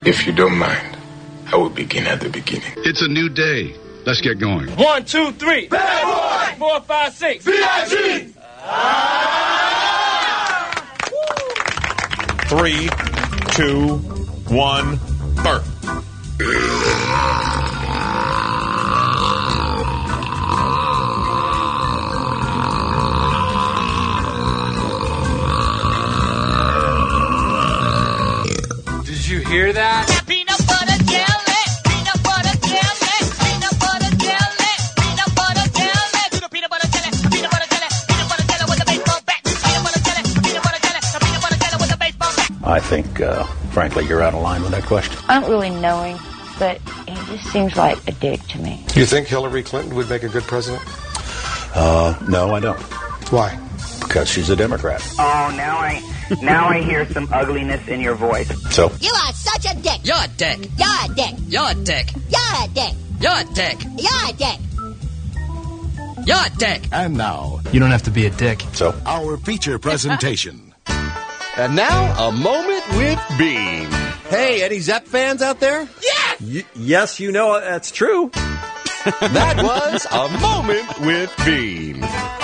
If you don't mind, I will begin at the beginning. It's a new day. Let's get going. 1, 2, 3. Bad boy! 4, 5, 6. B.I.G. 3, 2, 1, birth. Did you hear that? Peanut butter jelly, peanut butter jelly, peanut butter jelly, peanut butter jelly, peanut butter jelly, peanut butter jelly, peanut butter jelly with a baseball bat, peanut butter jelly, peanut butter jelly, peanut butter jelly with a baseball bat. I think, frankly, you're out of line with that question. I don't really know him, but he just seems like a dick to me. You think Hillary Clinton would make a good president? No, I don't. Why? Because she's a Democrat. Oh, now I hear some ugliness in your voice. So? You are such a dick. You're a dick. You're a dick. You're a dick. You're a dick. You're a dick. You're a dick. You're a dick. And now, You don't have to be a dick. So? our feature presentation. And now, a moment with Bean. Hey, Eddie Zepp fans out there? Yes! Yes, you know that's true. That was a moment with Bean.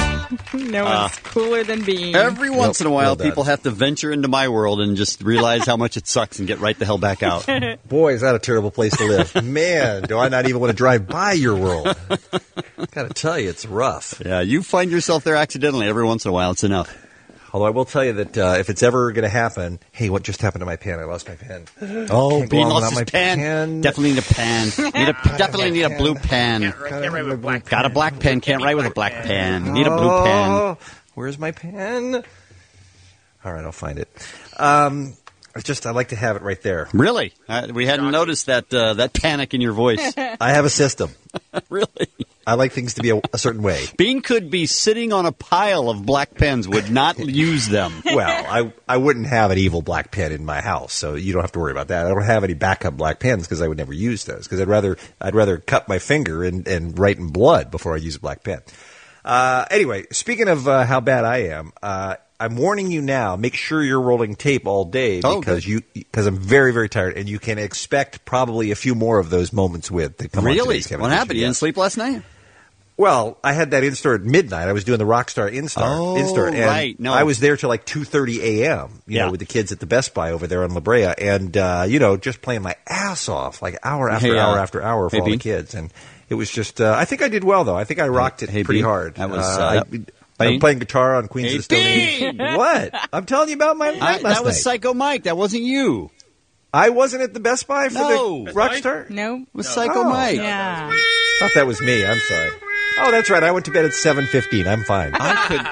No one's cooler than Bean. Every once in a while, well done. people have to venture into my world and just realize how much it sucks and get right the hell back out. Boy, is that a terrible place to live. Man, do I not even want to drive by your world. Gotta tell you, it's rough. Yeah, you find yourself there accidentally every once in a while. It's enough. Although I will tell you that if it's ever going to happen, hey, what just happened to my pen? I lost my pen. Oh, Can't go Bean on lost without his my pen. Definitely need a pen. Definitely need a blue pen. Got a black pen. Can't write with a black pen. Need a blue pen. Where's my pen? All right, I'll find it. I like to have it right there. Really? We hadn't noticed that panic in your voice. I have a system. Really? I like things to be a certain way. Bean could be sitting on a pile of black pens, would not use them. Well, I wouldn't have an evil black pen in my house, so you don't have to worry about that. I don't have any backup black pens because I would never use those. Because I'd rather cut my finger and write in blood before I use a black pen. Anyway, speaking of how bad I am, I'm warning you now. Make sure you're rolling tape all day because I'm very, very tired, and you can expect probably a few more of those moments that come on Really? today's Kevin What Nash happened? Show. You didn't sleep last night? Well, I had that in-store at midnight. I was doing the Rockstar in-store. And right. No. I was there till like 2:30 a.m., you know, with the kids at the Best Buy over there on La Brea. And, just playing my ass off, like hour after hour after hour for all the kids. And it was just, I think I did well, though. I think I rocked it pretty hard. That was, I'm playing guitar on Queens of the Stone Age. What? I'm telling you about my night last That was night. Psycho Mike. That wasn't you. I wasn't at the Best Buy for the Rockstar? No. It was Psycho Mike. Yeah. I thought that was me. I'm sorry. Oh, that's right. I went to bed at 7:15. I'm fine. I could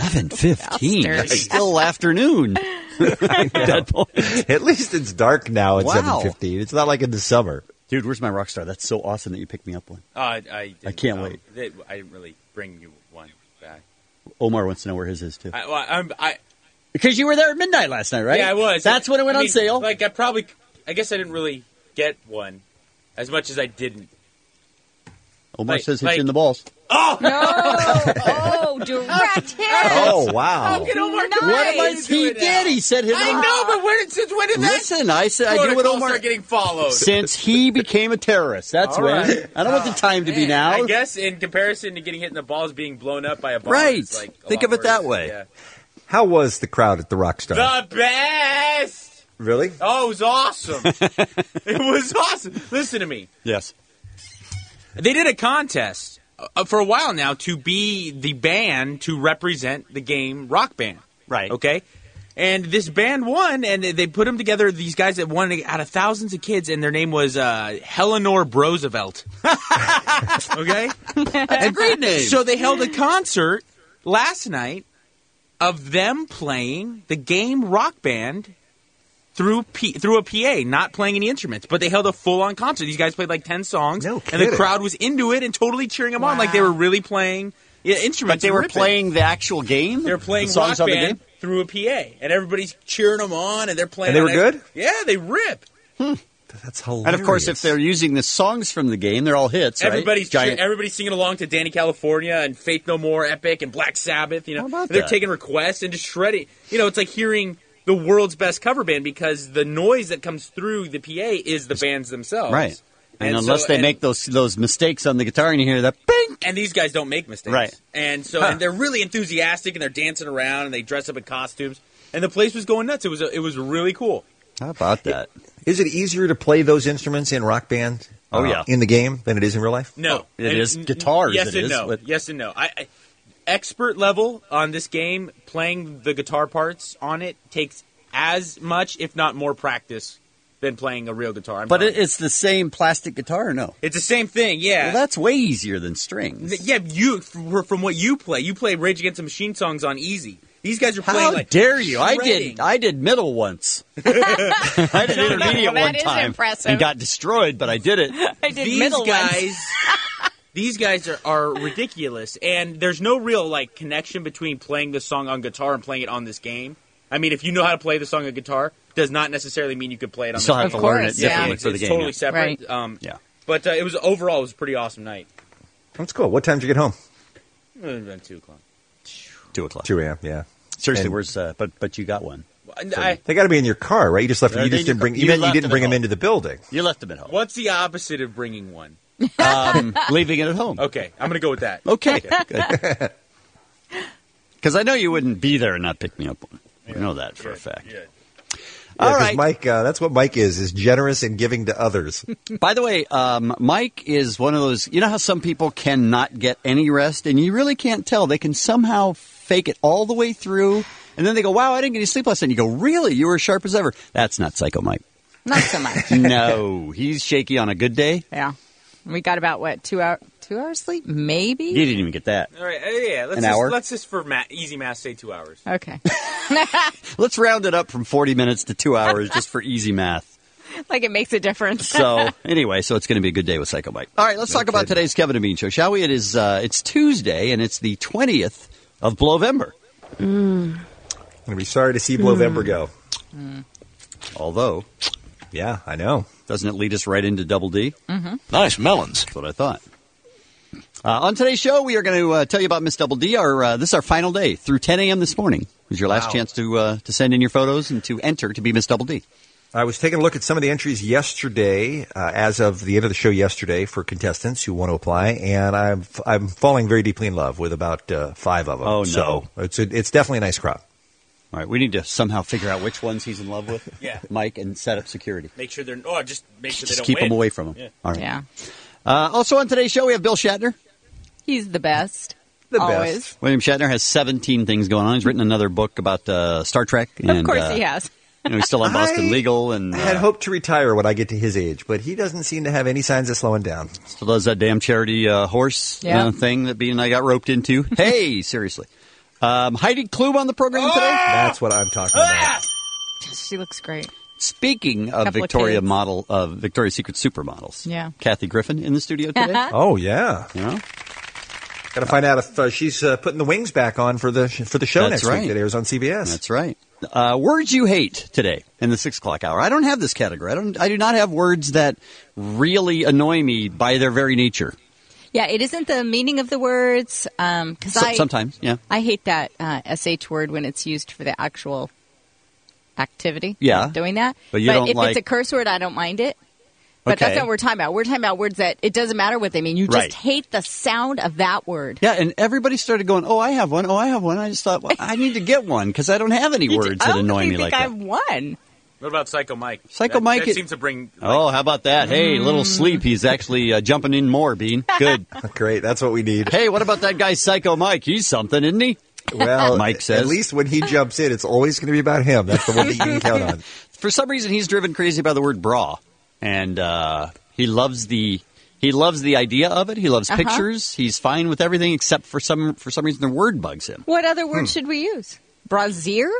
7:15. Bastard. That's still afternoon. At least it's dark now at Wow. 7:15. It's not like in the summer. Dude, where's my Rockstar? That's so awesome that you picked me up one. I can't wait. I didn't really bring you one back. Omar wants to know where his is too. I Because you were there at midnight last night, right? Yeah, I was. That's when it went on sale. Like I guess I didn't really get one as much as I didn't. Omar says hit you in the balls. Oh! No! Oh, direct hit! Oh, wow. How can Omar Nice. What am I? He did. He said hit him. I know, but since when did that Listen, I said I do what Omar. start getting followed? Since he became a terrorist. That's All when. right. I don't want the time to be now. I guess in comparison to getting hit in the balls, being blown up by a bomb, Right. is like a Think lot of it that worse. way. Yeah. How was the crowd at the Rockstar? The best! Really? Oh, it was awesome. It was awesome. Listen to me. Yes. They did a contest for a while now to be the band to represent the game Rock Band. Right. Okay? And this band won, and they put them together, these guys that won out of thousands of kids, and their name was Eleanor Roosevelt. Okay? A great name. So they held a concert last night of them playing the game Rock Band through a PA, not playing any instruments. But they held a full-on concert. These guys played like 10 songs, No and kidding. the crowd was into it and totally cheering them on like they were really playing instruments. But they were ripping. playing the actual game? They were playing the songs Rock on the Band game? through a PA, and everybody's cheering them on, and they're playing. And they were on good? Yeah, they rip. That's hilarious. And of course, if they're using the songs from the game, they're all hits, right? Everybody's Giant. everybody's singing along to Danny California and Faith No More, Epic, and Black Sabbath. You know, How about they're that? taking requests and just shredding. You know, it's like hearing the world's best cover band because the noise that comes through the PA is the bands themselves. Right. And unless they make those mistakes on the guitar and you hear that bing. And these guys don't make mistakes. Right. And so and they're really enthusiastic and they're dancing around and they dress up in costumes. And the place was going nuts. It was really cool. How about that? Is it easier to play those instruments in Rock Band in the game than it is in real life? No. It is guitars. Yes and no. Yes and no. I expert level on this game, playing the guitar parts on it takes as much, if not more, practice than playing a real guitar. But it's the same plastic guitar, or no? It's the same thing, yeah. Well, that's way easier than strings. Yeah, from what you play Rage Against the Machine songs on easy. These guys are playing How dare you? shredding. I did middle once. I did intermediate Well, one that is time impressive. and got destroyed, but I did it. I did These middle guys, ones. these guys are ridiculous, and there's no real connection between playing the song on guitar and playing it on this game. I mean, if you know how to play the song on guitar, does not necessarily mean you could play it on. You still have to learn it differently it's for the game. Totally separate. Right. Yeah, but it was overall a pretty awesome night. That's cool. What time did you get home? Around 2:00. 2 o'clock. 2 a.m. Yeah. Seriously, And- where's but you got one. They got to be in your car, right? You just left. You just didn't bring. You left didn't them bring at them home. into the building. You left them at home. What's the opposite of bringing one? Leaving it at home. Okay, I'm going to go with that. Okay. Because I know you wouldn't be there and not pick me up one. I know that for a fact. Yeah. All 'cause right. Mike. That's what Mike is generous and giving to others. By the way, Mike is one of those. You know how some people cannot get any rest, and you really can't tell. They can somehow fake it all the way through, and then they go, "Wow, I didn't get any sleep last night." And you go, "Really? You were as sharp as ever." That's not Psycho Mike. Not so much. No, he's shaky on a good day. Yeah. We got about, 2 hours sleep? Maybe? He didn't even get that. All right, yeah. An hour? Let's just for easy math say 2 hours. Okay. Let's round it up from 40 minutes to 2 hours just for easy math. Like it makes a difference. So anyway, it's going to be a good day with Psycho Mike. All right, let's talk about today's Kevin and Bean show, shall we? It's Tuesday, and it's the 20th of Blowvember. I'm gonna be sorry to see Blowvember go. Although, yeah, I know. Doesn't it lead us right into Double D? Mm-hmm. Nice melons. That's what I thought. On today's show, we are going to tell you about Miss Double D. This is our final day through 10 a.m. this morning. It was your last chance to send in your photos and to enter to be Miss Double D. I was taking a look at some of the entries yesterday, as of the end of the show yesterday, for contestants who want to apply, and I'm falling very deeply in love with about 5 of them. Oh, no. So it's definitely a nice crowd. All right, we need to somehow figure out which ones he's in love with, Yeah. Mike, and set up security. Make sure just make sure they Just don't keep win. them away from him. Yeah. All right. Yeah. Also on today's show, we have Bill Shatner. He's the best. The Always. best. William Shatner has 17 things going on. He's written another book about Star Trek. And, Of course he has. He's still on Boston Legal. And I had hoped to retire when I get to his age, but he doesn't seem to have any signs of slowing down. still does that damn charity horse thing that Bean and I got roped into. Hey, seriously. Heidi Klum on the program today. That's what I'm talking about. She looks great. Speaking of Couple of Victoria's kids. Secret supermodels, Yeah. Kathy Griffin in the studio today. Oh, yeah. You know? Got to find out if she's putting the wings back on for the show That's next right. week that airs on CBS. That's right. Words you hate today in the 6 o'clock hour. I don't have this category. I do not have words that really annoy me by their very nature. Yeah, it isn't the meaning of the words. Because Sometimes, yeah. I hate that SH word when it's used for the actual activity. Yeah. Doing that. But you don't if like- it's a curse word, I don't mind it. But Okay. that's not what we're talking about. We're talking about words that it doesn't matter what they mean. You just Right. hate the sound of that word. Yeah, and everybody started going, "Oh, I have one. Oh, I have one." I just thought, well, I need to get one because I don't have any words that annoy me like I that. think I have one. What about Psycho Mike? Psycho Mike That is- seems to bring. Oh, how about that? Hey, little sleep. He's actually jumping in more, Bean. Good. Great. That's what we need. Hey, what about that guy, Psycho Mike? He's something, isn't he? Well, Mike says. at least when he jumps in, it's always going to be about him. That's the one that you can count on. For some reason, he's driven crazy by the word bra, and he loves the idea of it. He loves pictures. He's fine with everything except for some reason the word bugs him. What other word should we use? Brazier?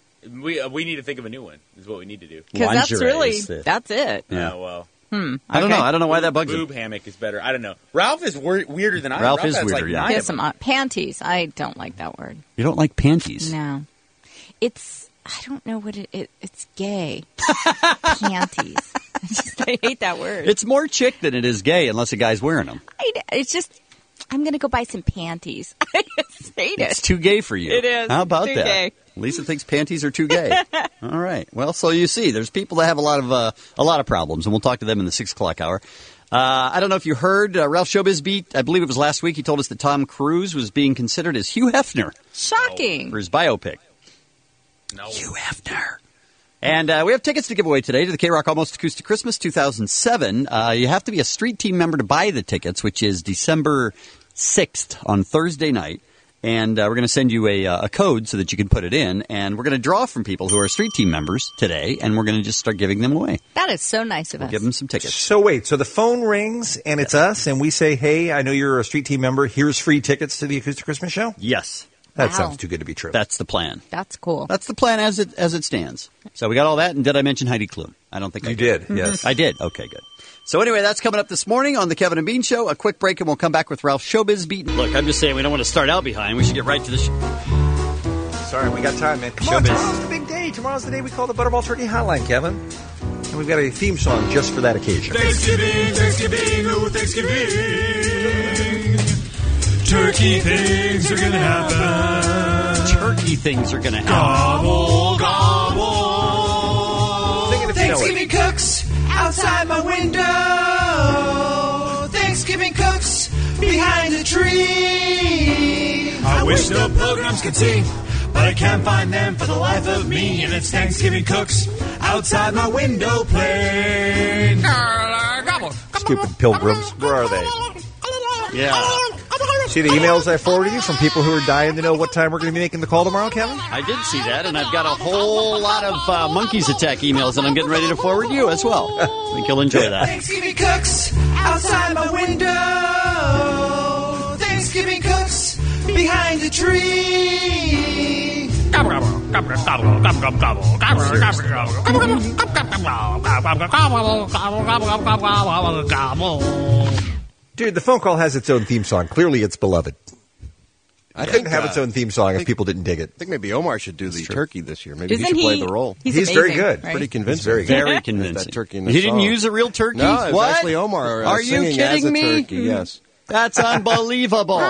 We need to think of a new one. Is what we need to do. Because that's Lingerie really, is the- that's it. Yeah. Oh, well. I don't know. I don't know why that bugs him. Boob hammock is better. I don't know. Ralph is weirder than I am. Ralph is has weirder, like yeah. 9 He of has them. some panties. I don't like that word. You don't like panties? No. It's, I don't know what it's gay. Panties. I hate that word. It's more chick than it is gay, unless a guy's wearing them. It's just, I'm going to go buy some panties. I just hate It's it. too gay for you. It is. How about Too that? gay. Lisa thinks panties are too gay. All right. Well, so you see, there's people that have a lot of problems, and we'll talk to them in the 6 o'clock hour. I don't know if you heard Ralph Showbiz Beat. I believe it was last week. He told us that Tom Cruise was being considered as Hugh Hefner Shocking. for his biopic. No. Hugh Hefner. And we have tickets to give away today to the K-Rock Almost Acoustic Christmas 2007. You have to be a street team member to buy the tickets, which is December 6th on Thursday night. And we're going to send you a code so that you can put it in. And we're going to draw from people who are street team members today, and we're going to just start giving them away. That is so nice of us. Give them some tickets. So wait, so the phone rings, and it's us, and we say, hey, I know you're a street team member. Here's free tickets to the Acoustic Christmas Show? Yes. That Wow. sounds too good to be true. That's the plan. That's cool. That's the plan as it stands. So we got all that, and did I mention Heidi Klum? I don't think I You did, yes. I did. Okay, good. So anyway, that's coming up this morning on the Kevin and Bean Show. A quick break, and we'll come back with Ralph Showbiz Beat. Look, I'm just saying we don't want to start out behind. We should get right to the show. Sorry, we got time, man. Come on, tomorrow's the big day. Tomorrow's the day we call the Butterball Turkey Hotline, Kevin. And we've got a theme song just for that occasion. Thanksgiving, Thanksgiving, oh Thanksgiving. Turkey things are gonna happen. Turkey things are going to happen. Gobble, gobble. Sing it if you know it. Thanksgiving cooks outside my window. Thanksgiving cooks behind a tree. I wish the pilgrims could see, but I can't find them for the life of me. And it's Thanksgiving cooks outside my window playing. Stupid pilgrims. Where are they? Yeah. See the emails I forwarded you from people who are dying to know what time we're going to be making the call tomorrow, Kevin? I did see that, and I've got a whole lot of Monkeys Attack emails that I'm getting ready to forward you as well. I think you'll enjoy that. Thanksgiving cooks outside my window. Thanksgiving cooks behind a tree. Dude, the phone call has its own theme song. Clearly, it's beloved. I It think couldn't have its own theme song if people didn't dig it. I think maybe Omar should do the turkey this year. Maybe Isn't he should play he- the role. he's very amazing, good. right? Pretty convincing. Very good. Very convincing. That turkey in the He didn't song. use a real turkey? No, it was What? actually Omar Are you singing kidding as a me? turkey, yes. That's unbelievable.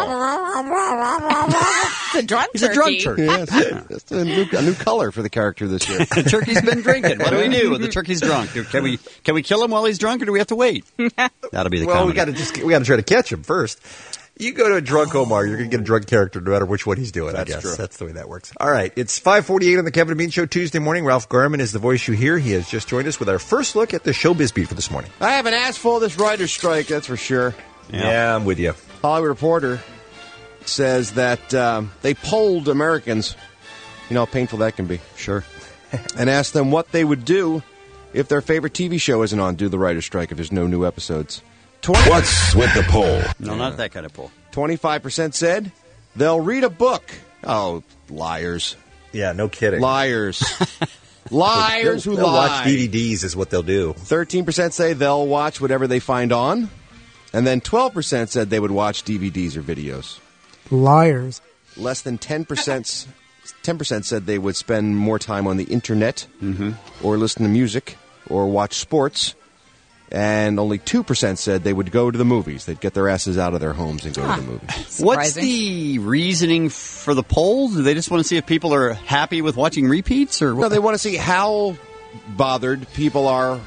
It's a drunk He's a drunk turkey. turkey. Yes. It's a new color for the character this year. The turkey's been drinking. What do we do when the turkey's drunk? Can we kill him while he's drunk, or do we have to wait? That'll be the Well, comedy. we got to try to catch him first. You go to a drunk Omar, you're going to get a drunk character no matter which one he's doing, I That's guess. true. That's the way that works. All right. It's 5:48 on the Kevin and Bean Show Tuesday morning. Ralph Garman is the voice you hear. He has just joined us with our first look at the Showbiz Beat for this morning. I have an ass full of this writer's strike, that's for sure. Yeah, I'm with you. Hollywood Reporter says that they polled Americans, you know how painful that can be, Sure. and asked them what they would do if their favorite TV show isn't on due to the writer's strike, if there's no new episodes. What's with the poll? No, not that kind of pull. 25% said they'll read a book. Oh, liars. Yeah, no kidding. Liars. Liars who They'll lie. watch DVDs is what they'll do. 13% say they'll watch whatever they find on. And then 12% said they would watch DVDs or videos. Liars. Less than 10% said they would spend more time on the internet or listen to music or watch sports. And only 2% said they would go to the movies. They'd get their asses out of their homes and go to the movies. What's the reasoning for the poll? Do they just want to see if people are happy with watching repeats, or what? No, they want to see how bothered people are.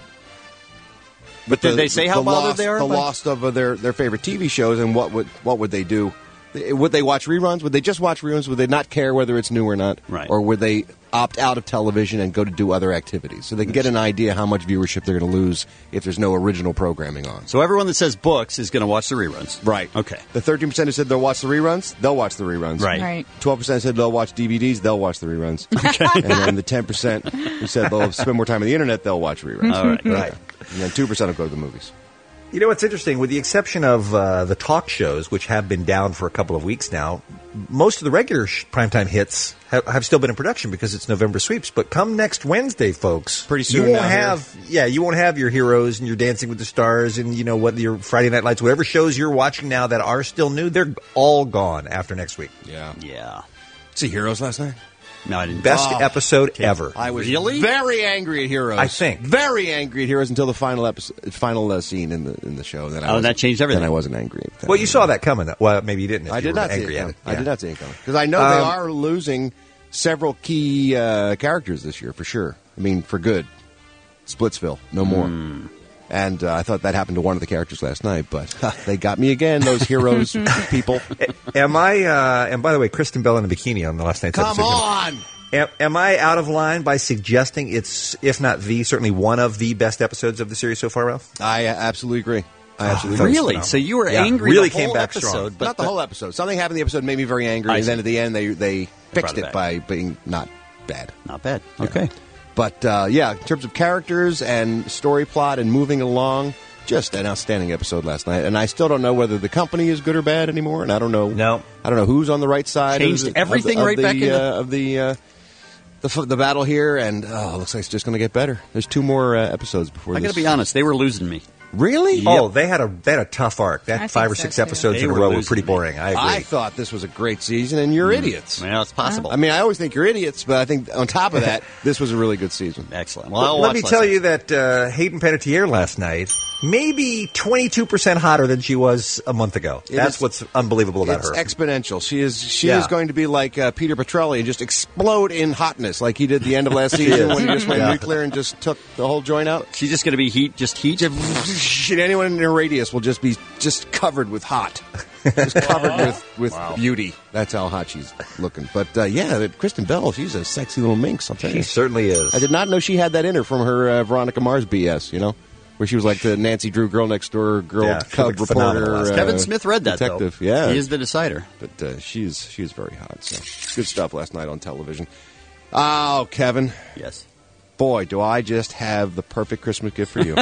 But did they say how bothered they are? The by- loss of their favorite TV shows, and what would they do? Would they watch reruns? Would they just watch reruns? Would they not care whether it's new or not? Right. Or would they opt out of television and go to do other activities? So they can get an idea how much viewership they're going to lose if there's no original programming on. So everyone that says books is going to watch the reruns. Right. Okay. The 13% who said they'll watch the reruns, they'll watch the reruns. Right. 12% said they'll watch DVDs, they'll watch the reruns. Okay. And then the 10% who said they'll spend more time on the internet, they'll watch reruns. All right. Right. And then 2% will go to the movies. You know what's interesting? With the exception of the talk shows, which have been down for a couple of weeks now, most of the regular primetime hits have still been in production because it's November sweeps. But come next Wednesday, folks, Pretty soon you won't now have you won't have your heroes and your Dancing with the Stars and you know what your Friday Night Lights, whatever shows you're watching now that are still new, they're all gone after next week. Yeah. Yeah. See Heroes last night? No, I didn't. Best episode ever. I was Really? very angry at Heroes. I think. Very angry at Heroes until the final scene in the show. Then that changed everything. Then I wasn't angry. At that. Well, you saw that coming. Well, maybe you didn't. If I you did were not see angry it at coming. it. I did not see it coming because I know they are losing several key characters this year, for sure. I mean, for good. Splitsville, no more. And I thought that happened to one of the characters last night, but they got me again, those heroes people. Am I, and by the way, Kristen Bell in a bikini on the last night's episode. Come on! Am I out of line by suggesting it's, if not the, certainly one of the best episodes of the series so far, Ralph? I absolutely agree. I absolutely agree. Really? So you were angry really the whole came back episode, strong. but Not the whole episode. Something happened in the episode made me very angry, and then at the end they fixed it by being not bad. Not bad. Okay. But, in terms of characters and story plot and moving along, just an outstanding episode last night. And I still don't know whether the company is good or bad anymore, and I don't know. No. I don't know who's on the right side. Changed everything right back into the battle here, and it looks like it's just going to get better. There's 2 more episodes before I this. got to be honest, they were losing me. Really? Yep. Oh, they had a tough arc. I That think 5 or so, 6 too. episodes They in a were row were losing pretty me. boring. I agree. I thought this was a great season, and you're idiots. Well, it's possible. I mean, I always think you're idiots, but I think on top of that, this was a really good season. Excellent. Well, Let me tell you that Hayden Panettiere last night, maybe 22% hotter than she was a month ago. That's what's unbelievable about It's her. exponential. She is going to be like Peter Petrelli and just explode in hotness like he did the end of last season when he just went nuclear and just took the whole joint out. She's just going to be heat. Anyone in her radius will just be covered with hot. Just covered with beauty. That's how hot she's looking. But, Kristen Bell, she's a sexy little minx, I'll tell you. She certainly is. I did not know she had that in her from her Veronica Mars BS, where she was like the Nancy Drew girl next door, cub reporter. Kevin Smith read that, detective. though. Yeah. He is the decider. But she's very hot. So good stuff last night on television. Oh, Kevin. Yes. Boy, do I just have the perfect Christmas gift for you.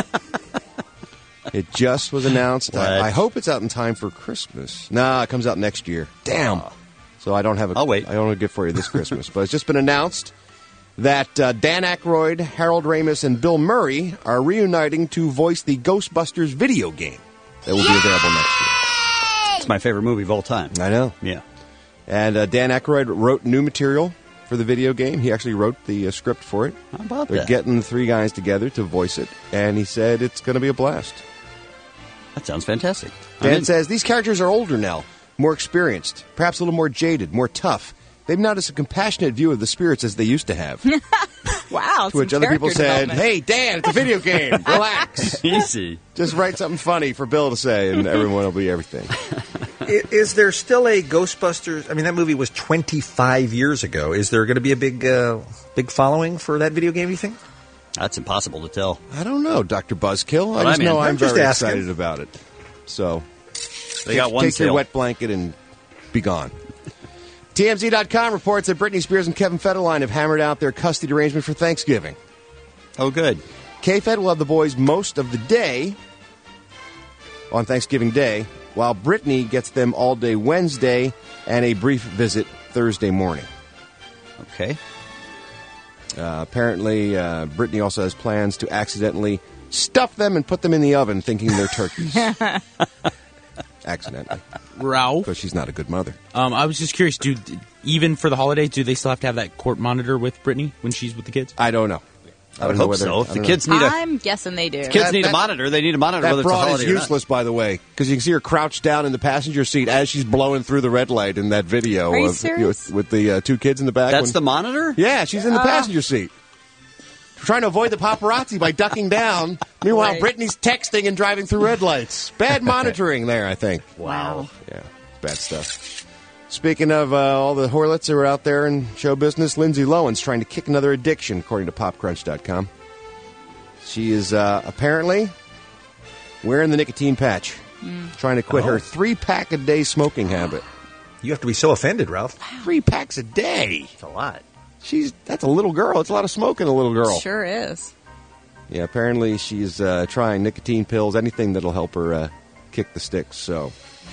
It just was announced. I hope it's out in time for Christmas. Nah, it comes out next year. Damn. So I don't have I'll wait. I don't have a gift for you this Christmas. But it's just been announced that Dan Aykroyd, Harold Ramis, and Bill Murray are reuniting to voice the Ghostbusters video game that will be available next year. It's my favorite movie of all time. I know. Yeah. And Dan Aykroyd wrote new material for the video game. He actually wrote the script for it. How about They're that? getting the 3 guys together to voice it, and he said it's going to be a blast. That sounds fantastic. Dan says, these characters are older now, more experienced, perhaps a little more jaded, more tough. They've not as a compassionate view of the spirits as they used to have. Wow. To which other people said, hey, Dan, it's a video game. Relax. Easy. Just write something funny for Bill to say, and everyone will be everything. Is there still a Ghostbusters? I mean, that movie was 25 years ago. Is there going to be a big following for that video game, you think? That's impossible to tell. I don't know, Dr. Buzzkill. I just know I'm very excited about it. So, they got one take your sale. wet blanket and be gone. TMZ.com reports that Britney Spears and Kevin Federline have hammered out their custody arrangement for Thanksgiving. Oh, good. K-Fed will have the boys most of the day on Thanksgiving Day, while Britney gets them all day Wednesday and a brief visit Thursday morning. Okay. Apparently, Britney also has plans to accidentally stuff them and put them in the oven thinking they're turkeys. Accidentally. Ralph? Because she's not a good mother. I was just curious, even for the holidays, do they still have to have that court monitor with Britney when she's with the kids? I don't know. I would hope so. If the kids need I'm guessing they do. kids need a monitor, they need a monitor That whether it's a broad holiday is or not. useless, by the way, because you can see her crouched down in the passenger seat as she's blowing through the red light in that video Are you serious? with the 2 kids in the back. That's the monitor? Yeah, she's in the passenger seat. Trying to avoid the paparazzi by ducking down. Meanwhile, Right. Britney's texting and driving through red lights. Bad monitoring there, I think. Wow. Yeah, bad stuff. Speaking of all the Horlets that are out there in show business, Lindsay Lohan's trying to kick another addiction, according to PopCrunch.com. She is apparently wearing the nicotine patch, trying to quit her 3-pack-a-day smoking habit. You have to be so offended, Ralph. 3 packs a day. It's a lot. That's a little girl. It's a lot of smoking, a little girl. Sure is. Yeah, apparently she's trying nicotine pills, anything that'll help her kick the sticks. So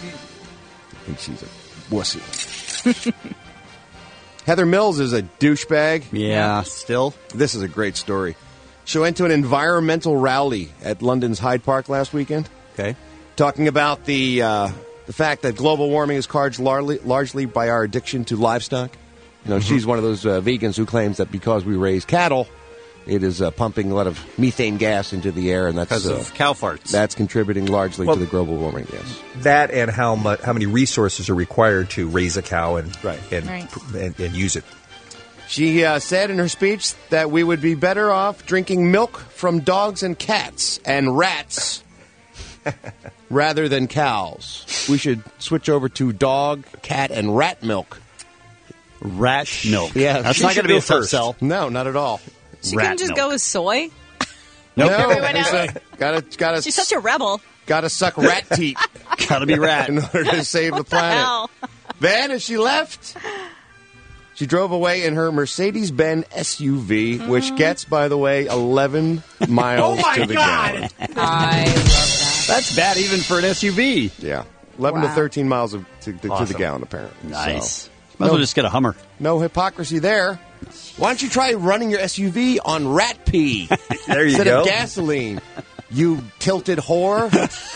I think she's a wussy. Heather Mills is a douchebag. Yeah, still. This is a great story. She went to an environmental rally at London's Hyde Park last weekend. Okay. Talking about the fact that global warming is caused largely by our addiction to livestock. You know, she's one of those vegans who claims that because we raise cattle, it is pumping a lot of methane gas into the air, and that's Because of cow farts. That's contributing largely to the global warming. Yes, That and how many resources are required to raise a cow and Right. and use it. She said in her speech that we would be better off drinking milk from dogs and cats and rats rather than cows. We should switch over to dog, cat, and rat milk. Rat milk. Yeah, That's she not going should to be go a tough first. sell. No, not at all. She couldn't just go with soy. No, Everyone else. gotta. She's such a rebel. Gotta suck rat teat. Gotta be rat in order to save the planet. hell? Then, as she left, she drove away in her Mercedes-Benz SUV, which gets, by the way, 11 miles to the gallon. I love that. That's bad even for an SUV. Yeah, 11 to Wow. 13 miles to the Awesome. gallon, apparently. Nice. So, Might as well just get a Hummer. no hypocrisy there. Why don't you try running your SUV on rat pee There you instead go. of gasoline? You tilted whore.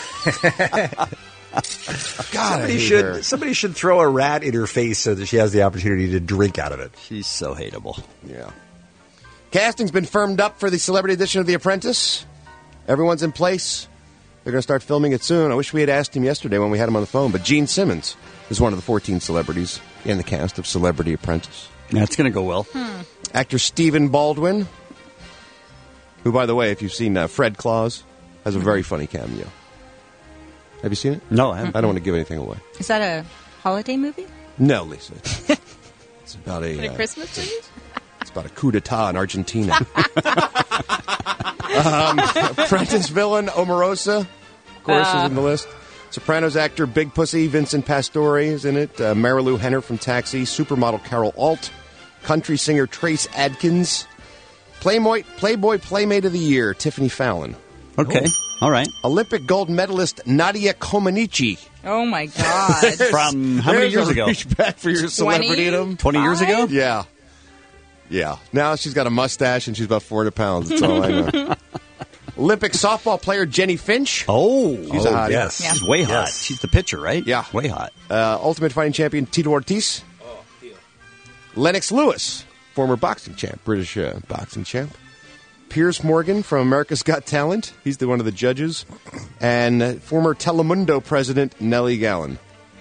God, I hate her. Somebody should throw a rat in her face so that she has the opportunity to drink out of it. She's so hateable. Yeah. Casting's been firmed up for the celebrity edition of The Apprentice. Everyone's in place. They're going to start filming it soon. I wish we had asked him yesterday when we had him on the phone, but Gene Simmons is one of the 14 celebrities in the cast of Celebrity Apprentice. Yeah, it's going to go well. Actor Stephen Baldwin, who, by the way, if you've seen Fred Claus, has a very funny cameo. Have you seen it? No, I haven't. I don't want to give anything away. Is that a holiday movie? No, Lisa. It's about A a Christmas movie? it's about a coup d'etat in Argentina. Apprentice villain Omarosa, of course, is in the list. Sopranos actor Big Pussy Vincent Pastore is in it. Marilu Henner from Taxi. Supermodel Carol Alt. Country singer Trace Adkins. Playboy Playmate of the Year Tiffany Fallon. Okay. All right. Olympic gold medalist Nadia Comaneci. Oh, my God. From how many There's years a ago? Reach back for your celebrity in 'em. 20 years ago? Yeah. Yeah. Now she's got a mustache and she's about 400 pounds. That's all I know. Olympic softball player Jenny Finch. Oh, She's a hottie. yes. Yeah. She's way hot. Yes. She's the pitcher, right? Yeah. Way hot. Ultimate Fighting Champion Tito Ortiz. Lennox Lewis, former boxing champ, British boxing champ. Piers Morgan from America's Got Talent. He's one of the judges. And former Telemundo president Nellie Gallen.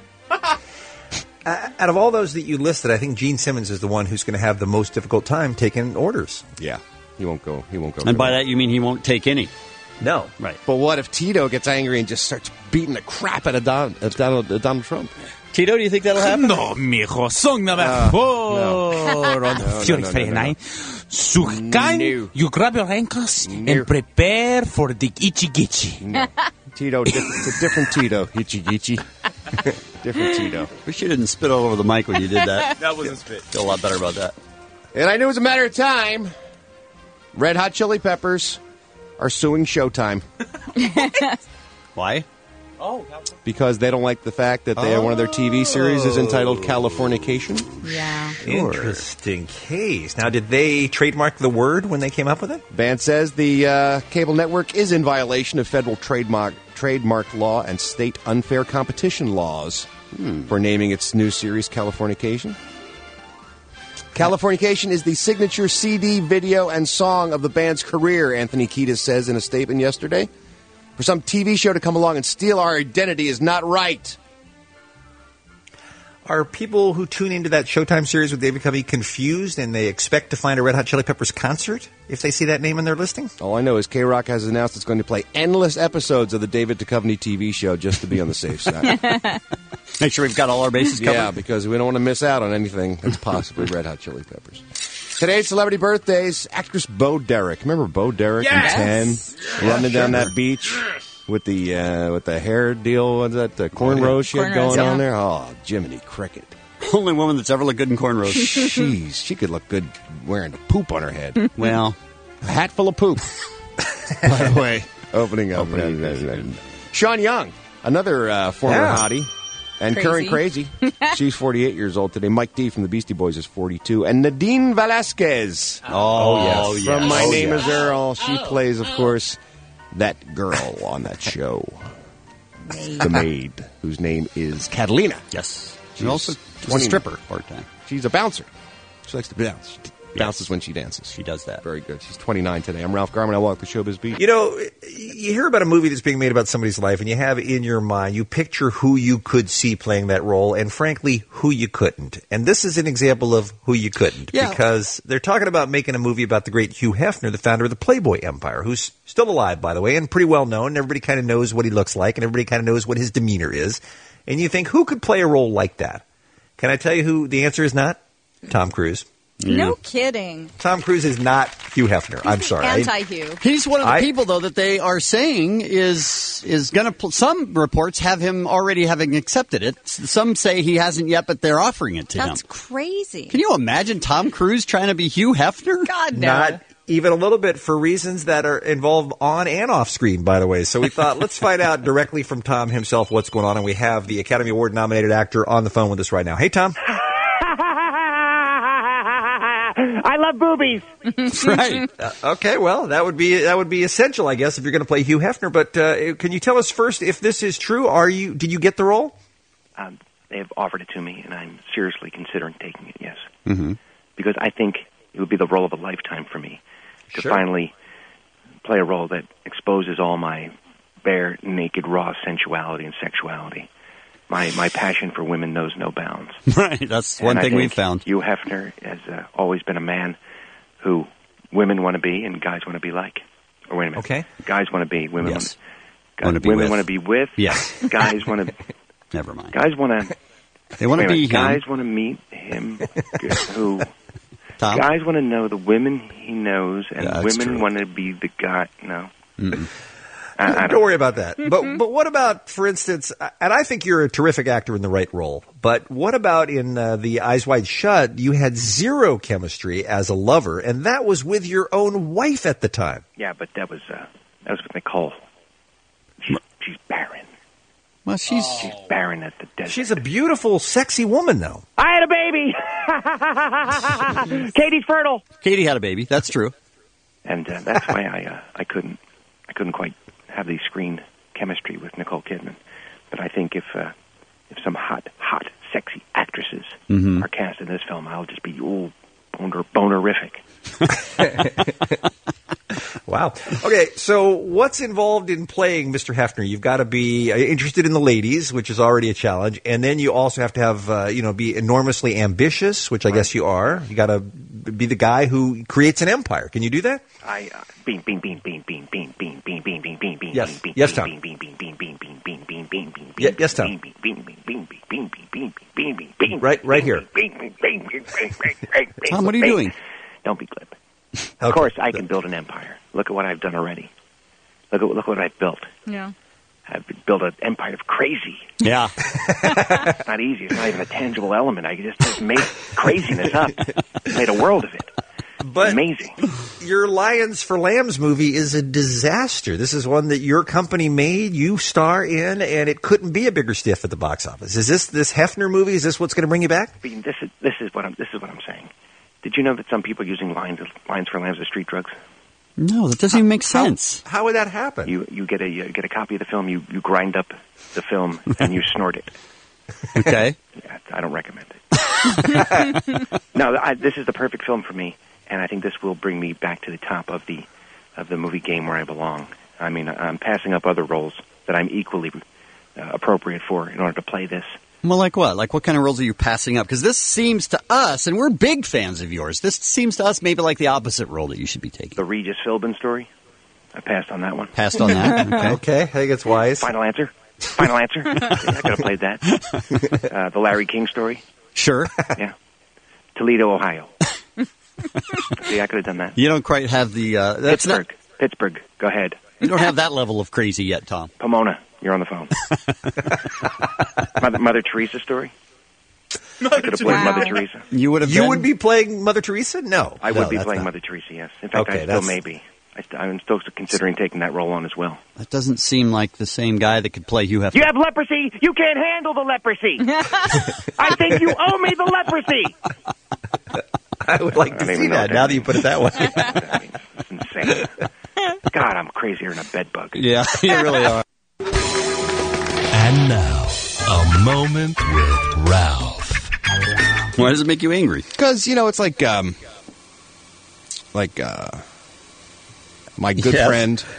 Out of all those that you listed, I think Gene Simmons is the one who's going to have the most difficult time taking orders. Yeah. He won't go. And by that, you mean he won't take any. No. Right. But what if Tito gets angry and just starts beating the crap out of Donald Trump? Tito, do you think that'll happen? No, mijo, son na mejor. On Fury Friday night. Sukan, No. you grab your ankles No. and prepare for the itchy gitchy. No. Tito, it's a different Tito. Itchy gitchy. Different Tito. Wish you didn't spit all over the mic when you did that. That wasn't spit. Feel a lot better about that. And I knew it was a matter of time. Red Hot Chili Peppers are suing Showtime Why? Oh, because they don't like the fact that one of their TV series is entitled Californication. Yeah. Interesting case. Now, did they trademark the word when they came up with it? Band says the cable network is in violation of federal trademark law and state unfair competition laws for naming its new series Californication. Californication is the signature CD, video, and song of the band's career, Anthony Kiedis says in a statement yesterday. For some TV show to come along and steal our identity is not right. Are people who tune into that Showtime series with David Covey confused and they expect to find a Red Hot Chili Peppers concert if they see that name in their listing? All I know is K-Rock has announced it's going to play endless episodes of the David Duchovny TV show just to be on the safe side. Make sure we've got all our bases covered. Yeah, because we don't want to miss out on anything that's possibly Red Hot Chili Peppers. Today's celebrity birthdays, actress Bo Derek. Remember Bo Derek in 10? Running down that beach with the hair deal, what's that, the cornrows she had going on there? Oh, Jiminy Cricket. Only woman that's ever looked good in cornrows. Jeez, she could look good wearing poop on her head. Well, a hat full of poop. By the way, opening up. Sean Young, another former hottie. And current crazy. She's 48 years old today. Mike D from the Beastie Boys is 42. And Nadine Velasquez. Oh, yes. From My Name is Earl. She plays, of course, that girl on that show. The maid, whose name is Catalina. Yes. She's also 20 a stripper part-time. She's a bouncer. She likes to bounce. She bounces when she dances. She does that. Very good. She's 29 today. I'm Ralph Garman. I walk the Showbiz Beat. You know, you hear about a movie that's being made about somebody's life, and you have in your mind, you picture who you could see playing that role, and frankly, who you couldn't. And this is an example of who you couldn't, because they're talking about making a movie about the great Hugh Hefner, the founder of the Playboy Empire, who's still alive, by the way, and pretty well known. And everybody kind of knows what he looks like, and everybody kind of knows what his demeanor is. And you think, who could play a role like that? Can I tell you who the answer is not? Tom Cruise. No kidding. Tom Cruise is not Hugh Hefner. I'm sorry. Anti-Hugh. He's one of the people, though, that they are saying is going to. Some reports have him already having accepted it. Some say he hasn't yet, but they're offering it to him. That's crazy. Can you imagine Tom Cruise trying to be Hugh Hefner? God, no. Not even a little bit, for reasons that are involved on and off screen, by the way. So we thought, let's find out directly from Tom himself what's going on. And we have the Academy Award nominated actor on the phone with us right now. Hey, Tom. I love boobies. Right. Okay. Well, that would be essential, I guess, if you're going to play Hugh Hefner. But can you tell us first if this is true? Did you get the role? They have offered it to me, and I'm seriously considering taking it. Yes, because I think it would be the role of a lifetime for me to finally play a role that exposes all my bare, naked, raw sensuality and sexuality. My passion for women knows no bounds. Right, that's one thing we've found. Hugh Hefner has always been a man who women want to be and guys want to be like. Or wait a minute. Okay. Guys want to be, women Yes. women want to be with. Yes. Guys want to. Never mind. Guys want to. They want to be him. Guys want to meet him. Who? Tom? Guys want to know the women he knows, and Yeah, that's women true. want to be the guy. No. Don't worry about that. But what about, for instance, and I think you're a terrific actor in the right role, but what about in the Eyes Wide Shut, you had zero chemistry as a lover, and that was with your own wife at the time. Yeah, but that was with Nicole. She's barren. Well, she's barren at the desert. She's a beautiful, sexy woman, though. I had a baby. Katie's fertile. Katie had a baby. That's true. And that's why I couldn't quite have the screen chemistry with Nicole Kidman. But I think if some hot, sexy actresses are cast in this film, I'll just be bonerific. Wow. Okay, so what's involved in playing Mr. Hefner? You've got to be interested in the ladies, which is already a challenge, and then you also have to have, be enormously ambitious, which I guess you are. You got to be the guy who creates an empire. Can you do that? Bean. Yes. Yes, Tom. Yes, Tom. Right here. Tom, what are you doing? Don't be glib. Of course, I can build an empire. Look at what I've done already. Look what I've built. Yeah. I've built an empire of crazy. Yeah. It's not easy. It's not even a tangible element. I just made craziness up. Made a world of it. But amazing. Your Lions for Lambs movie is a disaster. This is one that your company made, you star in, and it couldn't be a bigger stiff at the box office. Is this Hefner movie? Is this what's going to bring you back? This is what I'm saying. Did you know that some people are using Lions for Lambs as street drugs? No, that doesn't even make sense. How would that happen? You get a copy of the film. You grind up the film and you snort it. Okay. Yeah, I don't recommend it. No, this is the perfect film for me, and I think this will bring me back to the top of the movie game where I belong. I mean, I'm passing up other roles that I'm equally appropriate for in order to play this. Well, like what? Like what kind of roles are you passing up? Because this seems to us, and we're big fans of yours, this seems to us maybe like the opposite role that you should be taking. The Regis Philbin story? I passed on that one. Passed on that? Okay, I think it's wise. Final answer? Yeah, I could have played that. The Larry King story? Sure. Yeah. Toledo, Ohio. See, I could have done that. You don't quite have the... that's Pittsburgh. Go ahead. You don't have that level of crazy yet, Tom. Pomona. You're on the phone. Mother Teresa story? I could have played Mother Teresa. You would be playing Mother Teresa? No. I would be playing Mother Teresa, yes. In fact, I still may be. I'm still considering taking that role on as well. That doesn't seem like the same guy that could play Hugh Hefner. You have leprosy. You can't handle the leprosy. I think you owe me the leprosy. I would like to see that now that you put it that way. It's insane. God, I'm crazier than a bedbug. Yeah, you really are. And now, a moment with Ralph. Why does it make you angry? Because, it's like my good friend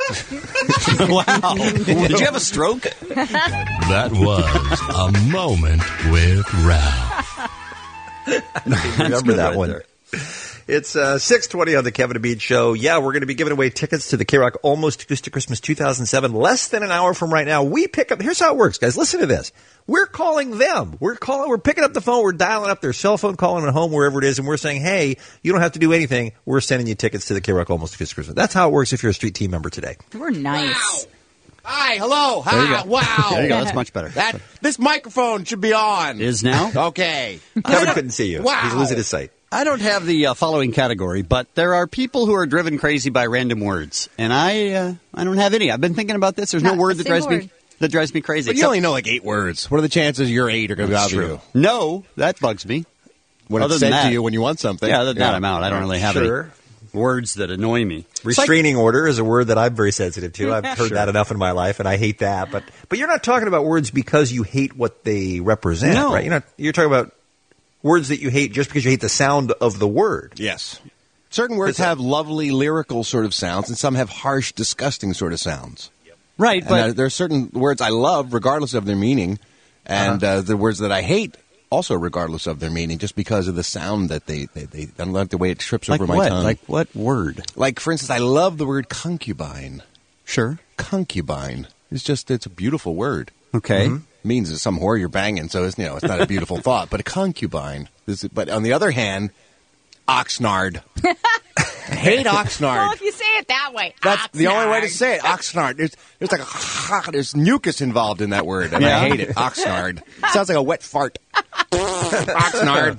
Wow. Did you have a stroke? That was a moment with Ralph. Remember that one. There. It's 6:20 on the Kevin and Bean Show. Yeah, we're going to be giving away tickets to the K-Rock Almost Acoustic Christmas 2007. Less than an hour from right now, we pick up. Here's how it works, guys. Listen to this. We're calling them. We're picking up the phone. We're dialing up their cell phone, calling at home, wherever it is, and we're saying, hey, you don't have to do anything. We're sending you tickets to the K-Rock Almost Acoustic Christmas. That's how it works if you're a Street Team member today. We're nice. Hi, hello, There you hi, go. wow. There you go. That's much better. This microphone should be on. Is now? Okay. Kevin couldn't see you. Wow. He's losing his sight. I don't have the following category, but there are people who are driven crazy by random words, and I don't have any. I've been thinking about this. There's no Not word a that single drives me crazy. But you only know like 8 words. What are the chances your 8 are going to be out of you? No, that bugs me. When Other it's than said that- to you when you want something. Yeah, other than that, I'm out. I don't really have Sure. any words that annoy me. Restraining order is a word that I'm very sensitive to. I've heard that enough in my life, and I hate that. But you're not talking about words because you hate what they represent, No. right? You're talking about words that you hate just because you hate the sound of the word. Yes. Certain words have lovely lyrical sort of sounds, and some have harsh, disgusting sort of sounds. Right, And, but there are certain words I love, regardless of their meaning, and the words that I hate, also regardless of their meaning, just because of the sound that they I don't like the way it trips like over my what? tongue. Like what word? Like, for instance, I love the word concubine. Sure. Concubine. It's a beautiful word. Okay. Means it's some whore you're banging, so it's not a beautiful thought. But a concubine. But on the other hand, Oxnard. I hate Oxnard. Well, if you say it that way, That's the only way to Oxnard. say it. Oxnard. There's like there's mucus involved in that word, and I hate it. Oxnard. Sounds like a wet fart. Oxnard.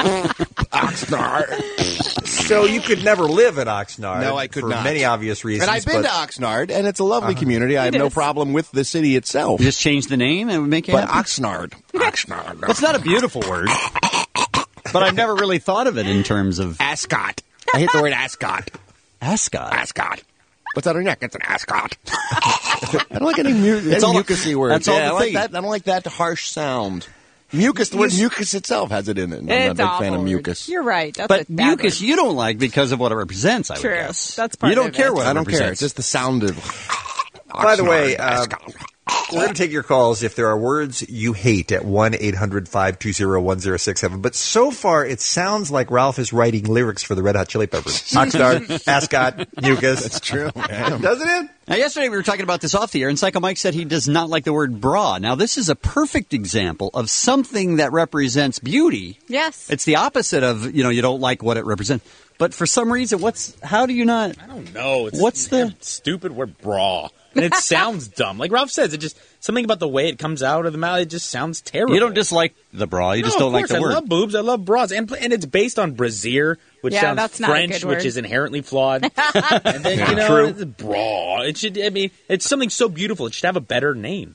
Oxnard. So you could never live in Oxnard. No, I could for not. many obvious reasons. And I've been but- to Oxnard, and it's a lovely community. I have no problem with the city itself. You just change the name and it would make it But happen. Oxnard. Oxnard. It's not a beautiful word, but I've never really thought of it in terms of Ascot. I hate the word ascot. ascot. Ascot. What's on her neck? It's an ascot. I don't like any It's all- mucusy words. that's all Yeah, the I like thing. that. I don't like that harsh sound. Mucus. The word mucus itself has it in it. I'm not a It's big awful fan of word. mucus. You're right. That's But a bad mucus, word. you don't like because of what it represents, I would True. guess. That's part You don't of care it. what I it don't care. represents. It's just the sound of. By the way, Oxnard. we're going to take your calls if there are words you hate at 1-800-520-1067. But so far, it sounds like Ralph is writing lyrics for the Red Hot Chili Peppers. Oxnard, ascot, mucus. That's true. Doesn't it? Now, yesterday we were talking about this off the air, and Psycho Mike said he does not like the word bra. Now, this is a perfect example of something that represents beauty. Yes. It's the opposite of, you don't like what it represents. But for some reason, how do you not? I don't know. It's What's the stupid word bra? And it sounds dumb. Like Ralph says, it just something about the way it comes out of the mouth. It just sounds terrible. You don't dislike the bra. You just don't like the word. I love boobs. I love bras, and it's based on brassiere, which Yeah, sounds that's not a French, good word. which is inherently flawed. And then True. it's a bra. It should. I mean, it's something so beautiful. It should have a better name.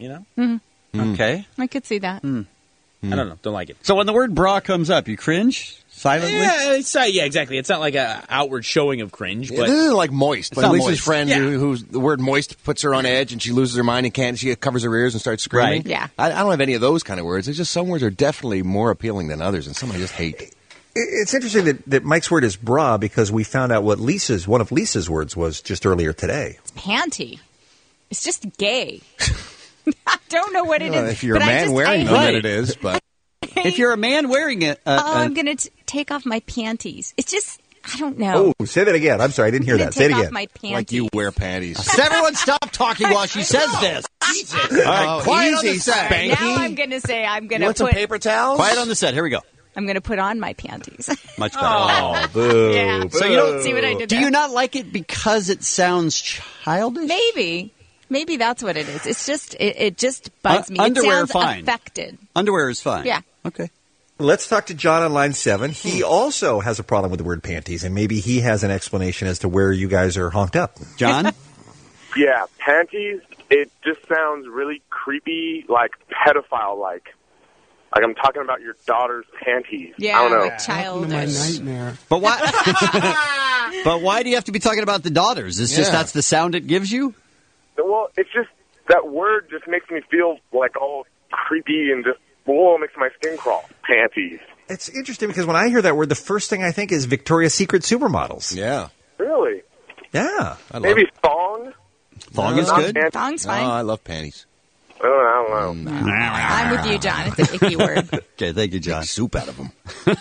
Okay. I could see that. I don't know. Don't like it. So when the word bra comes up, you cringe silently? Yeah, exactly. It's not like a outward showing of cringe, This but isn't like moist. Like not Lisa's moist. friend, Yeah. who's the word moist puts her on edge, and she loses her mind and can't. She covers her ears and starts screaming. Right. Yeah. I don't have any of those kind of words. It's just some words are definitely more appealing than others, and some I just hate. It's interesting that Mike's word is bra because we found out what one of Lisa's words was just earlier today. Panty. It's just gay. I don't know what it is. If you're a but man wearing them, Right. then it is. But If you're a man wearing it, I'm going to take off my panties. It's just, I don't know. Oh, say that again. I'm sorry, I didn't hear I'm that. gonna Say it take again. off my panties. like you wear panties. everyone stop talking while she says this. All right, quiet on easy, the set. Spanky. Now I'm going to say I'm going You to want some put paper towels? Quiet on the set. Here we go. I'm going to put on my panties. Much better. Oh, boo. Yeah. boo. So you don't see what I did Do there? you not like it because it sounds childish? Maybe that's what it is. It's just it just bugs me. Underwear, it sounds fine. affected. Underwear is fine. Yeah. Okay. Let's talk to John on line 7. He also has a problem with the word panties, and maybe he has an explanation as to where you guys are honked up. John? Yeah, panties, it just sounds really creepy, like pedophile-like. Like I'm talking about your daughter's panties. Yeah, I don't know. like childish. But why? But why do you have to be talking about the daughters? It's just Yeah. that's the sound it gives you? Well, it's just, that word just makes me feel like all creepy and just, whoa, makes my skin crawl. Panties. It's interesting because when I hear that word, the first thing I think is Victoria's Secret supermodels. Yeah. Really? Yeah. Maybe thong? Thong is good. Thong's fine. Oh, I love panties. I don't know. I'm with you, John. It's an icky word. Okay, thank you, John. Make soup out of them.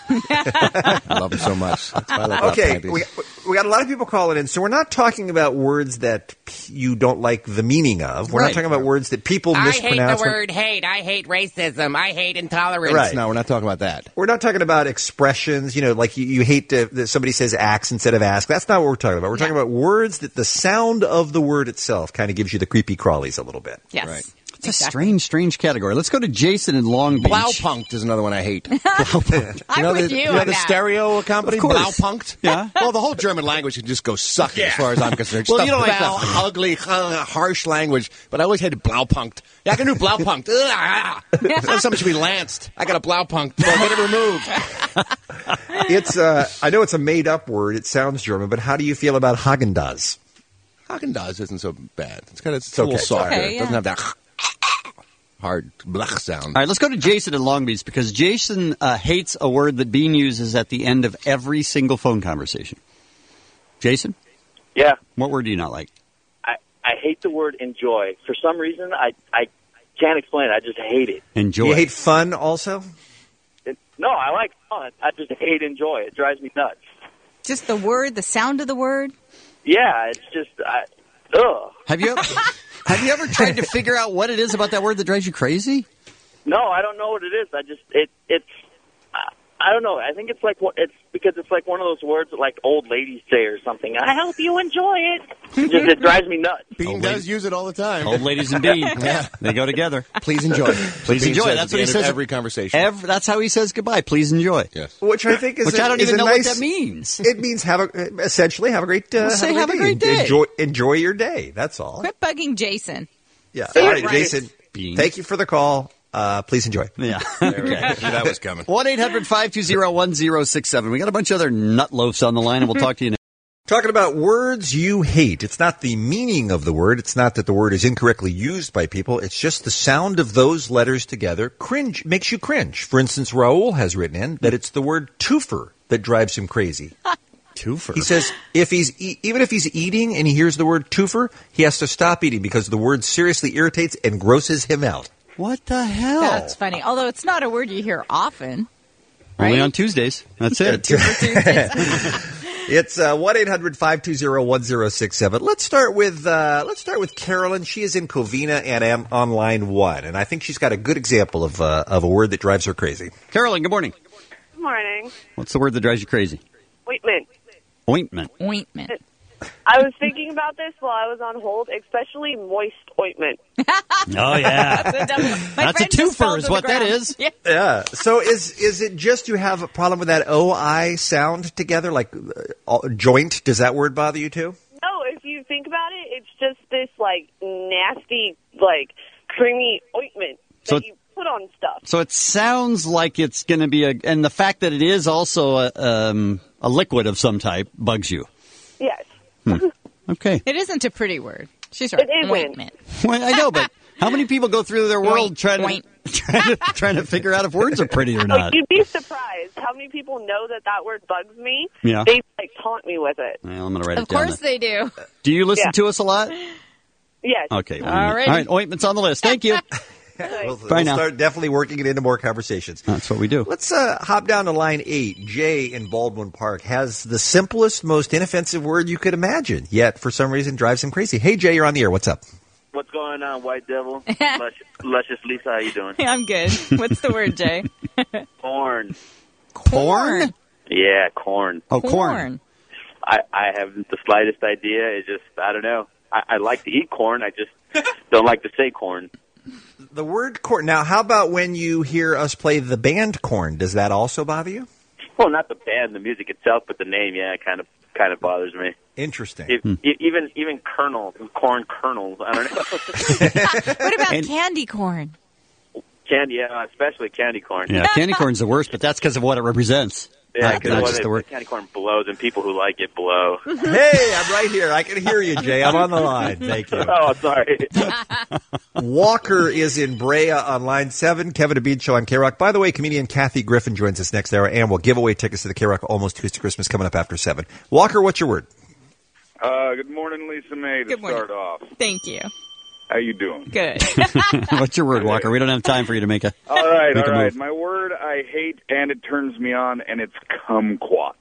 I love them so much. That's why I love Okay, panties. we got a lot of people calling in, so we're not talking about words that you don't like the meaning of. We're not talking about words that people I mispronounce. hate the word hate. I hate racism. I hate intolerance. Right. No, we're not talking about that. We're not talking about expressions, like you hate that somebody says axe instead of ask. That's not what we're talking about. We're talking about words that the sound of the word itself kind of gives you the creepy crawlies a little bit. Yes. Right. It's a strange category. Let's go to Jason in Long Beach. Blaupunkt is another one I hate. I'm with you on the that. stereo company? Of course. Blaupunkt? Yeah. Well, the whole German language can just go sucking as far as I'm concerned. Well, Just you don't like foul, that. ugly, harsh language. But I always hated Blaupunkt. Yeah, I can do Blaupunkt. Something should be lanced. I got a Blaupunkt. Well, get it removed. It's I know it's a made up word. It sounds German, but how do you feel about Haagen-Dazs? Haagen-Dazs isn't so bad. It's got it's okay. a little softer. Okay, It doesn't yeah. have that hard blech sound. All right, let's go to Jason in Long Beach because Jason hates a word that Bean uses at the end of every single phone conversation. Jason? Yeah. What word do you not like? I hate the word enjoy. For some reason, I can't explain it. I just hate it. Enjoy. You hate fun also? No, I like fun. I just hate enjoy. It drives me nuts. Just the word, the sound of the word. Yeah, it's just, ugh. Have you ever tried to figure out what it is about that word that drives you crazy? No, I don't know what it is. I just, it's, I don't know. I think it's because it's like one of those words that like old ladies say or something. I hope you enjoy it. It drives me nuts. Bean does use it all the time. Old ladies and Bean. Yeah. They go together. Please enjoy. Please Bean enjoy. says That's at what he the end of says. every conversation. That's how he says goodbye. Please enjoy. Yes. Which I think is Which I don't is even a know nice, what that means. It means essentially have a great say have a great day. Enjoy your day. That's all. Quit bugging Jason. Yeah. Say All it right, right. Jason. Bean. Thank you for the call. Please enjoy. Yeah. There we go. That was coming. 1-800-520-1067. We got a bunch of other nut loafs on the line, and we'll talk to you next. Talking about words you hate. It's not the meaning of the word. It's not that the word is incorrectly used by people. It's just the sound of those letters together makes you cringe. For instance, Raul has written in that it's the word twofer that drives him crazy. Twofer. He says even if he's eating and he hears the word twofer, he has to stop eating because the word seriously irritates and grosses him out. What the hell? That's funny. Although it's not a word you hear often. Only right? on Tuesdays. That's it. It's 1-800-520-1067. Let's start with Carolyn. She is in Covina and am on line 1, and I think she's got a good example of a word that drives her crazy. Carolyn, good morning. Good morning. What's the word that drives you crazy? Ointment. Ointment. Ointment. I was thinking about this while I was on hold, especially moist ointment. Oh, yeah. That's a twofer is what that is. Yeah. So is it just you have a problem with that O-I sound together, like joint? Does that word bother you too? No, if you think about it, it's just this, like, nasty, like, creamy ointment that you put on stuff. So it sounds like it's going to be and the fact that it is also a liquid of some type bugs you. Yes. Okay. It isn't a pretty word. She's right. It isn't. Ointment. Well, I know, but how many people go through their world trying to figure out if words are pretty or not? You'd be surprised how many people know that word bugs me. Yeah. They, like, taunt me with it. Well, I'm going to write Of it down. course they do. Do you listen to us a lot? Yes. Okay. All right. All right. Ointment's on the list. Thank you. We'll Bye now. start definitely working it into more conversations. That's what we do. Let's hop down to line 8. Jay in Baldwin Park has the simplest, most inoffensive word you could imagine, yet for some reason drives him crazy. Hey, Jay, you're on the air. What's up? What's going on, White Devil? Luscious Lisa, how you doing? I'm good. What's the word, Jay? Corn. Corn? Yeah, corn. Oh, corn. I haven't the slightest idea. It's just, I don't know. I like to eat corn. I just don't like to say corn. The word corn. Now, how about when you hear us play the band Corn? Does that also bother you? Well, not the band, the music itself, but the name, yeah, kind of bothers me. Interesting. Even kernels, corn kernels, I don't know. What about candy corn? Candy, yeah, especially candy corn. Yeah, candy corn's the worst, but that's because of what it represents. Yeah, not because just the word. candy corn blows, and people who like it blow. Hey, I'm right here. I can hear you, Jay. I'm on the line. Thank you. Oh, sorry. Walker is in Brea on line 7. Kevin and Bean Show on K-Rock. By the way, comedian Kathy Griffin joins us next hour, and we'll give away tickets to the K-Rock Almost Acoustic Christmas coming up after 7. Walker, what's your word? Good morning, Lisa May, to start off. Thank you. How you doing? Good. What's your word, Walker? We don't have time for you to make a All right. move. My word I hate and it turns me on, and it's kumquat.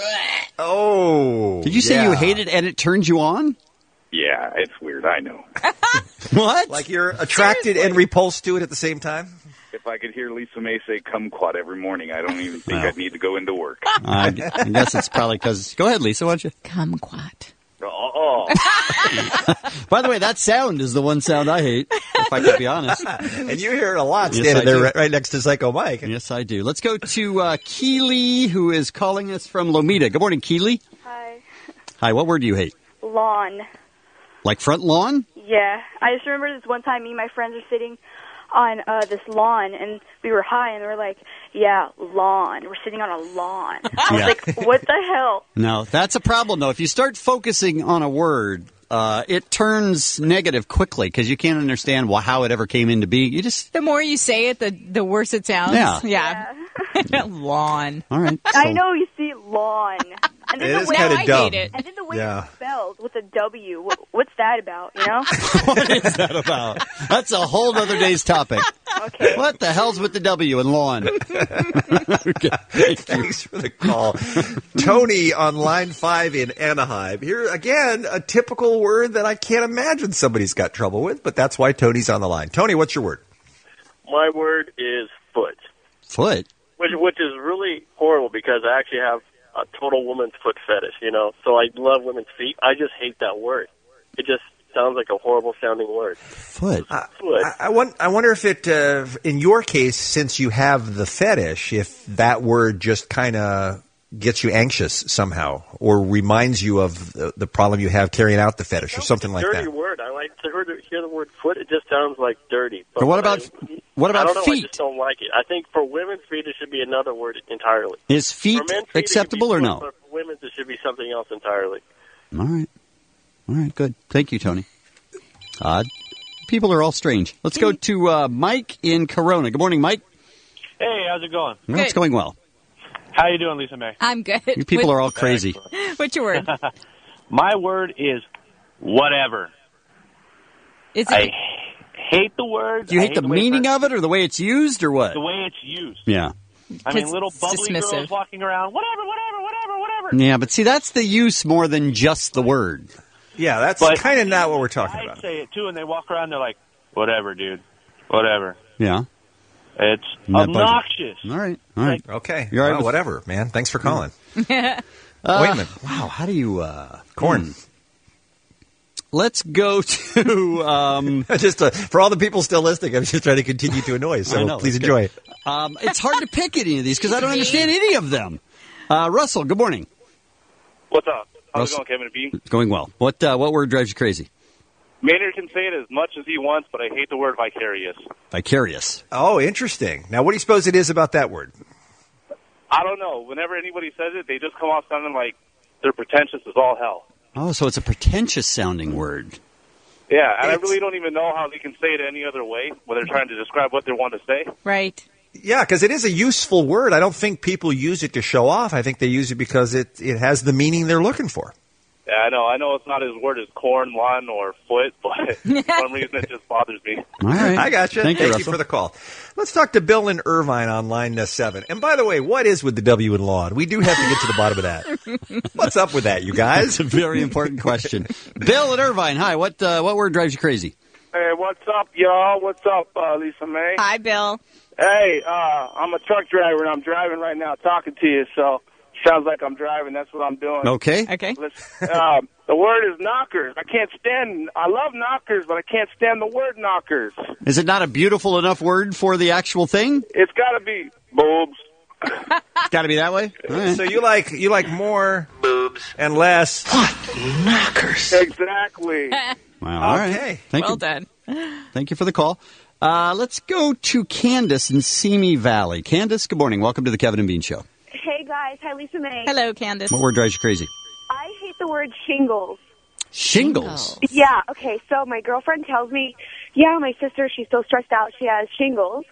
Oh. Did you say you hate it and it turns you on? Yeah, it's weird, I know. What? Like you're attracted and repulsed to it at the same time? If I could hear Lisa May say kumquat every morning, I don't even think I'd need to go into work. I guess it's probably because... Go ahead, Lisa, why don't you? Kumquat. Oh. By the way, that sound is the one sound I hate, if I can be honest. And you hear it a lot Yes, standing I there do. right next to Psycho Mike. Yes, I do. Let's go to Keely, who is calling us from Lomita. Good morning, Keely. Hi. Hi, what word do you hate? Lawn. Like front lawn? Yeah. I just remember this one time me and my friends were sitting on this lawn, and we were high, and we were like, yeah, lawn. We're sitting on a lawn. I was Yeah. like, what the hell? No, that's a problem, though. If you start focusing on a word, it turns negative quickly because you can't understand how it ever came into being. You just... The more you say it, the worse it sounds. Yeah. Lawn. All right. I know you see lawn. And It then is the way kinda I dumb. hate it. And then the way Yeah. it's spelled with a W. What's that about, you know? What is that about? That's a whole other day's topic. Okay. What the hell's with the W in lawn? Okay. Thanks for the call. Tony on line 5 in Anaheim. Here, again, a typical word that I can't imagine somebody's got trouble with, but that's why Tony's on the line. Tony, what's your word? My word is foot, Foot? which is really horrible because I actually have a total woman's foot fetish, you know. So I love women's feet. I just hate that word. It just sounds like a horrible sounding word. Foot. Foot. I wonder if it, in your case, since you have the fetish, if that word just kind of gets you anxious somehow or reminds you of the problem you have carrying out the fetish or something like Dirty that. word. I like to hear the word foot. It just sounds like dirty. But what about I don't know. I feet? just don't like it. I think for women's feet, it should be another word entirely. Is feet For men's feet, it should be acceptable or foot, no? but for women's, it should be something else entirely. All right. All right, good. Thank you, Tony. Odd. People are all strange. Let's go to Mike in Corona. Good morning, Mike. Hey, how's it going? Well, it's going well. How you doing, Lisa May? I'm good. You people are all crazy. What's your word? My word is whatever. I hate the word. Do you I hate the way meaning of it or the way it's used or what? The way it's used. Yeah. I mean, little bubbly dismissive. girls walking around, whatever. Yeah, but see, that's the use more than just the word. Yeah, that's But kind of not what we're talking I about. say it too, and they walk around, they're like, whatever, dude. Whatever. Yeah. It's Not budget. obnoxious. All right. All right. Okay. You're all right Well, with- whatever, man. Thanks for calling. Ointment. Wow, how do you... Corn. Let's go to... Just for all the people still listening, I'm just trying to continue to annoy you, I so know, please that's enjoy. good. It's hard to pick any of these because I don't understand any of them. Russell, good morning. What's up? How's Russell. it going, Kevin and B? It's going well. What word drives you crazy? Maynard can say it as much as he wants, but I hate the word vicarious. Vicarious. Oh, interesting. Now, what do you suppose it is about that word? I don't know. Whenever anybody says it, they just come off sounding like they're pretentious as all hell. Oh, so it's a pretentious sounding word. Yeah, and I really don't even know how they can say it any other way when they're trying to describe what they want to say. Right. Yeah, because it is a useful word. I don't think people use it to show off. I think they use it because it has the meaning they're looking for. Yeah, I know it's not as word as corn, lawn, or foot, but for some reason it just bothers me. All right. I got you. Thank you, you Russell. for the call. Let's talk to Bill in Irvine on line 7. And by the way, what is with the W in lawn? We do have to get to the bottom of that. What's up with that, you guys? It's a very important question. Bill in Irvine, hi. What word drives you crazy? Hey, what's up, y'all? What's up, Lisa May? Hi, Bill. Hey, I'm a truck driver, and I'm driving right now talking to you, so sounds like I'm driving. That's what I'm doing. Okay. Listen, the word is knockers. I love knockers, but I can't stand the word knockers. Is it not a beautiful enough word for the actual thing? It's got to be boobs. It's got to be that way? All right. So you like more boobs and less knockers. Exactly. Wow. All right. Okay. Thank Well you. done. Thank you for the call. Let's go to Candace in Simi Valley. Candace, good morning. Welcome to the Kevin and Bean Show. Hey, guys. Hi, Lisa May. Hello, Candace. What word drives you crazy? I hate the word shingles. Shingles? Yeah, okay. So my girlfriend tells me, yeah, my sister, she's so stressed out, she has shingles.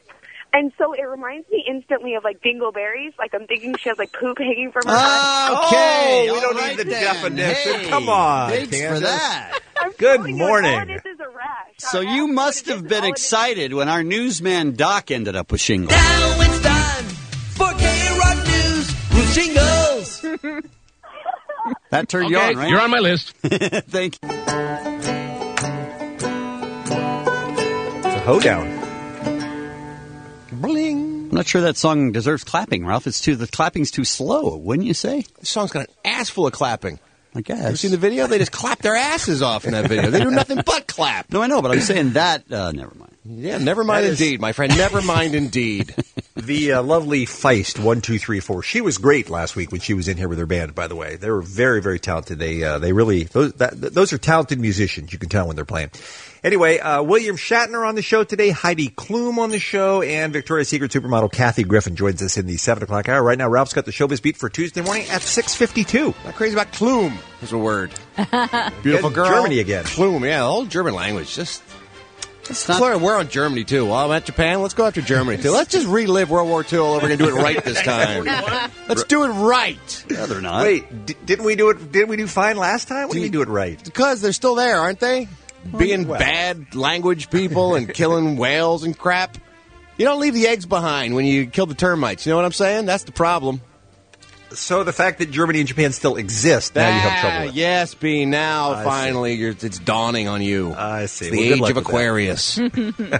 And so it reminds me instantly of like dingleberries. Like I'm thinking she has like poop hanging from her butt. Okay, we don't need the definition. Hey, Come on, thanks for Candace. that. Good All morning. it is a rash. So you must have been excited when our newsman Doc ended up with shingles. Now it's time for K-Rock News with shingles. That turned you Okay, on, right? you're on my list. Thank you. It's a hoedown. Bling. I'm not sure that song deserves clapping, Ralph. The clapping's too slow, wouldn't you say? The song's got an ass full of clapping. I guess. Ever seen the video? They just clap their asses off in that video. They do nothing but clap. No, I know, but I'm saying that. Never mind. Yeah, never mind indeed, my friend. Never mind indeed. The lovely Feist 1234. She was great last week when she was in here with her band. By the way, they were very, very talented. They really those are talented musicians. You can tell when they're playing. Anyway, William Shatner on the show today, Heidi Klum on the show, and Victoria's Secret supermodel Kathy Griffin joins us in the 7 o'clock hour. Right now, Ralph's got the Showbiz Beat for Tuesday morning at 6:52. Not crazy about Klum is a word. Beautiful girl. Germany again. Klum, yeah, the whole German language. We're on Germany, too. While I'm at Japan, let's go after Germany, too. Let's just relive World War II all over again and do it right this time. Let's do it right. No, they're not. Wait, didn't we do it? Didn't we do fine last time? What do you mean do it right? Because they're still there, aren't they? Being bad language people and killing whales and crap. You don't leave the eggs behind when you kill the termites. You know what I'm saying? That's the problem. So the fact that Germany and Japan still exist, now you have trouble with. Yes, B. Now, I finally, it's dawning on you. I see. It's the Well, good age luck of with Aquarius. I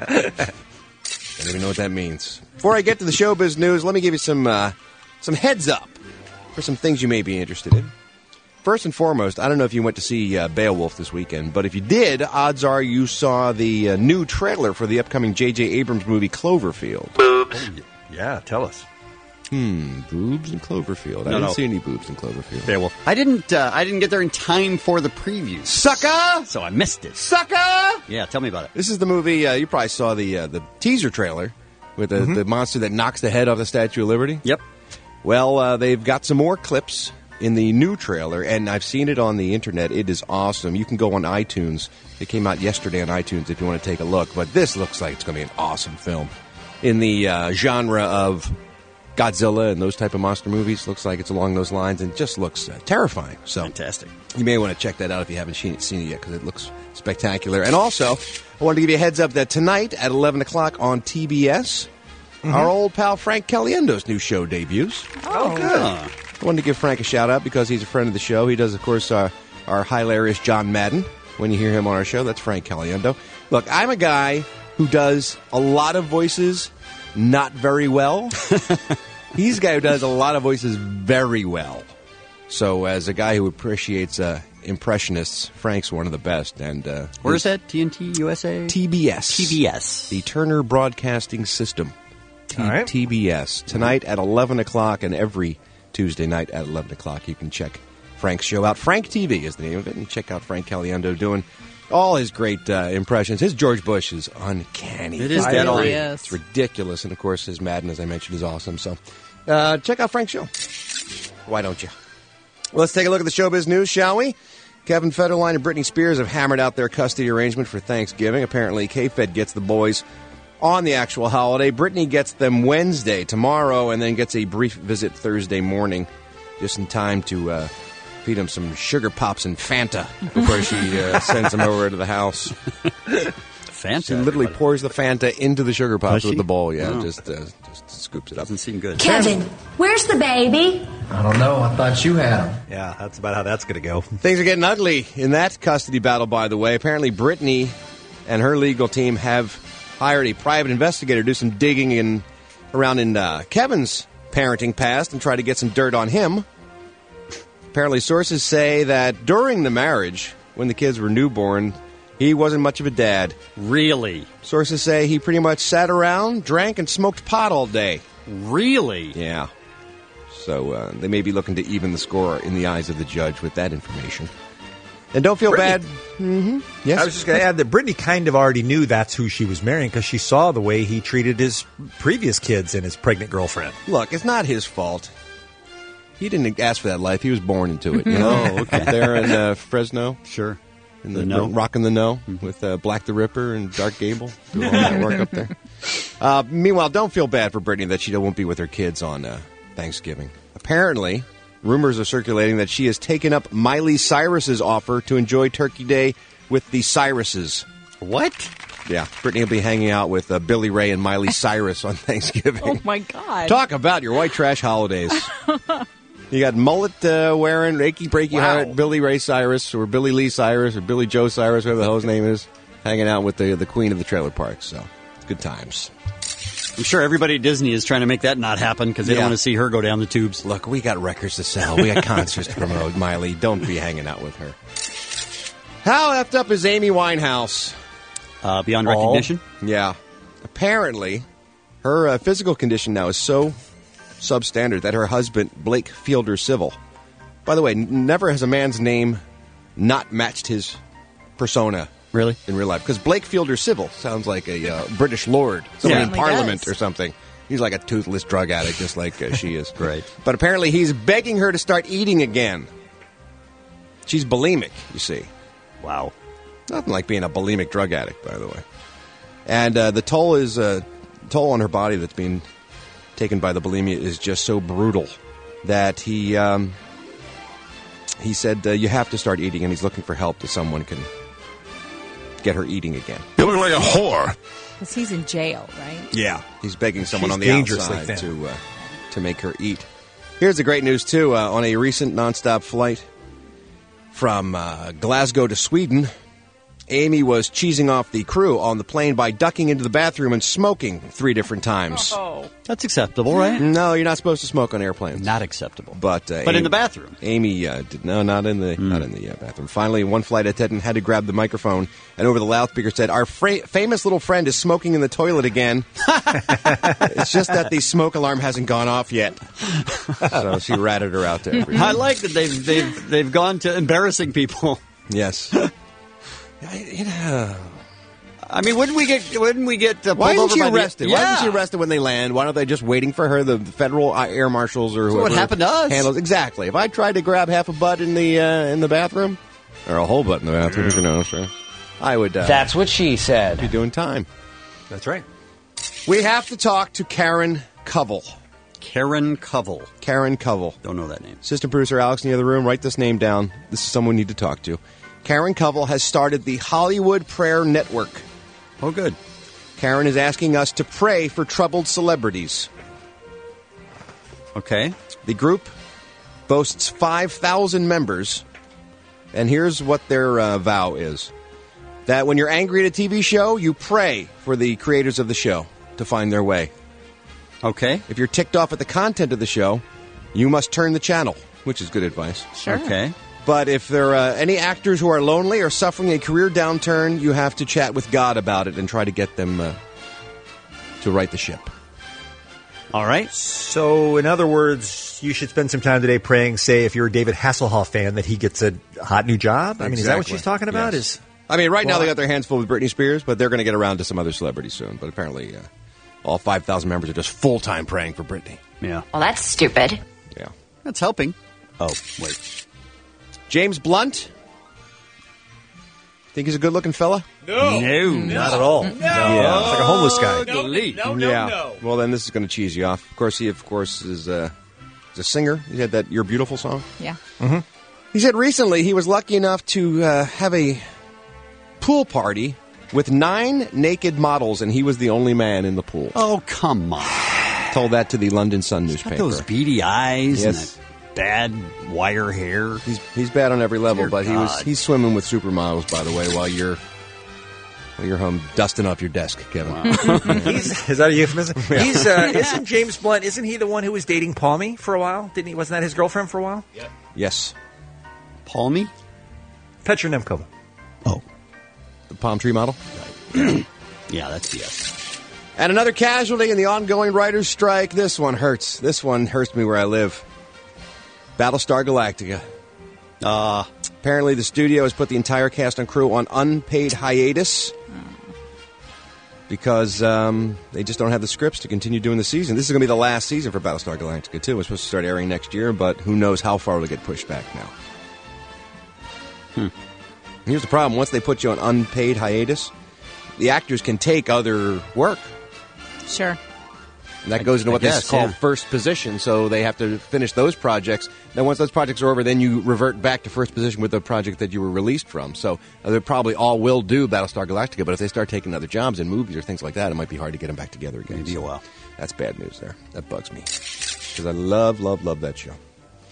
don't even know what that means. Before I get to the showbiz news, let me give you some heads up for some things you may be interested in. First and foremost, I don't know if you went to see Beowulf this weekend, but if you did, odds are you saw the new trailer for the upcoming J.J. Abrams movie Cloverfield. Boobs. Yeah, tell us. Boobs in Cloverfield. I didn't see any boobs in Cloverfield. Beowulf. I didn't get there in time for the preview. Sucker! So I missed it. Sucker! Yeah, tell me about it. This is the movie, you probably saw the teaser trailer with the monster that knocks the head off the Statue of Liberty. Yep. Well, they've got some more clips in the new trailer, and I've seen it on the internet. It is awesome. You can go on iTunes. It came out yesterday on iTunes if you want to take a look. But this looks like it's going to be an awesome film. In the genre of Godzilla and those type of monster movies, looks like it's along those lines and just looks terrifying. So fantastic. You may want to check that out if you haven't seen it yet because it looks spectacular. And also, I wanted to give you a heads up that tonight at 11 o'clock on TBS, our old pal Frank Caliendo's new show debuts. Oh, good. I wanted to give Frank a shout-out because he's a friend of the show. He does, of course, our hilarious John Madden. When you hear him on our show, that's Frank Caliendo. Look, I'm a guy who does a lot of voices not very well. He's a guy who does a lot of voices very well. So as a guy who appreciates impressionists, Frank's one of the best. And where is that? TNT USA? TBS. The Turner Broadcasting System. All right. TBS. Tonight at 11 o'clock and every Tuesday night at 11 o'clock. You can check Frank's show out. Frank TV is the name of it. And check out Frank Caliendo doing all his great impressions. His George Bush is uncanny. It is dead on. It's ridiculous. And, of course, his Madden, as I mentioned, is awesome. So check out Frank's show. Why don't you? Let's take a look at the showbiz news, shall we? Kevin Federline and Britney Spears have hammered out their custody arrangement for Thanksgiving. Apparently, K-Fed gets the boys on the actual holiday. Britney gets them Wednesday, tomorrow, and then gets a brief visit Thursday morning, just in time to feed them some sugar pops and Fanta before she sends them over to the house. Fanta? She literally pours the Fanta into the sugar pops with the bowl. Yeah, Oh. just scoops it up. Doesn't seem good. Kevin, where's the baby? I don't know. I thought you had him. Yeah, that's about how that's going to go. Things are getting ugly in that custody battle, by the way. Apparently, Britney and her legal team have hired a private investigator to do some digging around in Kevin's parenting past and try to get some dirt on him. Apparently, sources say that during the marriage, when the kids were newborn, he wasn't much of a dad. Really? Sources say he pretty much sat around, drank, and smoked pot all day. Really? Yeah. So they may be looking to even the score in the eyes of the judge with that information. And don't feel bad. Mm-hmm. Yes. I was just going to add that Britney kind of already knew that's who she was marrying because she saw the way he treated his previous kids and his pregnant girlfriend. Look, it's not his fault. He didn't ask for that life. He was born into it. You know? Oh, okay. Up there in Fresno. Sure. In The No. Rockin' the No with Black the Ripper and Dark Gable. Doing all that work up there. Meanwhile, don't feel bad for Britney that she won't be with her kids on Thanksgiving. Apparently, rumors are circulating that she has taken up Miley Cyrus's offer to enjoy Turkey Day with the Cyruses. What? Yeah, Britney will be hanging out with Billy Ray and Miley Cyrus on Thanksgiving. Oh, my God. Talk about your white trash holidays. You got mullet wearing, achy breaky heart, Billy Ray Cyrus, or Billy Lee Cyrus, or Billy Joe Cyrus, whatever the hell his name is, hanging out with the queen of the trailer park. So, good times. I'm sure everybody at Disney is trying to make that not happen because they don't want to see her go down the tubes. Look, we got records to sell. We got concerts to promote. Miley, don't be hanging out with her. How effed up is Amy Winehouse? Beyond recognition? Yeah. Apparently, her physical condition now is so substandard that her husband, Blake Fielder Civil, by the way, never has a man's name not matched his persona. Really? In real life. Because Blake Fielder Civil sounds like a British lord. Someone in Parliament or something. He's like a toothless drug addict, just like she is. Right. But apparently he's begging her to start eating again. She's bulimic, you see. Wow. Nothing like being a bulimic drug addict, by the way. And the toll on her body that's being taken by the bulimia is just so brutal that he said, you have to start eating, and he's looking for help that someone can get her eating again. You look like a whore. Because he's in jail, right? Yeah. He's begging someone She's on the dangerously outside thin. to make her eat. Here's the great news, too. On a recent nonstop flight from Glasgow to Sweden, Amy was cheesing off the crew on the plane by ducking into the bathroom and smoking 3 different times. Oh. That's acceptable, right? No, you're not supposed to smoke on airplanes. Not acceptable. But in the bathroom. Amy did not in the bathroom. Finally, one flight attendant had to grab the microphone and over the loudspeaker said, "Our famous little friend is smoking in the toilet again. It's just that the smoke alarm hasn't gone off yet." So she ratted her out to everybody. I like that they've gone to embarrassing people. Yes. I mean, wouldn't we get pulled Why isn't over she by arrested? The, Why isn't she arrested when they land? Why aren't they just waiting for her, the federal air marshals or whoever? what happened to us. Handles exactly. If I tried to grab half a butt in the bathroom, or a whole butt in the bathroom, you know, sure, I would. That's what she said. Be doing time. That's right. We have to talk to Karen Covell. Karen Covell. Karen Covell. Don't know that name. Assistant producer Alex in the other room, write this name down. This is someone we need to talk to. Karen Covell has started the Hollywood Prayer Network. Oh, good. Karen is asking us to pray for troubled celebrities. Okay. The group boasts 5,000 members, and here's what their vow is. That when you're angry at a TV show, you pray for the creators of the show to find their way. Okay. If you're ticked off at the content of the show, you must turn the channel, which is good advice. Sure. Okay. But if there are any actors who are lonely or suffering a career downturn, you have to chat with God about it and try to get them to right the ship. All right. So, in other words, you should spend some time today praying, say, if you're a David Hasselhoff fan, that he gets a hot new job. I mean, is that what she's talking about? Yes. I mean, right now they got their hands full with Britney Spears, but they're going to get around to some other celebrities soon. But apparently, all 5,000 members are just full-time praying for Britney. Yeah. Well, that's stupid. Yeah. That's helping. Oh, wait. James Blunt. Think he's a good-looking fella? No. Not at all. No. Yeah. It's like a homeless guy. No. Well, then this is going to cheese you off. Of course, he is a singer. He had that "You're Beautiful" song. Yeah. Mm-hmm. He said recently he was lucky enough to have a pool party with 9 naked models, and he was the only man in the pool. Oh, come on. Told that to the London Sun He's newspaper. got those beady eyes Yes. and that bad wire hair. He's bad on every level, Dear but God. he's swimming with supermodels, by the way, while you're home dusting off your desk, Kevin. Is that a euphemism? Yeah. Isn't James Blunt, isn't he the one who was dating Palmy for a while? Didn't he? Wasn't that his girlfriend for a while? Yep. Yes. Palmy? Petra Nemkova. Oh. The palm tree model? Yeah, that's yes. And another casualty in the ongoing writer's strike. This one hurts. This one hurts me where I live. Battlestar Galactica. Apparently the studio has put the entire cast and crew on unpaid hiatus because they just don't have the scripts to continue doing the season. This is going to be the last season for Battlestar Galactica, too. It's supposed to start airing next year, but who knows how far it'll get pushed back now. Here's the problem. Once they put you on unpaid hiatus, the actors can take other work. Sure. And that goes into what guess, is called yeah. first position, so they have to finish those projects. Then once those projects are over, then you revert back to first position with the project that you were released from. So they probably all will do Battlestar Galactica, but if they start taking other jobs in movies or things like that, it might be hard to get them back together again. Maybe a while. That's bad news there. That bugs me. Because I love, love, love that show.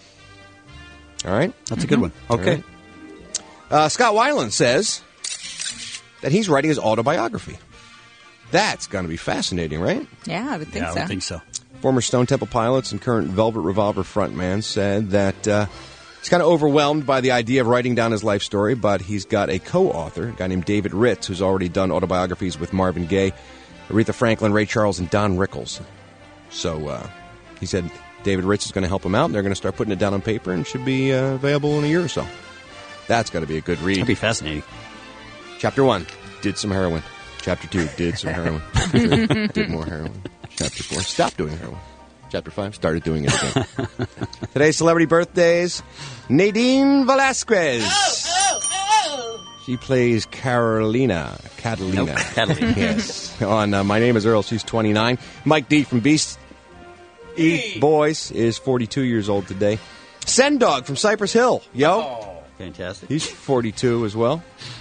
All right? That's a good one. Okay. All right. Scott Weiland says that he's writing his autobiography. That's going to be fascinating, right? Yeah, I would think so. I would think so. Former Stone Temple Pilots and current Velvet Revolver frontman said that he's kind of overwhelmed by the idea of writing down his life story, but he's got a co-author, a guy named David Ritz, who's already done autobiographies with Marvin Gaye, Aretha Franklin, Ray Charles, and Don Rickles. So he said David Ritz is going to help him out, and they're going to start putting it down on paper, and should be available in a year or so. That's going to be a good read. That'd be fascinating. Chapter 1, did some heroin. Chapter 2, did some heroin. Chapter 3, did more heroin. Chapter 4, stopped doing heroin. Chapter 5, started doing it again. Today's celebrity birthdays, Nadine Velasquez. She plays Catalina. Catalina. Yes. On My Name is Earl, she's 29. Mike D from Beast Eat Boys is 42 years old today. Sendog from Cypress Hill. Yo. Fantastic. He's 42 as well.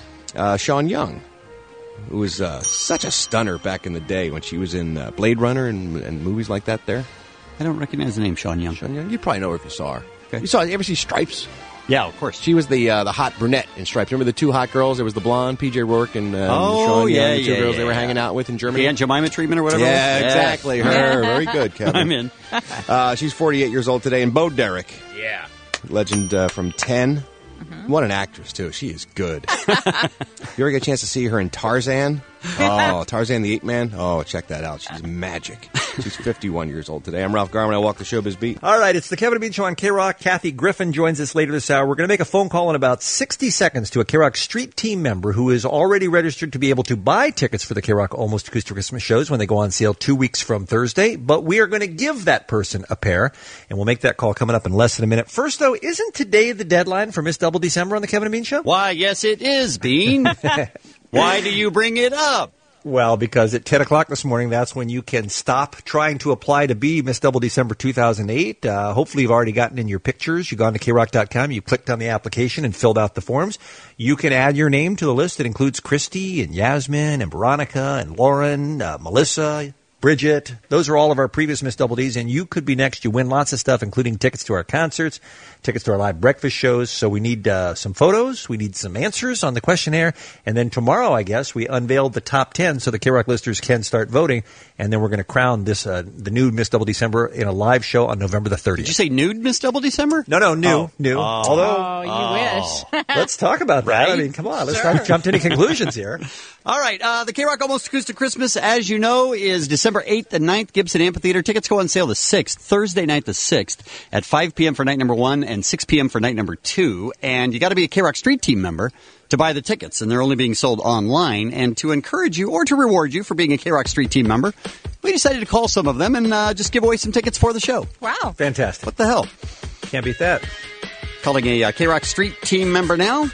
Sean Young, who was such a stunner back in the day when she was in Blade Runner and movies like that there. I don't recognize the name Sean Young. Sean Young? You probably know her if you saw her. Okay. You ever see Stripes? Yeah, of course. She was the hot brunette in Stripes. Remember the two hot girls? There was the blonde, P.J. Rourke, and Sean Young, the two girls they were hanging out with in Germany. The Aunt Jemima treatment or whatever? Yeah, exactly. Her. Very good, Kevin. I'm in. She's 48 years old today. And Bo Derek. Yeah. Legend from 10. What an actress, too. She is good. You ever get a chance to see her in Tarzan? Oh, Tarzan the Ape Man? Oh, check that out. She's magic. She's 51 years old today. I'm Ralph Garman. I walk the showbiz beat. All right, it's the Kevin and Bean Show on K-Rock. Kathy Griffin joins us later this hour. We're going to make a phone call in about 60 seconds to a K-Rock Street Team member who is already registered to be able to buy tickets for the K-Rock Almost Acoustic Christmas shows when they go on sale 2 weeks from Thursday. But we are going to give that person a pair, and we'll make that call coming up in less than a minute. First, though, isn't today the deadline for Miss Double December on the Kevin and Bean Show? Why, yes, it is, Bean. Why do you bring it up? Well, because at 10 o'clock this morning, that's when you can stop trying to apply to be Miss Double December 2008. Hopefully, you've already gotten in your pictures. You've gone to KRock.com. You clicked on the application and filled out the forms. You can add your name to the list that includes Christy and Yasmin and Veronica and Lauren, Melissa, Bridget. Those are all of our previous Miss Double Ds, and you could be next. You win lots of stuff, including tickets to our concerts, tickets to our live breakfast shows. So we need some photos. We need some answers on the questionnaire. And then tomorrow, I guess, we unveiled the top 10 so the K-Rock listeners can start voting. And then we're going to crown this the new Miss Double December in a live show on November the 30th. Did you say nude Miss Double December? No, new. Although, you wish. let's talk about that. Right? I mean, come on. Let's not jump to any conclusions here. All right. The K-Rock Almost Acoustic Christmas, as you know, is December 8th and 9th, Gibson Amphitheater. Tickets go on sale the 6th, Thursday night the 6th, at 5 p.m. for night number 1 and 6 p.m. for night number 2. And you got to be a K-Rock Street Team member to buy the tickets, and they're only being sold online. And to encourage you or to reward you for being a K-Rock Street Team member, we decided to call some of them and just give away some tickets for the show. Wow. Fantastic. What the hell? Can't beat that. Calling a K-Rock Street Team member now.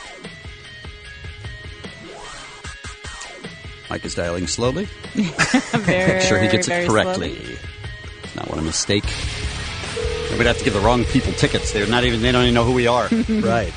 Mike is dialing slowly. Make sure he gets it correctly. Not want a mistake. We'd have to give the wrong people tickets. They don't even know who we are. Right.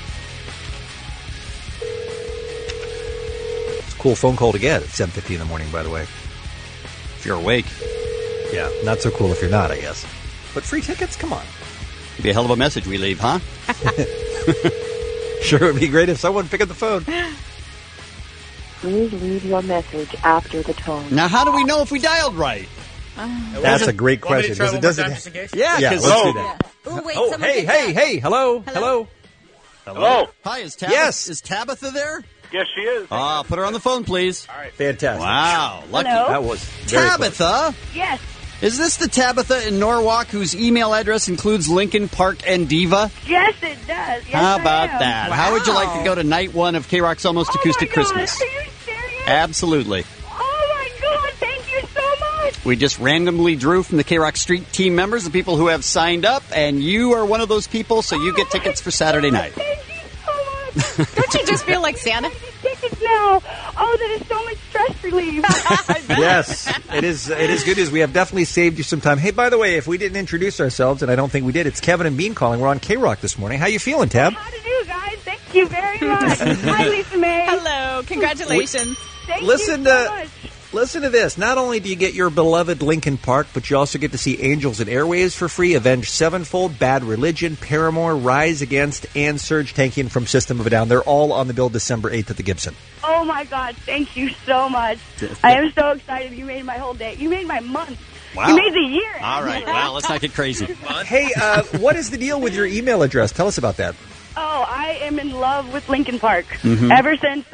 It's a cool phone call to get at 7:50 in the morning, by the way. If you're awake. Yeah, not so cool if you're not, I guess. But free tickets? Come on. It'd be a hell of a message we leave, huh? Sure, it would be great if someone picked up the phone. Please leave your message after the tone. Now, how do we know if we dialed right? That's a great question. Yeah, let's do that. Oh, wait, Oh, hey, hello. Hello. Hi, is Tabitha? Yes. Is Tabitha there? Yes, she is. Put her on the phone, please. All right. Fantastic. Wow, lucky. Hello? That was very Tabitha? Yes. Is this the Tabitha in Norwalk whose email address includes Lincoln Park and Diva? Yes, it does. Yes, How about I am. that? How would you like to go to night 1 of K-Rock's Almost Acoustic Oh my God, Christmas? are you serious? Absolutely. Oh my God, thank you so much. We just randomly drew from the K-Rock Street Team members, the people who have signed up, and you are one of those people, so you get tickets for Saturday night. Thank you so much. Don't you just feel like Santa? Tickets now. Oh, that is so much stress leave. Yes, it is. It is good news. We have definitely saved you some time. Hey, by the way, if we didn't introduce ourselves, and I don't think we did, it's Kevin and Bean calling. We're on K-Rock this morning. How you feeling, Tab? How did you guys? Thank you very much. Hi, Lisa May. Hello. Congratulations. Thank Listen you so to much. listen to this. Not only do you get your beloved Linkin Park, but you also get to see Angels and Airwaves for free, Avenged Sevenfold, Bad Religion, Paramore, Rise Against, and Serj Tankian from System of a Down. They're all on the bill December 8th at the Gibson. Oh, my God. Thank you so much. I am so excited. You made my whole day. You made my month. Wow. You made the year. All right. Well, let's not get crazy. Hey, what is the deal with your email address? Tell us about that. Oh, I am in love with Linkin Park. Mhm. Ever since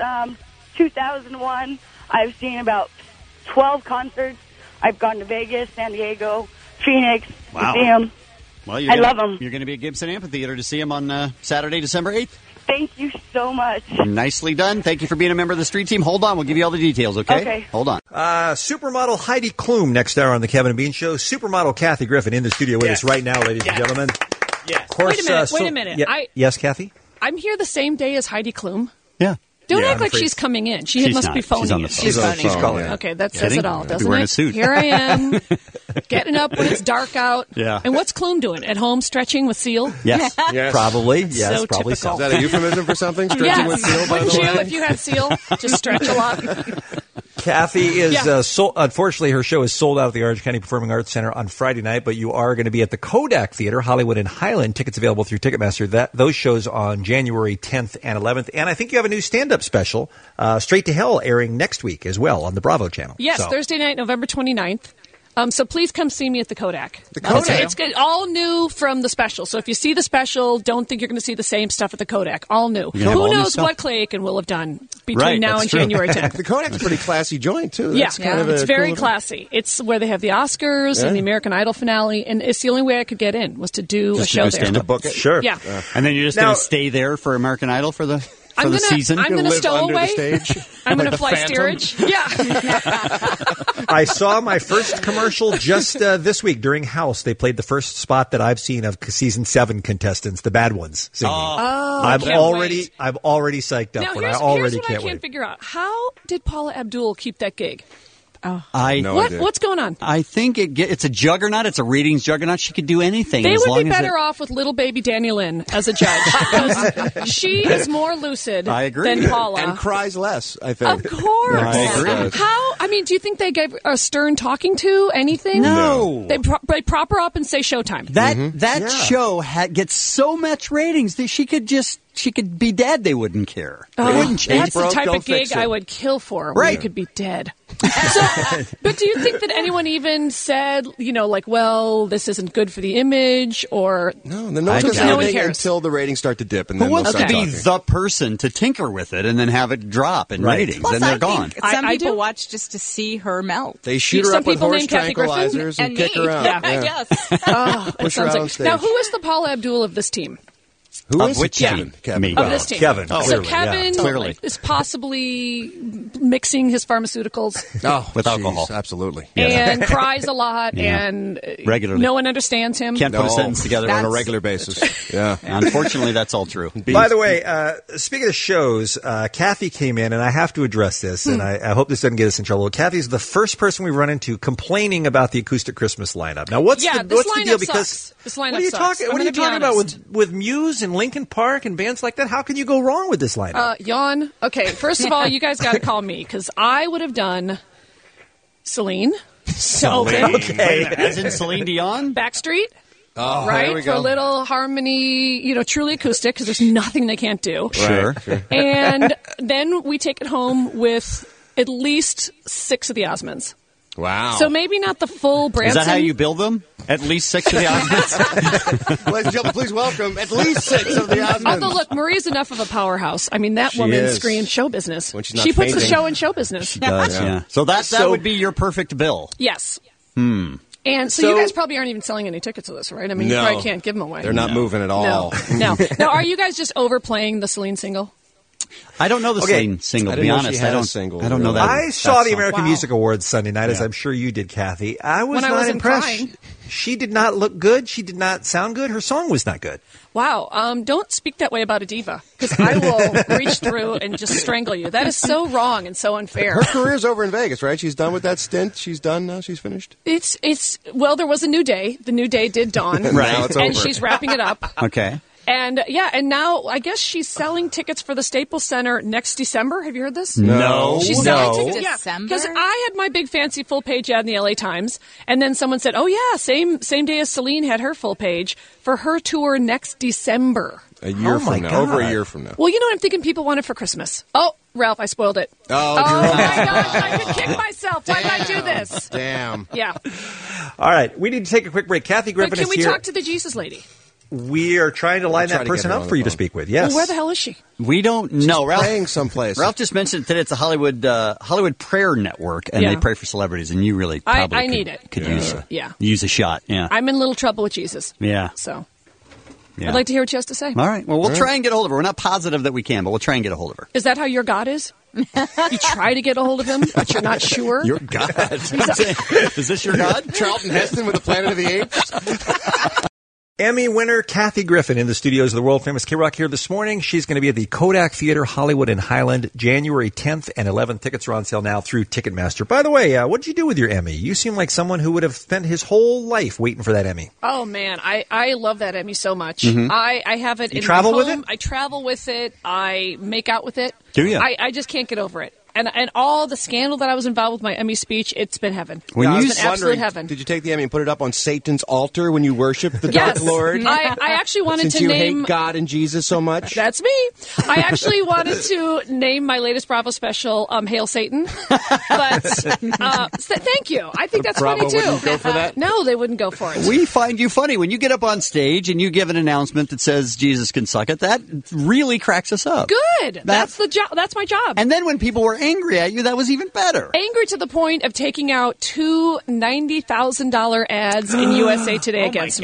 2001, I've seen about 12 concerts. I've gone to Vegas, San Diego, Phoenix, Wow. to see them. Well, I love them. You're going to be at Gibson Amphitheater to see him on Saturday, December 8th. Thank you so much. Nicely done. Thank you for being a member of the street team. Hold on. We'll give you all the details, okay? Okay. Hold on. Supermodel Heidi Klum next hour on the Kevin and Bean Show. Supermodel Kathy Griffin in the studio with us right now, ladies and gentlemen. Yes. Of course, Wait a minute. yeah, yes, Kathy? I'm here the same day as Heidi Klum. Yeah. Don't Yeah, act I'm like afraid- she's coming in. She She's must not. be phoning She's on the it. phone. She's on the phone, calling. yeah. Okay, that Kidding? says it all, I'll be doesn't wearing it? a suit. Here I am, getting up when it's dark out. Yeah. And what's Klum doing? At home stretching with Seal? Yes. Yes. Probably. Yes, So probably typical. so. Is that a euphemism for something? Stretching with Seal, by Wouldn't the you way? if you had Seal? Just stretch a lot. Kathy is, Yeah. unfortunately, her show is sold out at the Orange County Performing Arts Center on Friday night, but you are going to be at the Kodak Theater, Hollywood and Highland. Tickets available through Ticketmaster. Those shows on January 10th and 11th. And I think you have a new stand-up special, Straight to Hell, airing next week as well on the Bravo channel. Yes, So- Thursday night, November 29th. So please come see me at the Kodak. The Kodak? It's good, all new from the special. So if you see the special, don't think you're going to see the same stuff at the Kodak. All new. You have all Who new knows stuff. what Clay Aiken will have done between Right, now that's and true. January 10th. The Kodak's a pretty classy joint, too. Yeah, That's kind of a it's very cool little- classy. It's where they have the Oscars Yeah. and the American Idol finale, and it's the only way I could get in was to do Just a to show do there. stand-up. Book it. Sure. Yeah. And then you're just Now- going to stay there for American Idol for the I'm gonna, season? I'm going to live stow under the away. stage? I'm going Like to the fly Phantom? steerage. Yeah. I saw my first commercial just this week during House. They played the first spot that I've seen of season 7 contestants, the bad ones, singing. I I'm can't already wait. I'm already psyched up Now, for it. I here's already what can't I can't wait. figure out. How did Paula Abdul keep that gig? I No what? idea. What's going on? I think it's a juggernaut. It's a ratings juggernaut. She could do anything. They as would long be as better it, off with little baby Daniel Lynn as a judge because she is more lucid I agree. than Paula. And cries less, I think. Of course. I agree. How? I mean, do you think they gave a stern talking to anything? No. They prop her up and say Showtime. That show gets so much ratings that she could be dead. They wouldn't care. They wouldn't change. That's the broke, type don't of gig fix it. I would kill for. Where Right. you could be dead. So, but do you think that anyone even said, like, well, this isn't good for the image, or No, no one's going to say No one anything cares. until the ratings start to dip, and Who then wants they'll to start be talking. the person to tinker with it and then have it drop in Right. ratings? Plus, and they're I gone. think some I people do. watch just to see her melt. They shoot her Some up with people horse named Kathy Griffin tranquilizers and and kick me. her out. Yeah, I guess. Oh, it Push her sounds out on like. stage. Now, who is the Paula Abdul of this team? Who Of is which it? team? Kevin. Me. Of this team. Kevin, So clearly, Kevin yeah. Clearly. is possibly mixing his pharmaceuticals Oh, With alcohol. Absolutely. and cries a lot, Yeah. and Regularly. no one understands him. Can't put a sentence together on a That's- regular basis. Yeah. Unfortunately, that's all true. By the way, speaking of shows, Kathy came in, and I have to address this, and I hope this doesn't get us in trouble. Kathy's the first person we run into complaining about the Acoustic Christmas lineup. Now, what's Yeah, the this deal? lineup Because sucks. This lineup what are you sucks. talking? I'm What are you gonna be talking about honest. with Muse and Linkin Park and bands like that? How can you go wrong with this lineup? Yawn. Okay, first of all, you guys got to call me because I would have done Celine to open. Okay. As in Celine Dion? Backstreet. Oh, Right, there we for a go. little harmony, truly acoustic, because there's nothing they can't do. Sure. And then we take it home with at least 6 of the Osmonds. Wow. So maybe not the full Is Branson. that how you build them? At least 6 of the Osmonds? Ladies and gentlemen, please welcome at least 6 of the Osmonds. Although, look, Marie's enough of a powerhouse. I mean, that She woman is. screams show business. When she's not She puts the fainting. show in show business. She does, yeah. So that would be your perfect bill. Yes. Hmm. And so, you guys probably aren't even selling any tickets to this, right? I mean, No. you probably can't give them away. They're not moving at all. No. Now, are you guys just overplaying the Celine single? I don't know the Celine single, I to didn't be know she honest. had I a don't single, I don't know really. that. I saw that the song. American Wow. Music Awards Sunday night, as Yeah. I'm sure you did, Kathy. I was When I not wasn't impressed. crying. She did not look good. She did not sound good. Her song was not good. Wow. Don't speak that way about a diva, because I will reach through and just strangle you. That is so wrong and so unfair. Her career's over in Vegas, right? She's done with that stint. She's done now. She's finished. Well, there was a new day. The new day did dawn. Right. Now it's and over. she's wrapping it up. Okay. And and now I guess she's selling tickets for the Staples Center next December. Have you heard this? No. She's selling tickets. Yeah, because I had my big fancy full page ad in the LA Times, and then someone said, "Oh yeah, same day as Celine had her full page for her tour next December." A year from now. Over a year from now. Well, you know what I'm thinking? People want it for Christmas. Oh, Ralph, I spoiled it. Oh my gosh, I could kick myself. Why did I do this? Damn. Yeah. All right, we need to take a quick break. Kathy Griffin But can is we here. talk to the Jesus lady? We are trying to line that person up for you to speak with. Yes. Well, where the hell is she? We don't know. Ralph, praying someplace. Ralph just mentioned today it's a Hollywood Prayer Network, and Yeah. they pray for celebrities, and you really I probably need it. could Yeah. use a shot. Yeah. I'm in a little trouble with Jesus. Yeah. So Yeah. I'd like to hear what she has to say. All right. Well, we'll try and get a hold of her. We're not positive that we can, but we'll try and get a hold of her. Is that how your God is? You try to get a hold of him, but you're not sure? Your God. Is this your God? Charlton Heston with the Planet of the Apes? Emmy winner Kathy Griffin in the studios of the world-famous K-Rock here this morning. She's going to be at the Kodak Theater, Hollywood in Highland, January 10th and 11th. Tickets are on sale now through Ticketmaster. By the way, what did you do with your Emmy? You seem like someone who would have spent his whole life waiting for that Emmy. Oh, man. I love that Emmy so much. Mhm. I have it You in travel my with home. it? I travel with it. I make out with it. Do you? I just can't get over it. And all the scandal that I was involved with my Emmy speech, it's been heaven. I was It's been absolute wondering, heaven. Did you take the Emmy and put it up on Satan's altar when you worship the Yes. Dark Lord? I actually wanted Since to you name... hate God and Jesus so much? That's me. I actually wanted to name my latest Bravo special Hail Satan. But thank you. I think that's Bravo funny, too. wouldn't go for that? No, they wouldn't go for it. We find you funny. When you get up on stage and you give an announcement that says Jesus can suck it, that really cracks us up. Good. That's the job. That's my job. And then when people were angry at you, that was even better. Angry to the point of taking out two $90,000 ads in USA Today against me.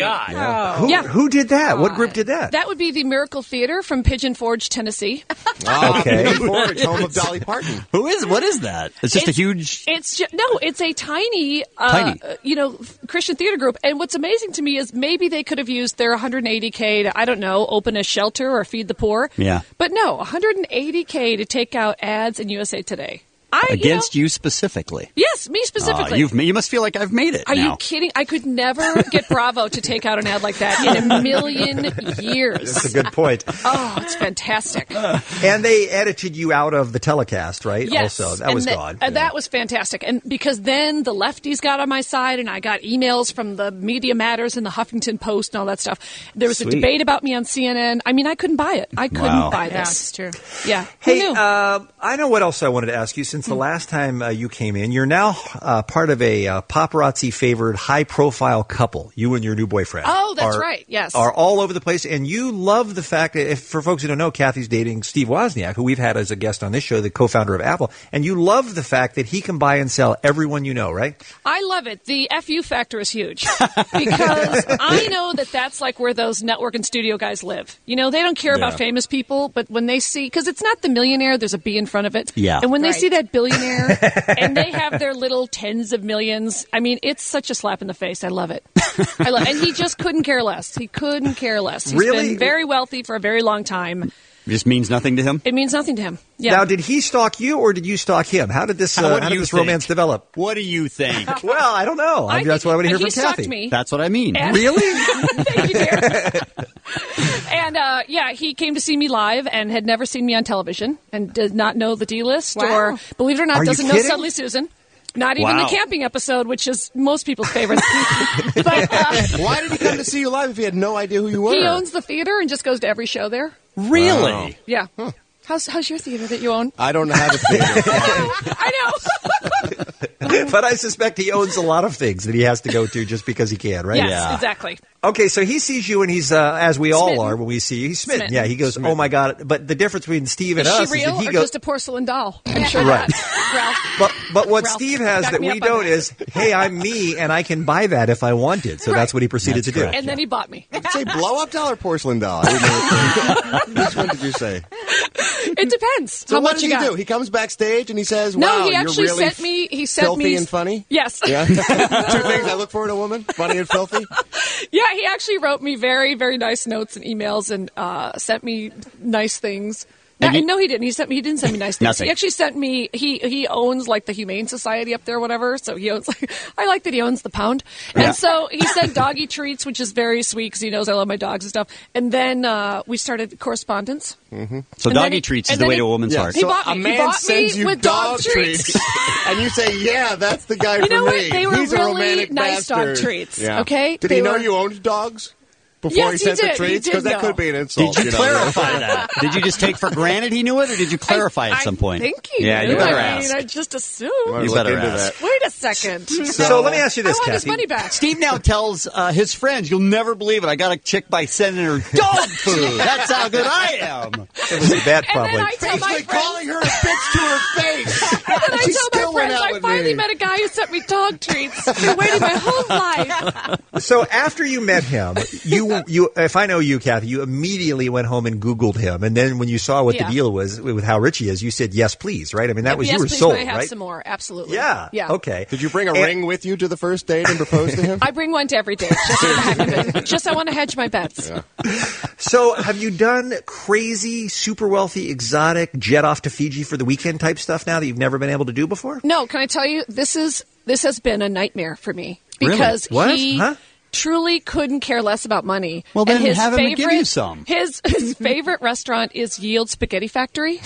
Who did that? What group did that? That would be the Miracle Theater from Pigeon Forge, Tennessee. Okay. Pigeon Forge, home of Dolly Parton. What is that? It's just a huge... It's a tiny, Christian theater group. And what's amazing to me is maybe they could have used their $180K to, I don't know, open a shelter or feed the poor. Yeah. But no, $180K to take out ads in USA Today. Against you specifically. Yes, me specifically. You must feel like I've made it Are now. you kidding? I could never get Bravo to take out an ad like that in a million years. That's a good point. Oh, it's fantastic. And they edited you out of the telecast, right? Yes. Also, that was gone. That was fantastic. And because then the lefties got on my side and I got emails from the Media Matters and the Huffington Post and all that stuff. There was a Sweet. debate about me on CNN. I mean, I couldn't buy it. I couldn't buy this. Yeah, it's true. Yeah. Hey, Who knew? I know what else I wanted to ask you. Since the last time you came in, you're now part of a paparazzi-favored, high-profile couple. You and your new boyfriend. Oh, that's right. Yes. Are all over the place, and you love the fact that, for folks who don't know, Kathy's dating Steve Wozniak, who we've had as a guest on this show, the co-founder of Apple, and you love the fact that he can buy and sell everyone you know, right? I love it. The FU factor is huge because I know that that's like where those network and studio guys live. You know, they don't care about famous people, but when they see, because it's not the millionaire, there's a B in front of it. Yeah. And when they see that billionaire and they have their little tens of millions, I mean, it's such a slap in the face. I love it. And he just couldn't care less. He couldn't care less. He's Really? been very wealthy for a very long time. Just means nothing to him? It means nothing to him. Yeah. Now, did he stalk you, or did you stalk him? How did this romance develop? What do you think? Well, I don't know. That's what I want to hear from he stalked Kathy. me. That's what I mean. And- Really? Thank you, dear. And he came to see me live and had never seen me on television and did not know the D-list or, believe it or not, Are you doesn't know kidding? Suddenly Susan. Not even Wow. the camping episode, which is most people's favorite. But Why did he come to see you live if he had no idea who you were? he owns the theater and just goes to every show there. Really? Wow. Yeah. How's your theater that you own? I don't have a theater. I know. But I suspect he owns a lot of things that he has to go to just because he can, right? Yes, exactly. Okay, so he sees you and he's, as we all Smitten. are when we see you, he's smitten. Smitten. Yeah, he goes, oh my God. But the difference between Steve and Is us she is real that he or goes, just a porcelain doll? I'm sure Right. that. Ralph. but what Ralph, Steve has back that me we up on don't that. is, hey, I'm me and I can buy that if I wanted. So that's what he proceeded to do. And then he bought me. Say blow up doll or porcelain doll? I didn't know. Which one did you say? It depends. So how what much did you he got. do? He comes backstage and he says, No, wow, he actually you're really sent me. He sent filthy me and funny? Yes. Yeah. 2 things I look for in a woman: funny and filthy. Yeah, he actually wrote me very, very nice notes and emails and sent me nice things. No, he didn't. He didn't send me nice things. Nothing. He actually sent me. He owns like the Humane Society up there, whatever. So he owns. I like that he owns the Pound, and so he sent doggy treats, which is very sweet because he knows I love my dogs and stuff. And then we started correspondence. Mm-hmm. So doggy treats is the way to a woman's heart. He bought me. A man he bought sends me you with dog treats. and you say, "Yeah, that's the guy for me." You know what? They were He's a really romantic nice bastard. dog treats. Yeah. Okay. Did he know you owned dogs? Before Yes, he sent he the did. treats? He Because did that know. could be an insult. Did you clarify that? Did you just take for granted he knew it, or did you clarify at some point? I think he Yeah, knew. you better I ask. mean, I just assumed. You better ask. Wait a second. So let me ask you this, I want his Kathy. money back. Steve now tells his friends, "You'll never believe it. I got a chick by sending her dog food. That's how good I am." It was that probably. And then I tell my friends, calling her a bitch to her face. and then I She tell still my went friends, out I with finally me. met a guy who sent me dog treats. I've been waiting my whole life. So after you met him, you if I know you, Kathy, you immediately went home and Googled him, and then when you saw what Yeah. the deal was with how rich he is, you said yes, please, right? I mean, that was yes, you were please, sold, may I have right? some more? Absolutely. Yeah. Yeah. Okay. Did you bring a ring with you to the first date and propose to him? I bring one to every date. Just for the heck of it. Just I want to hedge my bets. Yeah. So have you done crazy, super wealthy, exotic, jet off to Fiji for the weekend type stuff now that you've never been able to do before? No, can I tell you, this has been a nightmare for me Really? because What? he Huh? truly couldn't care less about money. Well, then and his have him favorite, give you some. His favorite restaurant is Yield Spaghetti Factory.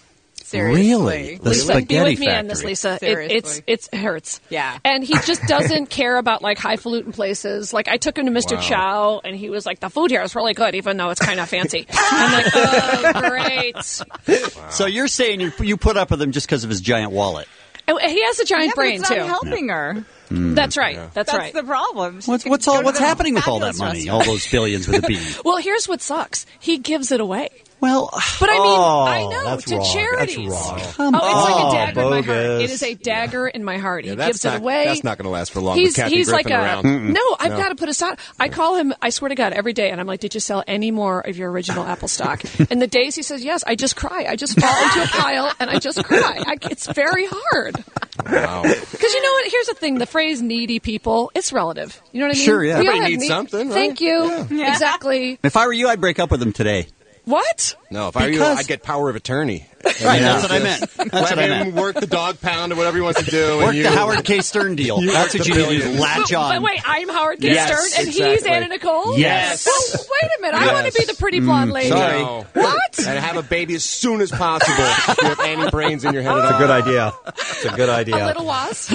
Really? The Lisa, spaghetti be with me factory. on this, Lisa. Seriously. It hurts. Yeah. And he just doesn't care about like highfalutin places. Like I took him to Mr. Wow. Chow, and he was like, "The food here is really good, even though it's kind of fancy." I'm like, "Oh, great." So you're saying you put up with him just because of his giant wallet? And he has a giant Yeah, but brain it's not too. helping her. That's right. That's right. the problem. She What's could go to what's the happening with all that fabulous money? restaurant. All those billions with a B. Well, here's what sucks. He gives it away. Well, But I mean, Oh, I know that's to wrong. charities. That's wrong. Come Oh, it's like a dagger in my heart. bogus. It is a dagger in my heart. He Yeah, gives it away. That's not going to last for long. He's with Kathy like Griffin a around. no. I've got to put aside. I call him. I swear to God, every day, and I'm like, "Did you sell any more of your original Apple stock?" And the days he says yes, I just cry. I just fall into a pile and I just cry. It's very hard. Wow. Because you know what? Here's the thing: the phrase "needy people" it's relative. You know what I mean? Sure, yeah. We all Everybody have needs something, right? Thank you. Yeah. Exactly. if I were you, I'd break up with him today. What? No, if I were you, Because- I'd get power of attorney. Right, that's what I meant. That's Let what I him meant. work the dog pound or whatever he wants to do. Work and you, the Howard K. Stern deal. You That's work what the you need to billions. latch on. But wait, I'm Howard K. Yes, Stern, and he's exactly. Anna Nicole? Yes. Oh, wait a minute. I want to be the pretty blonde lady. Sorry. What? And have a baby as soon as possible. If you have any brains in your head at It's all. a good idea. It's a good idea. A little was.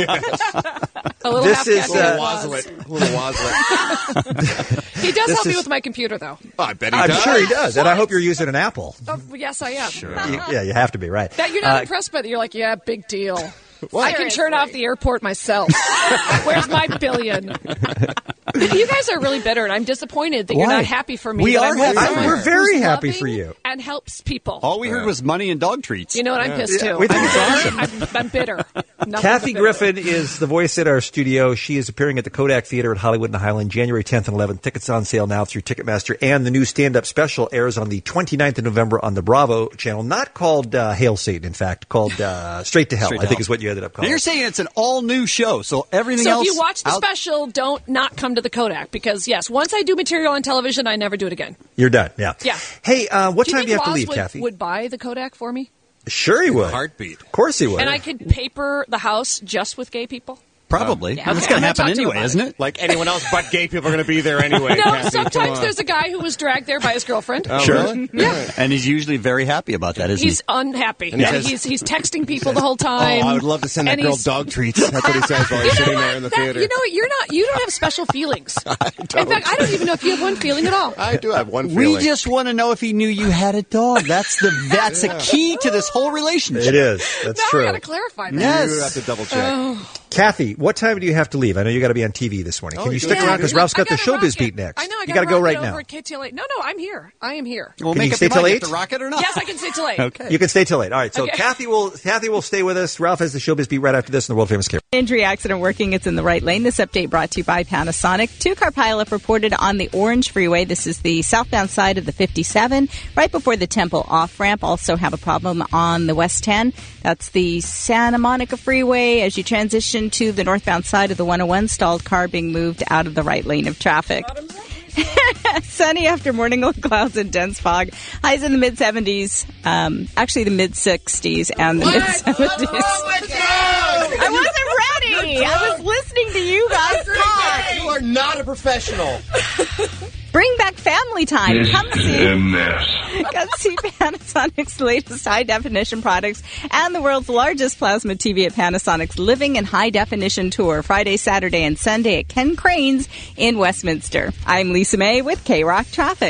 A little This half is, caffeinated Wazlet. Little Wazlet. He does this help me is- with my computer, though. Oh, I bet he I'm does. sure he does, and I hope you're using an Apple. Oh, yes, I am. Yeah, you have to be, right. That you're not impressed by that. You're like, yeah, big deal. What? I can turn off the airport myself. Where's my billion? You guys are really bitter, and I'm disappointed that you're Why? not happy for me. We that are I'm with happy. someone We're very who's happy loving for you. and helps people. All we heard was money and dog treats. You know what? I'm pissed too. we think I'm, it's sorry. I'm bitter. Nothing Kathy but bitter. Griffin is the voice in our studio. She is appearing at the Kodak Theater at Hollywood and Highland January 10th and 11th. Tickets on sale now through Ticketmaster. And the new stand-up special airs on the 29th of November on the Bravo channel. Not called Hail Satan, in fact. Called Straight to Hell, Straight to I think Hell. is what you ended up Now calling you're it. saying it's an all-new show, so everything So else... if you watch the out- special, don't not come to the Kodak because yes, once I do material on television, I never do it again. You're done, yeah. Yeah. Hey, what do you time think do you have to Woz leave, would, Kathy? would buy the Kodak for me? Sure he would. Heartbeat. Of course he would. And I could paper the house just with gay people? Probably. Yeah. That's Okay, going to I'm gonna happen talk to him anyway, about isn't it? Like anyone else but gay people are going to be there anyway. No, Kathy. Come sometimes on. there's a guy who was dragged there by his girlfriend. Oh, really? Yeah. And he's usually very happy about that, isn't He's he? unhappy. And he And says- he's texting people the whole time. Oh, I would love to send that And girl he's- dog treats. That's what he says while he's You know sitting what? there in the That- theater. You know what? You don't have special feelings. In fact, I don't even know if you have one feeling at all. I do have one We feeling. just want to know if he knew you had a dog. That's the key to this whole relationship. It is. That's Now true. I got to clarify that. Yes. You have to double check. Oh. Kathy, what time do you have to leave? I know you got to be on TV this morning. Can you stick around? Because Ralph's got the showbiz beat next. I know. You got to go right now. Over at KTLA. No, I'm here. I am here. We'll Can make you up stay your till mind. 8? You have to rock it or not? Yes, I can stay till 8. Okay. You can stay till 8. All right. So Okay. Kathy will stay with us. Ralph has the showbiz beat right after this in the world famous Care. Injury accident working. It's in the right lane. This update brought to you by Panasonic. 2-car pileup reported on the Orange Freeway. This is the southbound side of the 57, right before the Temple off-ramp. Also have a problem on the West 10. That's the Santa Monica Freeway. As you transition to the northbound side of the 101, stalled car being moved out of the right lane of traffic. Sunny after morning with clouds and dense fog. Highs in the mid-70s. Actually, the mid-60s and the mid-70s. I wasn't ready. I was listening to you guys talk. You are not a professional. Bring back family time. Come see Panasonic's latest high-definition products and the world's largest plasma TV at Panasonic's Living in High Definition Tour, Friday, Saturday, and Sunday at Ken Crane's in Westminster. I'm Lisa May with K-Rock Traffic.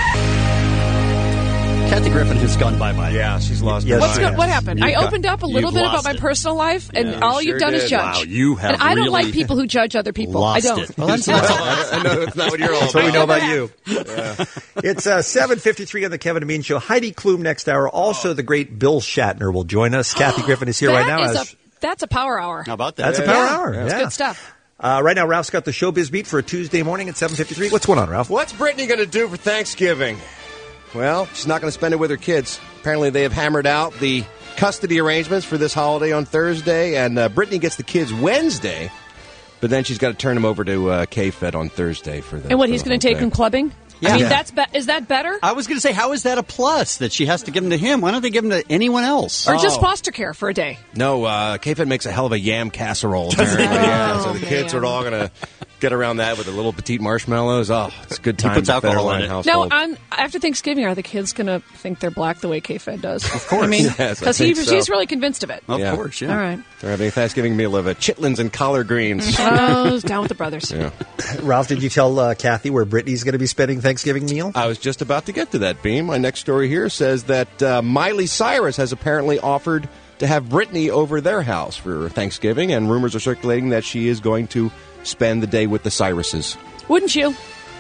Kathy Griffin has gone bye-bye. Yeah, she's lost her mind. What happened? I opened up a little bit about my it. personal life, and Yeah, all you you've sure done is did. judge. Wow, you have and I don't really like people who judge other people. I lost don't. it. Well, that's I know that's not what you're all That's what we know about. about you. It's 7:53 on the Kevin and Bean Show. Heidi Klum next hour. Also, the great Bill Shatner will join us. Kathy Griffin is here right now. That's a power hour. How about that? That's a power hour. That's Yeah. good stuff. Right now, Ralph's got the showbiz beat for a Tuesday morning at 7:53. What's going on, Ralph? What's Brittany going to do for Thanksgiving? Well, she's not going to spend it with her kids. Apparently, they have hammered out the custody arrangements for this holiday on Thursday, and Brittany gets the kids Wednesday, but then she's got to turn them over to K-Fed on Thursday for the. And what, he's going to take them clubbing? Yeah. I mean, Yeah. is that better? I was going to say, how is that a plus that she has to give them to him? Why don't they give them to anyone else? Or just foster care for a day? No, K-Fed makes a hell of a yam casserole. Apparently. Yeah, so the kids are all going to get around that with the little petite marshmallows. Oh, it's a good time. He puts alcohol in it. Household. Now, after Thanksgiving, are the kids going to think they're black the way K-Fed does? Of course. I mean, Yes, I because think so. he's really convinced of it. Of course, yeah. All right. They're having a Thanksgiving meal of chitlins and collard greens. Oh, down with the brothers. Yeah. Ralph, did you tell Kathy where Brittany's going to be spending Thanksgiving meal? I was just about to get to that, Beam. My next story here says that Miley Cyrus has apparently offered to have Britney over their house for Thanksgiving, and rumors are circulating that she is going to spend the day with the Cyruses. Wouldn't you?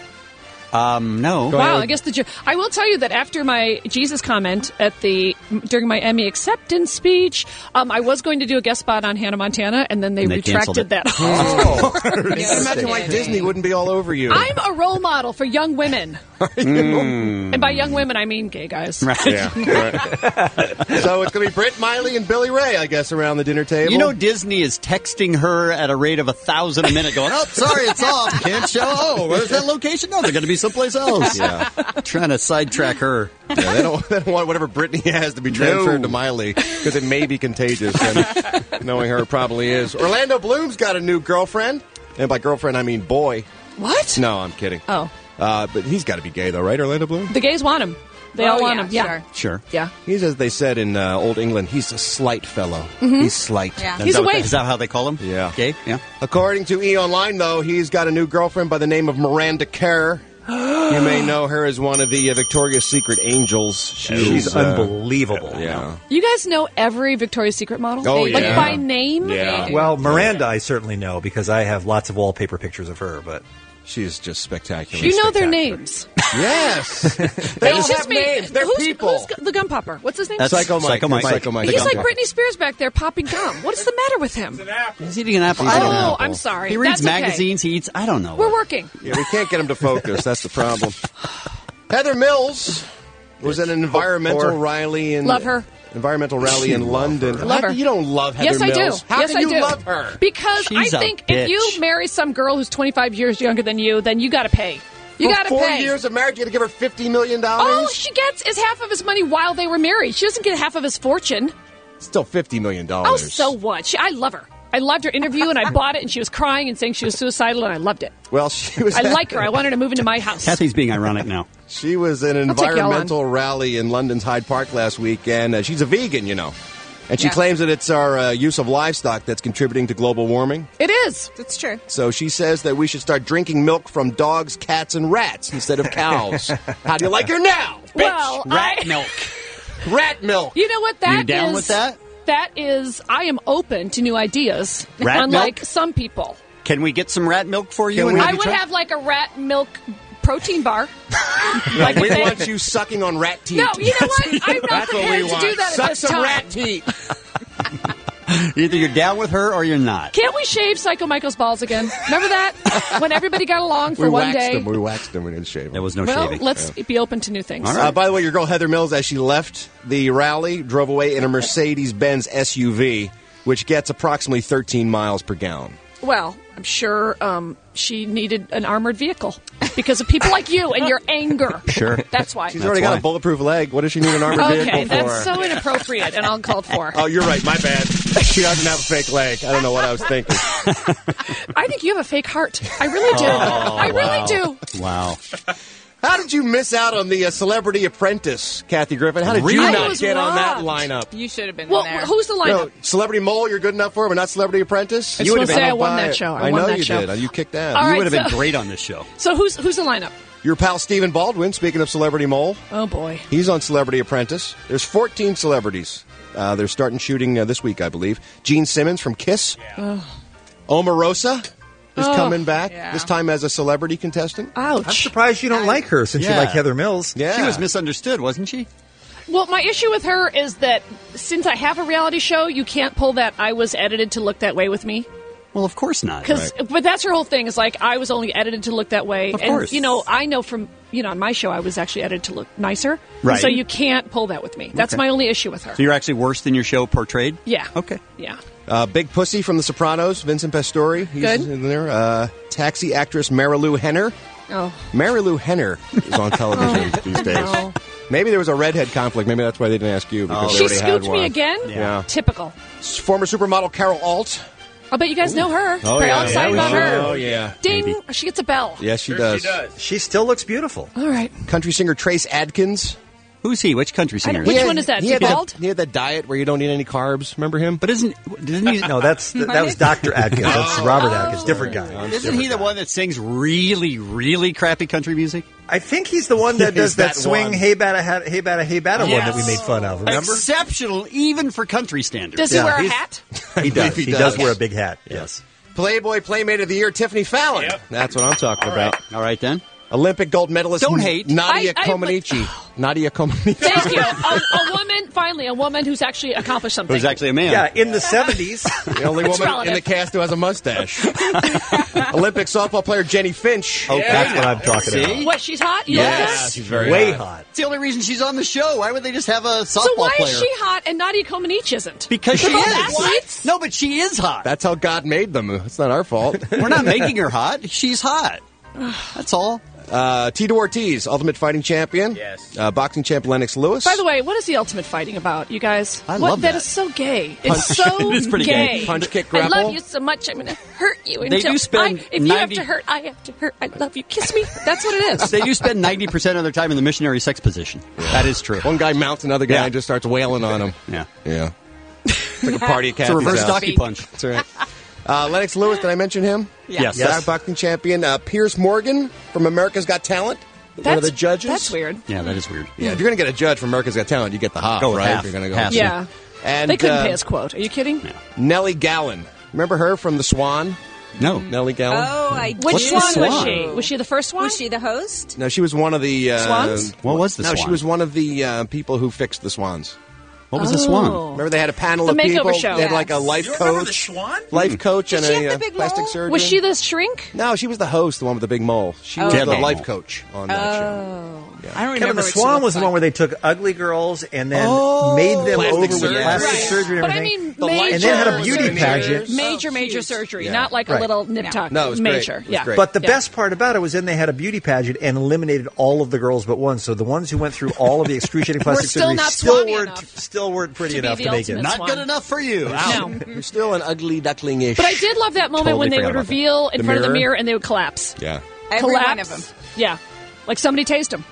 No. Wow, I guess I will tell you that after my Jesus comment during my Emmy acceptance speech, I was going to do a guest spot on Hannah Montana, and then they retracted that. Imagine why Disney wouldn't be all over you. I'm a role model for young women. And by young women, I mean gay guys. Right. Yeah, right. So it's going to be Britt, Miley, and Billy Ray, I guess, around the dinner table. You know, Disney is texting her at a rate of 1,000 a minute going, oh, sorry, it's off. Can't show. Oh, where's that location? No, they're going to be someplace else. Yeah. Trying to sidetrack her. Yeah, they don't want whatever Britney has to be transferred to Miley because it may be contagious, and knowing her probably is. Orlando Bloom's got a new girlfriend, and by girlfriend I mean boy. What? No, I'm kidding. Oh. But he's got to be gay, though, right, Orlando Bloom? The gays want him. They all want him. Yeah. Sure. Yeah. He's, as they said in Old England, he's a slight fellow. Mhm. He's slight. Yeah. He's a waif. Is that how they call him? Yeah. Gay? Yeah. According to E! Online, though, he's got a new girlfriend by the name of Miranda Kerr. You may know her as one of the Victoria's Secret angels. She's unbelievable. Yeah. You guys know every Victoria's Secret model? Oh, Like yeah. by name? Yeah. Well, Miranda, I certainly know because I have lots of wallpaper pictures of her, but she's just spectacular. You know their names. Yes. They don't have names. They're people. Who's the gum popper? What's his name? That's Psycho Mike. Psycho Mike. He's like Britney Spears back there popping gum. What is the matter with him? He's eating an apple. Oh, I'm sorry. He reads That's okay. magazines. He eats, I don't know. We're working. Yeah, we can't get him to focus. That's the problem. Heather Mills was at an environmental rally in Love her. Environmental rally in London. Love her. You don't love Heather Yes, I Mills. do. How yes, can I you do. love her? Because She's I a think if bitch. you marry some girl who's 25 years younger than you, then you got to pay. You got to For 4 pay. years of marriage, you got to give her $50 million? All she gets is half of his money while they were married. She doesn't get half of his fortune. Still $50 million. Oh, so what? I love her. I loved her interview, and I bought it, and she was crying and saying she was suicidal, and I loved it. Well, she was. I like her. I want her to move into my house. Kathy's being ironic now. She was at an I'll take y'all environmental rally in London's Hyde Park last week, and she's a vegan, you know. And she Yeah. claims that it's our use of livestock that's contributing to global warming. It is. That's true. So she says that we should start drinking milk from dogs, cats, and rats instead of cows. How do you like her now, bitch? Well, Rat milk. Rat milk. You know what that is? You down with that? that is, I am open to new ideas, Rat unlike milk? some people. Can we get some rat milk for you? I would have like a rat milk protein bar. Like we if they- want you sucking on rat teat. No, you know what? I'm not That's what we prepared to want. do that Suck at this some time. rat teat. Either you're down with her or you're not. Can't we shave Psycho Michael's balls again? Remember that? When everybody got along for one day? We waxed them. We didn't shave them. There was no Well, shaving. let's be open to new things. By the way, your girl Heather Mills, as she left the rally, drove away in a Mercedes-Benz SUV, which gets approximately 13 miles per gallon. Well, I'm sure she needed an armored vehicle because of people like you and your anger. Sure. That's why. She's already got a bulletproof leg. What does she need an armored vehicle Okay, for? that's so inappropriate and uncalled for. Oh, you're right. My bad. She doesn't have a fake leg. I don't know what I was thinking. I think you have a fake heart. I really do. I really do. Wow. How did you miss out on the Celebrity Apprentice, Kathy Griffin? How did you I not was get on that robbed. lineup? You should have been Well, there. who's the lineup? No, Celebrity Mole, you're good enough for, but not Celebrity Apprentice? I just You would wanna have say been I won by that it. show. I I won know that you show. did. You kicked ass. All You right, would have been so- great on this show. So who's the lineup? Your pal Stephen Baldwin, speaking of Celebrity Mole, Oh boy. he's on Celebrity Apprentice. There's 14 celebrities. They're starting shooting this week, I believe. Gene Simmons from Kiss. Oh. Omarosa is Oh. coming back, Yeah. this time as a celebrity contestant. I'm Ouch. surprised you don't like her since you Yeah. like Heather Mills. Yeah. She was misunderstood, wasn't she? Well, my issue with her is that since I have a reality show, you can't pull that I was edited to look that way with me. Well, of course not. But that's her whole thing is like I was only edited to look that way. Of and, course. you know, I know from, on my show I was actually edited to look nicer. Right. So you can't pull that with me. That's Okay. my only issue with her. So you're actually worse than your show portrayed? Yeah. Okay. Yeah. Big Pussy from The Sopranos, Vincent Pastore. He's Good. in there. Taxi actress Marilu Henner. Oh. Marilu Henner is on television these days. No. Maybe there was a redhead conflict. Maybe that's why they didn't ask you. Because they She already had scooped one. me again? Yeah. Typical. Former supermodel Carol Alt. I bet you guys know her. Oh, Very yeah. excited Yeah, about we her. should. Oh, yeah. Ding. Maybe. She gets a bell. Yes, she does. She still looks beautiful. All right. Country singer Trace Adkins. Who's he? Which country singer? Which one is that? He had Bald? he had that diet where you don't eat any carbs. Remember him? But didn't he? No, that was Dr. Adkins. That's Robert Adkins, different guy. Isn't he the one that sings really, really crappy country music? I think he's the one that does Is that that swing one? hey bada hey bada hey bada one Yes. that we made fun of. Remember? Exceptional, even for country standards. Does he wear a hat? He does. He He does. does wear a big hat. Yes. Playboy Playmate of the Year, Tiffany Fallon. That's what I'm talking about. All right, then. Olympic gold medalist Don't hate. Nadia I- Comaneci. Nadia Comaneci. Thank you. A woman, finally, a woman who's actually accomplished something. Who's actually a man? Yeah, in the 70s. The only It's woman relative. in the cast who has a mustache. Olympic softball player Jenny Finch. Oh, that's what I'm talking See? about. What, she's hot? You Yes. like that? She's very Way hot. hot. It's the only reason she's on the show. Why would they just have a softball So why player? is she hot and Nadia Comaneci isn't? Because she They're both is. athletes? No, but she is hot. That's how God made them. It's not our fault. We're not making her hot. She's hot. That's all. Tito Ortiz, Ultimate Fighting Champion. Yes. Boxing champ Lennox Lewis. By the way, what is the ultimate fighting about, you guys? I love That that. is so gay. It's so It is pretty gay. gay. Punch, kick, I grapple. love you so much. I'm going to hurt you They until do spend if you have 90 to hurt, I have to hurt. I love you. Kiss me. That's what it is. They do spend 90% of their time in the missionary sex position. That is true. One guy mounts another guy Yeah. and just starts wailing on him. Yeah. Yeah. It's like a party at It's a Kathy's reverse house. stocky punch. That's right. Lennox Lewis, did I mention him? Yes. Boxing champion. Piers Morgan from America's Got Talent. One of the judges. That's weird. Yeah, that is weird. Yeah, if you're going to get a judge from America's Got Talent, you get the half, Go with right? half. If you're going to go. Half. Yeah. And They couldn't pay his quote. Are you kidding? Nellie Gowan. Remember her from The Swan? No. Nellie Gowan? Oh, I Which do. one was she? Was she the first one? Was she the host? No, she was one of the... Swans? What was the No, Swan? she was one of the people who fixed the Swans. What was the Swan? Remember they had a panel The of makeover people? show. They had like a Yes. life You remember the coach. Schwan? Life coach and Did she a have the big plastic mole? surgeon. Was she the shrink? No, she was the host, the one with the big mole. She was Debbie. the life coach on that show. I don't Kevin, remember. the what she Swan looked was the like. one where they took ugly girls and then Oh, made them plastic over with surgery. plastic Right. surgery and But I everything. mean, The life major, and then had a beauty pageant. major surgery, Yeah. not like a Right. little nip tuck. No, it was great. major. It was Yeah. great. But the Yeah. best part about it was then they had a beauty pageant and eliminated all of the girls but one. So the ones who went through all of the excruciating plastic still surgery not still swabby weren't enough still weren't pretty to be enough the to make it. ultimate Not Swan. good enough for you. No. You're still an ugly duckling-ish. But I did love that moment Totally when they forgot would about that. reveal in The front of the mirror? mirror and they would collapse. Yeah. Every collapse. one of them. Yeah. Like somebody tased them.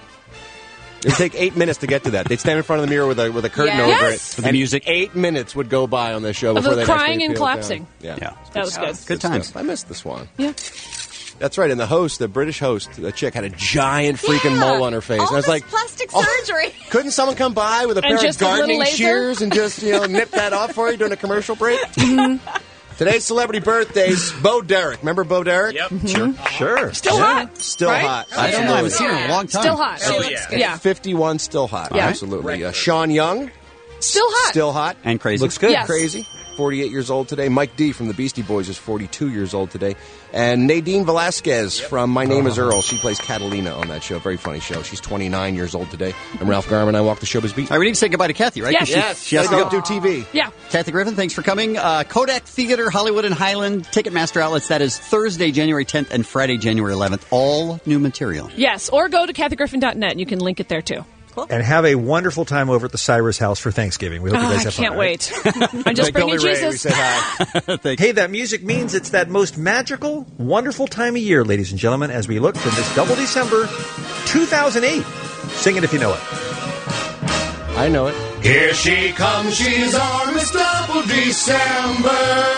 It would take 8 minutes to get to that. They'd stand in front of the mirror with a curtain Yes. over Yes. it. With the and music. 8 minutes would go by on this show Of before the they'd crying actually and peel it down. collapsing. Yeah. Yeah. That was good. Good times. Stuff. I missed the Swan. Yeah. That's right. And the host, the British host, the chick, had a giant freaking mole on her face. All And I was this like, plastic surgery. couldn't someone come by with a pair of just a little gardening laser? shears and just, nip that off for you during a commercial break? Today's celebrity birthdays, Bo Derek. Remember Bo Derek? Yep. Sure. Still hot. Still right? hot. I don't know. I haven't seen her in a long time. Still hot. Oh, She looks yeah. good. Yeah. 51, still hot. Yeah. Absolutely. Sean Young, Still hot. still hot. And crazy. Looks good. Yes. Crazy. 48 years old today. Mike D from the Beastie Boys is 42 years old today. And Nadine Velasquez from My Name is Earl. She plays Catalina on that show. Very funny show. She's 29 years old today. I'm Ralph Garman. I walk the showbiz beat. All right, we need to say goodbye to Kathy, right? Yes. 'Cause she has to go do TV. Yeah. Kathy Griffin, thanks for coming. Kodak Theater, Hollywood and Highland, Ticketmaster outlets. That is Thursday, January 10th and Friday, January 11th. All new material. Yes. Or go to KathyGriffin.net and you can link it there too. And have a wonderful time over at the Cyrus house for Thanksgiving. We hope you guys I have fun. can't right? wait. I'm just bringing Jesus. Hey, that music means it's that most magical, wonderful time of year, ladies and gentlemen, as we look from this double December 2008. Sing it if you know it. I know it. Here she comes, she's our Miss Double December.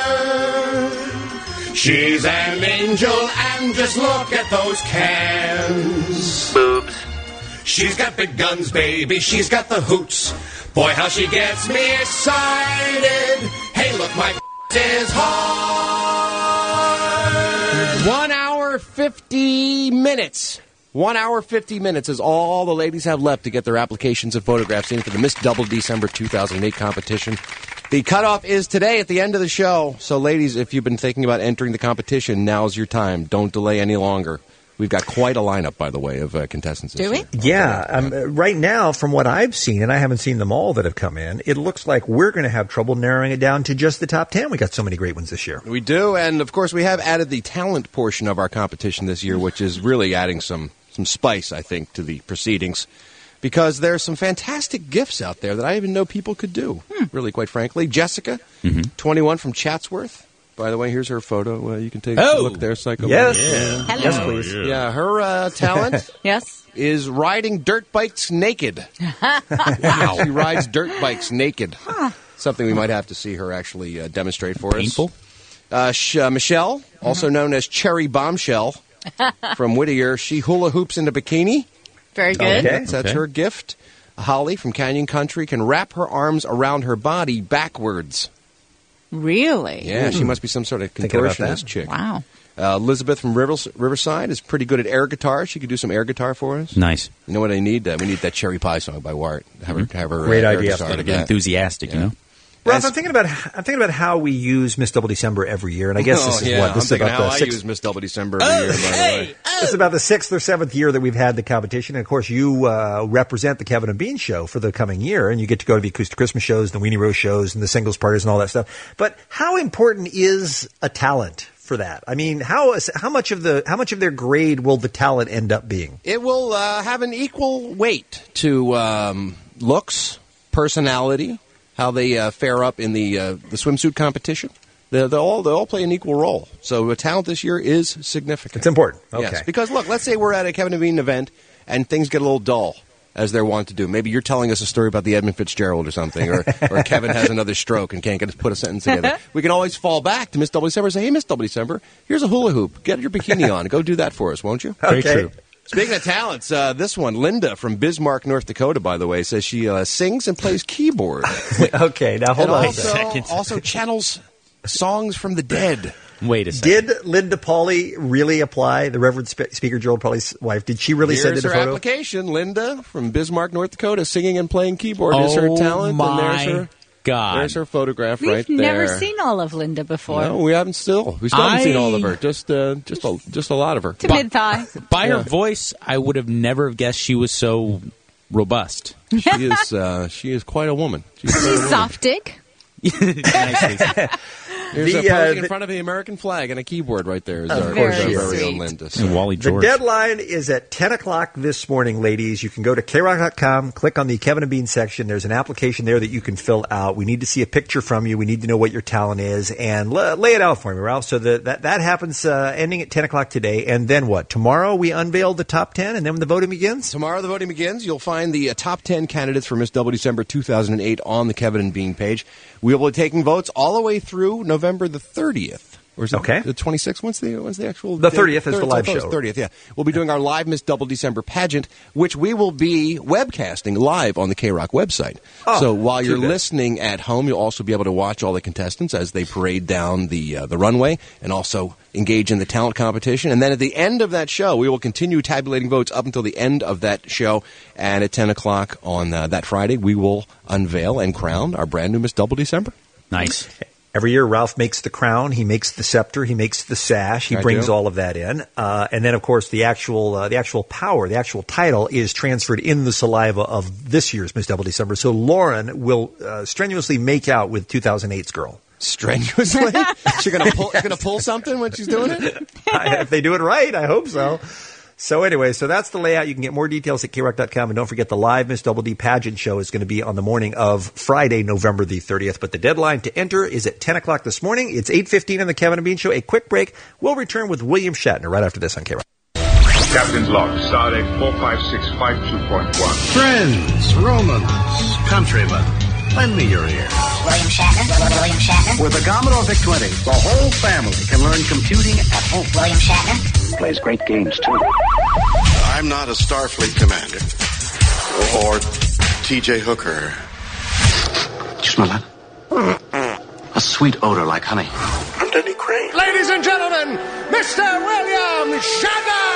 She's an angel, and just look at those cans. Boobs. She's got big guns, baby, she's got the hoots. Boy, how she gets me excited. Hey, look, my is hard. 1 hour, 50 minutes. 1 hour, 50 minutes is all the ladies have left to get their applications and photographs in for the Miss Double December 2008 competition. The cutoff is today at the end of the show. So, ladies, if you've been thinking about entering the competition, now's your time. Don't delay any longer. We've got quite a lineup, by the way, of contestants. Do we? Yeah. Right now, from what I've seen, and I haven't seen them all that have come in, it looks like we're going to have trouble narrowing it down to just the top 10. We got so many great ones this year. We do, and of course, we have added the talent portion of our competition this year, which is really adding some spice, I think, to the proceedings. Because there's some fantastic gifts out there that I even know people could do, really, quite frankly. Jessica, 21 from Chatsworth. By the way, here's her photo. You can take a look there, Psycho. Yes. Yeah. Hello. Yes, please. Yeah, her talent Yes. is riding dirt bikes naked. Wow. She rides dirt bikes naked. Something we might have to see her actually demonstrate for Painful. us. Michelle, also known as Cherry Bombshell from Whittier, she hula hoops in a bikini. Very good. Okay. That's her gift. Holly from Canyon Country can wrap her arms around her body backwards. Really? Yeah, she must be some sort of Thinking about contortionist that. chick. Wow. Elizabeth from Riverside is pretty good at air guitar. She could do some air guitar for us. Nice. You know what I need? We need that Cherry Pie song by Wart. Have her Great air idea. guitar Gotta to get that. enthusiastic, you know? Ralph, I'm thinking about how we use Miss Double December every year, and I guess this is yeah. what this I'm is thinking about how the I sixth. use Miss Double December every year. By the way. This is about the 6th or 7th year that we've had the competition. And, of course, you represent the Kevin and Bean show for the coming year, and you get to go to the Acoustic Christmas shows, the Weenie Rose shows, and the singles parties and all that stuff. But how important is a talent for that? I mean, how much of their grade will the talent end up being? It will have an equal weight to looks, personality, how they fare up in the swimsuit competition. They all play an equal role. So talent this year is significant. It's important. Okay. Yes, because look, let's say we're at a Kevin and Bean event and things get a little dull, as they're wont to do. Maybe you're telling us a story about the Edmund Fitzgerald or something, or Kevin has another stroke and can't put a sentence together. We can always fall back to Miss Double December and say, hey, Miss Double December, here's a hula hoop. Get your bikini on. Go do that for us, won't you? Okay. Very true. Speaking of talents, this one, Linda from Bismarck, North Dakota, by the way, says she sings and plays keyboard. Okay, now hold on a second. Also channels songs from the dead. Wait a second. Did Linda Pauley really apply? The Reverend Speaker Gerald Pauley's wife. Did she really send Here's in a her photo? application. Linda from Bismarck, North Dakota, singing and playing keyboard is her talent. My and there's her God. There's her photograph We've right there. never seen all of Linda before. No, we haven't still. We still haven't seen all of her. Just a lot of her. To mid-thigh. By her voice, I would have never guessed she was so robust. She is quite a woman. She's soft dick. There's a posing in front of the American flag and a keyboard right there. Is our very own Linda. And Wally George. The deadline is at 10 o'clock this morning, ladies. You can go to KROC.com, click on the Kevin and Bean section. There's an application there that you can fill out. We need to see a picture from you. We need to know what your talent is. And lay it out for me, Ralph. So that happens ending at 10 o'clock today. And then what? Tomorrow we unveil the top 10 and then the voting begins? Tomorrow the voting begins. You'll find the top 10 candidates for Miss Double December 2008 on the Kevin and Bean page. We will be taking votes all the way through November the 30th. Or is it Okay. the 26th? When's the actual? The day? 30th is the live It's show. 30th, yeah. We'll be doing our live Miss Double December pageant, which we will be webcasting live on the K-Rock website. Oh, so while you're too good. listening at home, you'll also be able to watch all the contestants as they parade down the runway and also engage in the talent competition. And then at the end of that show, we will continue tabulating votes up until the end of that show. And at 10 o'clock on that Friday, we will unveil and crown our brand new Miss Double December. Nice. Every year, Ralph makes the crown, he makes the scepter, he makes the sash, he I brings do. all of that in, and then, of course, the actual power, the actual title is transferred in the saliva of this year's Miss Double December. So Lauren will strenuously make out with 2008's girl. Strenuously? She's gonna pull something when she's doing it? If they do it right, I hope so. So anyway, so that's the layout. You can get more details at krock.com. And don't forget, the live Miss Double D pageant show is going to be on the morning of Friday, November the 30th. But the deadline to enter is at 10 o'clock this morning. It's 8:15 on the Kevin and Bean Show. A quick break. We'll return with William Shatner right after this on K-Rock. Captain's log, Stardate 45652.1. Friends, Romans, countrymen, lend me your ear. William Shatner. With the Commodore VIC-20, the whole family can learn computing at home. William Shatner. Plays great games, too. I'm not a Starfleet commander. Or T.J. Hooker. You smell that? A sweet odor like honey. I'm Denny Crane. Ladies and gentlemen, Mr. William Shatner!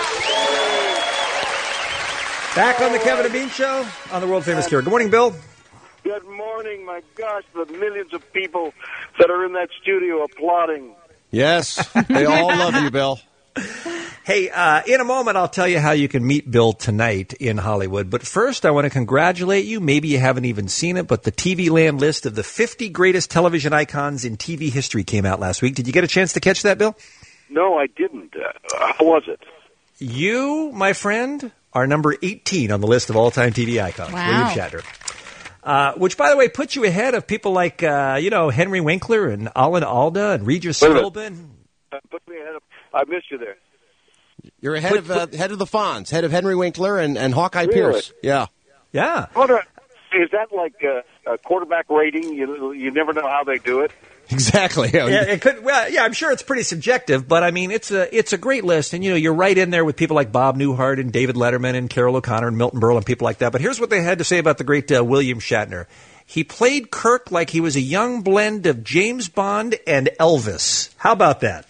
Back on the Kevin and Bean Show on the world famous K-Rock. Good morning, Bill. Good morning. My gosh, the millions of people that are in that studio applauding. Yes, they all love you, Bill. Hey, in a moment, I'll tell you how you can meet Bill tonight in Hollywood. But first, I want to congratulate you. Maybe you haven't even seen it, but the TV Land list of the 50 greatest television icons in TV history came out last week. Did you get a chance to catch that, Bill? No, I didn't. How was it? You, my friend, are number 18 on the list of all-time TV icons. Wow. William Shatner. Which, by the way, puts you ahead of people like, Henry Winkler and Alan Alda and Regis Philbin. Put me ahead of. I missed you there. You're ahead of the Fonz, head of Henry Winkler and Hawkeye Really? Pierce. Yeah. Yeah. Is that like a quarterback rating? You never know how they do it. Exactly. Yeah, it could. Well, yeah, I'm sure it's pretty subjective, but I mean, it's a great list, and you're right in there with people like Bob Newhart and David Letterman and Carol O'Connor and Milton Berle and people like that. But here's what they had to say about the great William Shatner. He played Kirk like he was a young blend of James Bond and Elvis. How about that?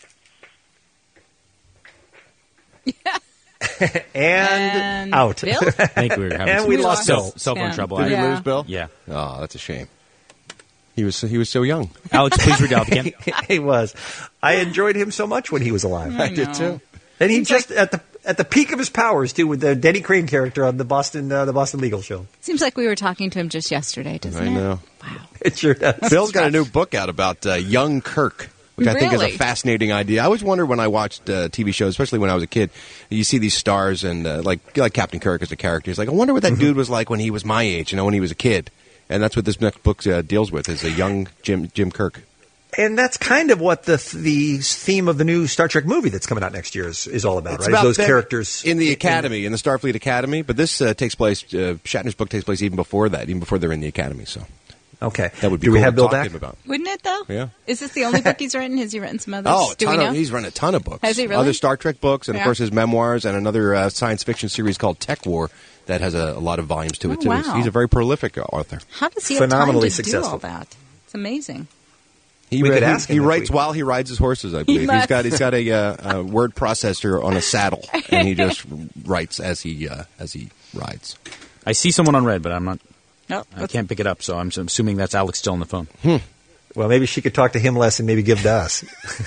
and out. Bill? I think we were having and some we lost cell Bill. phone trouble. Did I- we lose Bill? Yeah. Oh, that's a shame. He was so young. Alex, please read out again. He was. I enjoyed him so much when he was alive. I did too. And he just at the peak of his powers too, with the Denny Crane character on the Boston Legal Show. Seems like we were talking to him just yesterday, doesn't it? I know. It sure does. Bill's got a new book out about young Kirk, which I think is a Really? fascinating idea. I always wondered when I watched TV shows, especially when I was a kid, you see these stars and like Captain Kirk as a character. It's like, I wonder what that dude was like when he was my age, when he was a kid. And that's what this next book deals with, is a young Jim Kirk. And that's kind of what the theme of the new Star Trek movie that's coming out next year is all about, It's right? about Those them characters in the academy, in the Starfleet Academy. But this takes place. Shatner's book takes place even before that, even before they're in the academy. So, okay, that would be Do cool we have to Bill talk to back? him about. Wouldn't it, though? Yeah. Is this the only book he's written? Has he written some others? Oh, Do we know? he's written a ton of books. Has he really? Other Star Trek books, and of Yeah. course his memoirs, and another science fiction series called Tech War that has a lot of volumes to it Oh, too. wow. He's a very prolific author. How does he have time Phenomenally to successful. do all that? It's amazing. He We could ask him he if writes we- while he rides his horses. I believe must. he's got a word processor on a saddle, and he just writes as he rides. I see someone on red, but I'm not. No, I can't pick it up, so I'm assuming that's Alex still on the phone. Well, maybe she could talk to him less and maybe give to us.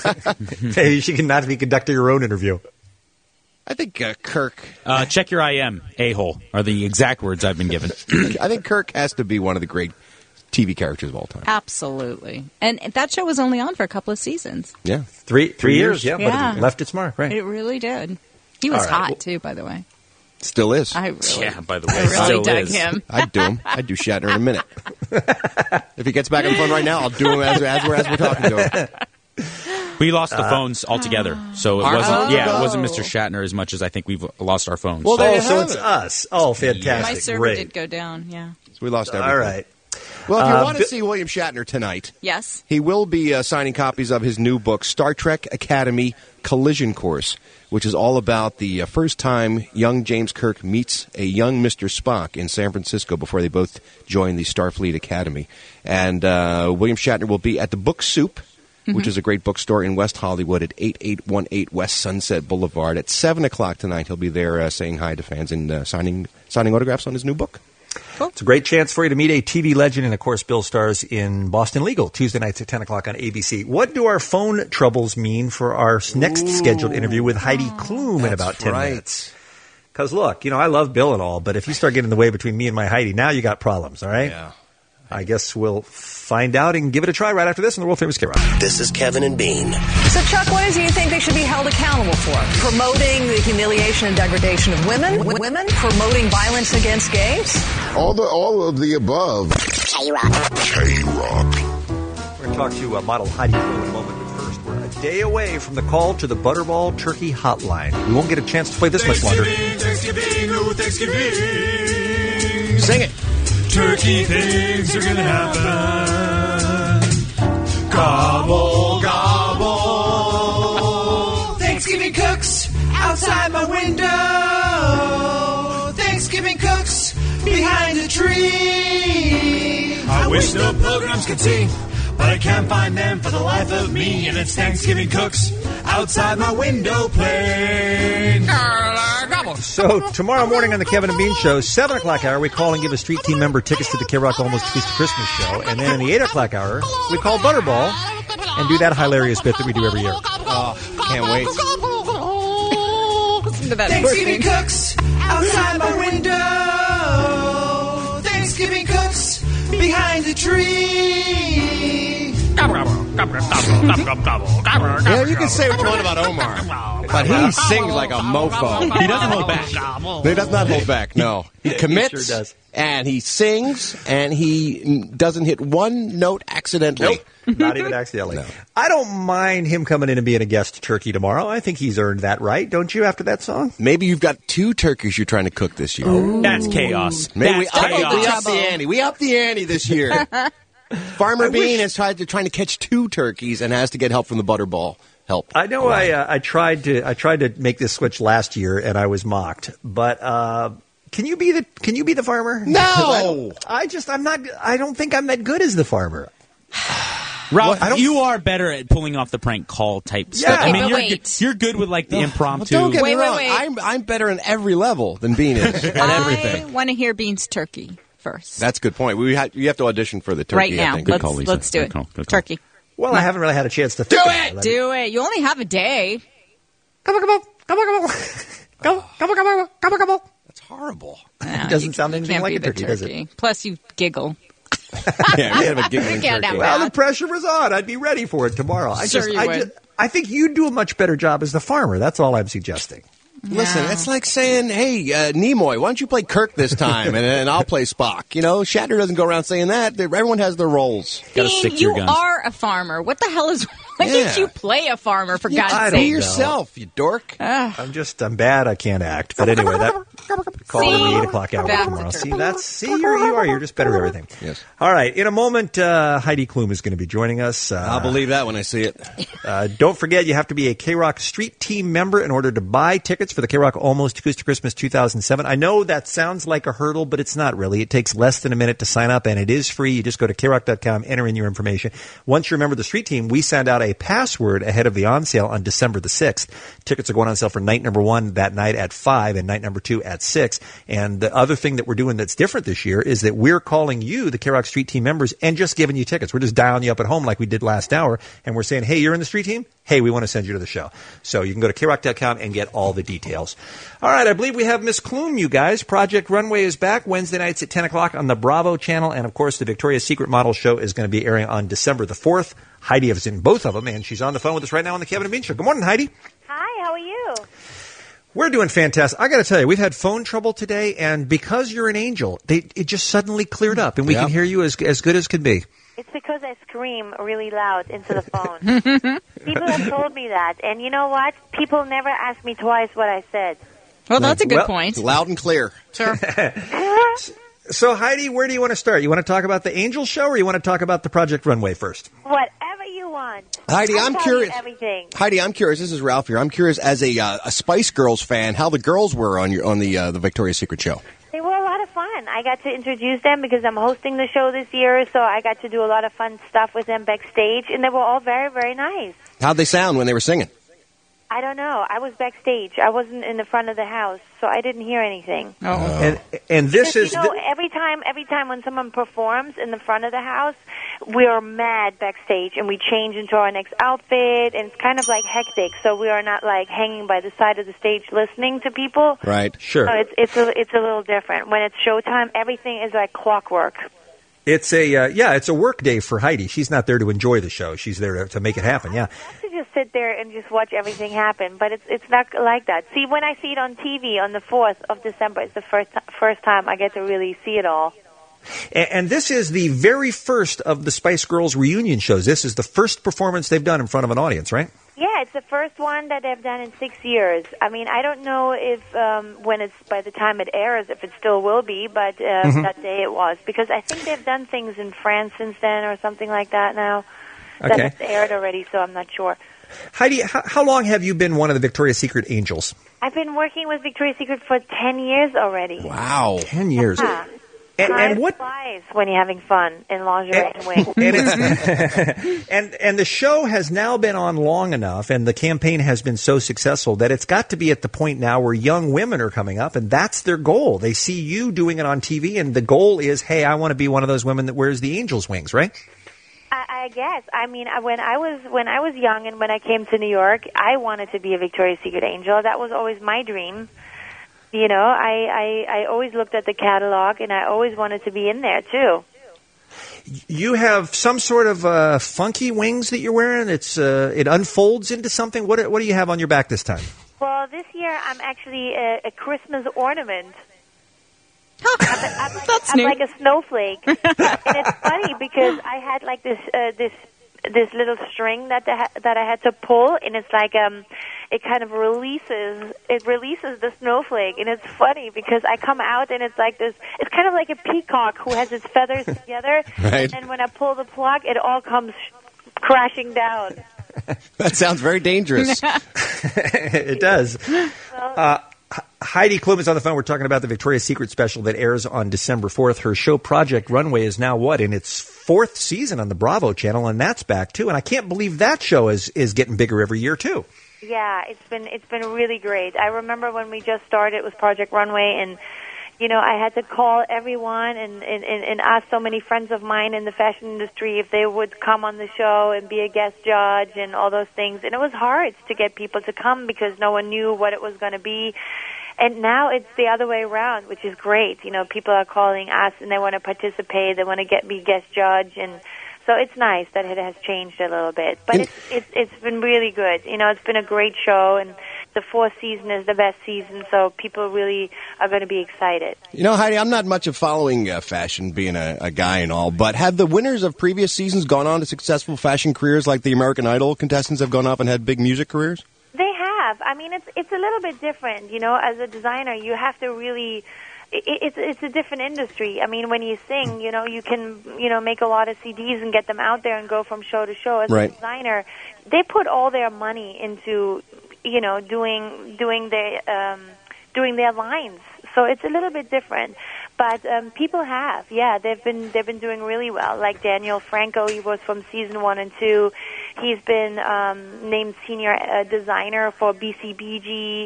Maybe she can not be conducting her own interview. I think Kirk. Check your IM, a-hole, are the exact words I've been given. I think Kirk has to be one of the great TV characters of all time. Absolutely. And that show was only on for a couple of seasons. Yeah, Three years, yeah, Yeah. but it left its mark, right? It really did. He was All right, hot, well- too, by the way. still is. I really, Yeah, by the way, I really still dug is. him. I'd do him. I'd do Shatner in a minute. If he gets back on the phone right now, I'll do him as we're talking to him. We lost the phones altogether, so it Our wasn't. phones? Yeah, it wasn't Mr. Shatner as much as I think we've lost our phones. Well, there you so have it's it. us. Oh, fantastic. My server Great. did go down, yeah. So we lost everything. All right. Well, if you want to see William Shatner tonight, Yes. he will be signing copies of his new book, Star Trek Academy Collision Course, which is all about the first time young James Kirk meets a young Mr. Spock in San Francisco before they both join the Starfleet Academy. And William Shatner will be at the Book Soup, which is a great bookstore in West Hollywood at 8818 West Sunset Boulevard. At 7 o'clock tonight, he'll be there saying hi to fans and signing autographs on his new book. Cool. It's a great chance for you to meet a TV legend and, of course, Bill stars in Boston Legal, Tuesday nights at 10 o'clock on ABC. What do our phone troubles mean for our next scheduled interview with Heidi Klum in about 10 minutes? Because, look, I love Bill and all, but if you start getting in the way between me and my Heidi, now you got problems, all right? Yeah. I guess we'll find out and give it a try right after this on the world-famous K-Rock. This is Kevin and Bean. So, Chuck, what do you think they should be held accountable for? Promoting the humiliation and degradation of women? Women? Promoting violence against gays? All of the above. K-Rock. K-Rock. We're going to talk to model Heidi Klum in a moment, but first, we're a day away from the call to the Butterball Turkey Hotline. We won't get a chance to play this much longer. Thanksgiving. Sing it. Turkey things are gonna happen. Gobble, gobble. Thanksgiving cooks outside my window. Thanksgiving cooks behind a tree. I wish the pilgrims could see, but I can't find them for the life of me. And it's Thanksgiving cooks outside my window playing. So tomorrow morning on the Kevin and Bean Show, 7 o'clock hour, we call and give a street team member tickets to the K-Rock Almost Acoustic Christmas Show. And then in the 8 o'clock hour, we call Butterball and do that hilarious bit that we do every year. Oh, can't wait. Listen to that. Thanksgiving cooks outside my window. Thanksgiving cooks behind the tree. Yeah, you can say what you want about Omar, but he sings like a mofo. He doesn't hold back. He does not hold back, no. He commits, He sure does. and he sings, and he doesn't hit one note accidentally. Nope. Not even accidentally. No. I don't mind him coming in and being a guest turkey tomorrow. I think he's earned that right, don't you, after that song? Maybe you've got 2 turkeys you're trying to cook this year. Ooh. That's chaos. Maybe That's chaos. We up the ante. We up the ante this year. Farmer Bean is trying to catch 2 turkeys and has to get help from the Butterball. Help. I know. I tried to make this switch last year and I was mocked. But can you be the farmer? No. I don't think I'm that good as the farmer. Ralph, you are better at pulling off the prank call type stuff. I mean, you're good with like the impromptu. Don't get me wrong. Wait. I'm better on every level than Bean is at everything. I want to hear Bean's turkey first. That's a good point. You have to audition for the turkey. Right now. I think. Let's do it. Good turkey. Well, I haven't really had a chance to think about it. Do it. You only have a day. Come on. That's horrible. It doesn't sound anything like a turkey, does it? Plus, you giggle. Yeah, we have a giggling can't turkey. have Well, the pressure was on. I'd be ready for it tomorrow. I think you'd do a much better job as the farmer. That's all I'm suggesting. Listen, it's like saying, hey, Nimoy, why don't you play Kirk this time, and I'll play Spock? You know, Shatner doesn't go around saying that. Everyone has their roles. Bean, you are a farmer. What the hell is why did you play a farmer, for God's sake? Be yourself, you dork. I'm bad. I can't act. But anyway, that call in the 8 o'clock hour tomorrow. You're just better at everything. Yes. All right. In a moment, Heidi Klum is going to be joining us. I'll believe that when I see it. Don't forget, you have to be a K-Rock Street Team member in order to buy tickets for the K-Rock Almost Acoustic Christmas 2007. I know that sounds like a hurdle, but it's not really. It takes less than a minute to sign up, and it is free. You just go to krock.com, enter in your information. Once you're a member of the Street Team, we send out a password ahead of the on sale on December the 6th. Tickets are going on sale for night number 1 that night at 5 and night number 2 at 6. And the other thing that we're doing that's different this year is that we're calling you, the K-Rock Street Team members, and just giving you tickets. We're just dialing you up at home like we did last hour, and we're saying, hey, you're in the Street Team? Hey, we want to send you to the show. So you can go to krock.com and get all the details. All right, I believe we have Miss Klum, you guys. Project Runway is back Wednesday nights at 10 o'clock on the Bravo channel. And, of course, the Victoria's Secret Model Show is going to be airing on December the 4th. Heidi is in both of them, and she's on the phone with us right now on the Kevin and Bean Show. Good morning, Heidi. Hi, how are you? We're doing fantastic. I got to tell you, we've had phone trouble today, and because you're an angel, it just suddenly cleared up, and we can hear you as good as can be. It's because I scream really loud into the phone. People have told me that, and you know what? People never ask me twice what I said. Well, that's a good point. Loud and clear. Sure. So, Heidi, where do you want to start? You want to talk about the Angel Show, or you want to talk about the Project Runway first? Whatever you want. Heidi, I'm I'll tell curious. you everything. Heidi, I'm curious. This is Ralph here. I'm curious, as a Spice Girls fan, how the girls were on the Victoria's Secret show. They were a lot of fun. I got to introduce them because I'm hosting the show this year, so I got to do a lot of fun stuff with them backstage, and they were all very, very nice. How'd they sound when they were singing? I don't know. I was backstage. I wasn't in the front of the house, so I didn't hear anything. And this Because, is... you know, every time when someone performs in the front of the house, we are mad backstage, and we change into our next outfit, and it's kind of like hectic, so we are not like hanging by the side of the stage listening to people. Right. Sure. So it's a little different. When it's showtime, everything is like clockwork. It's a work day for Heidi. She's not there to enjoy the show. She's there to make it happen. Yeah. To just sit there and just watch everything happen, but it's not like that. See, when I see it on TV on the 4th of December, it's the first time I get to really see it all. And this is the very first of the Spice Girls reunion shows. This is the first performance they've done in front of an audience, right? Yeah, it's the first one that they've done in 6 years. I mean, I don't know if when it's by the time it airs, if it still will be, but that day it was, because I think they've done things in France since then or something like that now. That Okay. it's aired already, so I'm not sure. Heidi, how long have you been one of the Victoria's Secret Angels? I've been working with Victoria's Secret for 10 years already. Wow. 10 years. Yeah. And Time what? flies when you're having fun in lingerie and wings. And the show has now been on long enough, and the campaign has been so successful that it's got to be at the point now where young women are coming up, and that's their goal. They see you doing it on TV, and the goal is, hey, I want to be one of those women that wears the angel's wings, right? I guess. I mean, when I was young and when I came to New York, I wanted to be a Victoria's Secret angel. That was always my dream. You know, I always looked at the catalog, and I always wanted to be in there, too. You have some sort of funky wings that you're wearing. It unfolds into something. What do you have on your back this time? Well, this year I'm actually a Christmas ornament. I'm like a snowflake. And it's funny because I had like this little string that I had to pull, and it's like it kind of releases the snowflake, and it's funny because I come out and it's like this. It's kind of like a peacock who has its feathers together, Right. and when I pull the plug, it all comes crashing down. That sounds very dangerous. It does. Heidi Klum is on the phone. We're talking about the Victoria's Secret special that airs on December 4th. Her show Project Runway is now in its 4th season on the Bravo channel, and that's back too. And I can't believe that show is getting bigger every year too. Yeah, it's been really great. I remember when we just started with Project Runway, and you know, I had to call everyone and ask so many friends of mine in the fashion industry if they would come on the show and be a guest judge and all those things. And it was hard to get people to come because no one knew what it was going to be. And now it's the other way around, which is great. You know, people are calling us and they want to participate. They want to be guest judge, and so it's nice that it has changed a little bit. But it's been really good. You know, it's been a great show, and the 4th season is the best season, so people really are going to be excited. You know, Heidi, I'm not much of following fashion, being a guy and all, but have the winners of previous seasons gone on to successful fashion careers like the American Idol contestants have gone off and had big music careers? They have. I mean, it's a little bit different. You know, as a designer, you have to really... It's a different industry. I mean, when you sing, you know, you can, you know, make a lot of CDs and get them out there and go from show to show. As a designer, they put all their money into, you know, doing their lines. So it's a little bit different. But people have, they've been doing really well. Like Daniel Franco, he was from season 1 and 2. He's been named senior designer for BCBG.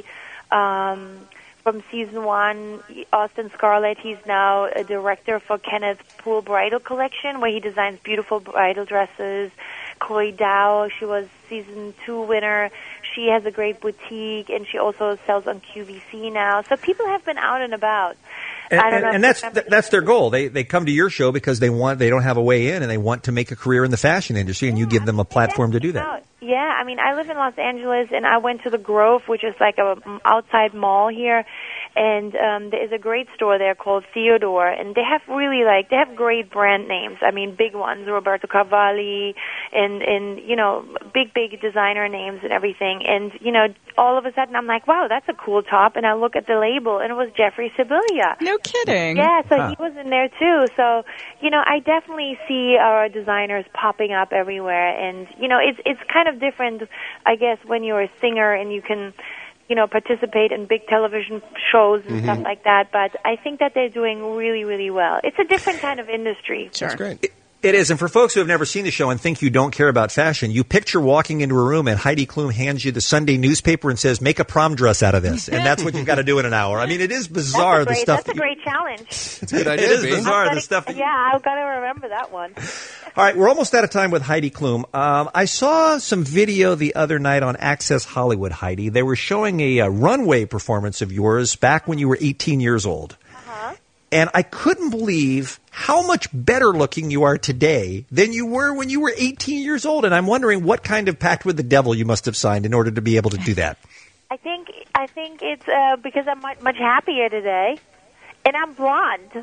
From season 1, Austin Scarlett, he's now a director for Kenneth Poole Bridal Collection, where he designs beautiful bridal dresses. Chloe Dow, she was season 2 winner. She has a great boutique, and she also sells on QVC now. So people have been out and about. And that's their goal. They come to your show because they don't have a way in, and they want to make a career in the fashion industry, and you give them a platform to do that. Yeah, I mean, I live in Los Angeles, and I went to the Grove, which is like a outside mall here, and there is a great store there called Theodore, and they have really they have great brand names. I mean, big ones, Roberto Cavalli, and you know, big designer names and everything. And you know, all of a sudden, I'm like, wow, that's a cool top, and I look at the label, and it was Jeffrey Sibilia. No kidding. Yeah, so he was in there too. So you know, I definitely see our designers popping up everywhere, and you know, it's kind of different, I guess, when you're a singer and you can, you know, participate in big television shows and stuff like that. But I think that they're doing really, really well. It's a different kind of industry. Sure. That's great. It is. And for folks who have never seen the show and think you don't care about fashion, you picture walking into a room and Heidi Klum hands you the Sunday newspaper and says, make a prom dress out of this. And that's what you've got to do in an hour. I mean, it is bizarre, the stuff. That's a great challenge. It's a good idea. It is bizarre, the stuff. Yeah, I've got to remember that one. All right, we're almost out of time with Heidi Klum. I saw some video the other night on Access Hollywood, Heidi. They were showing a runway performance of yours back when you were 18 years old. And I couldn't believe how much better looking you are today than you were when you were 18 years old. And I'm wondering what kind of pact with the devil you must have signed in order to be able to do that. I think it's because I'm much happier today, and I'm blonde.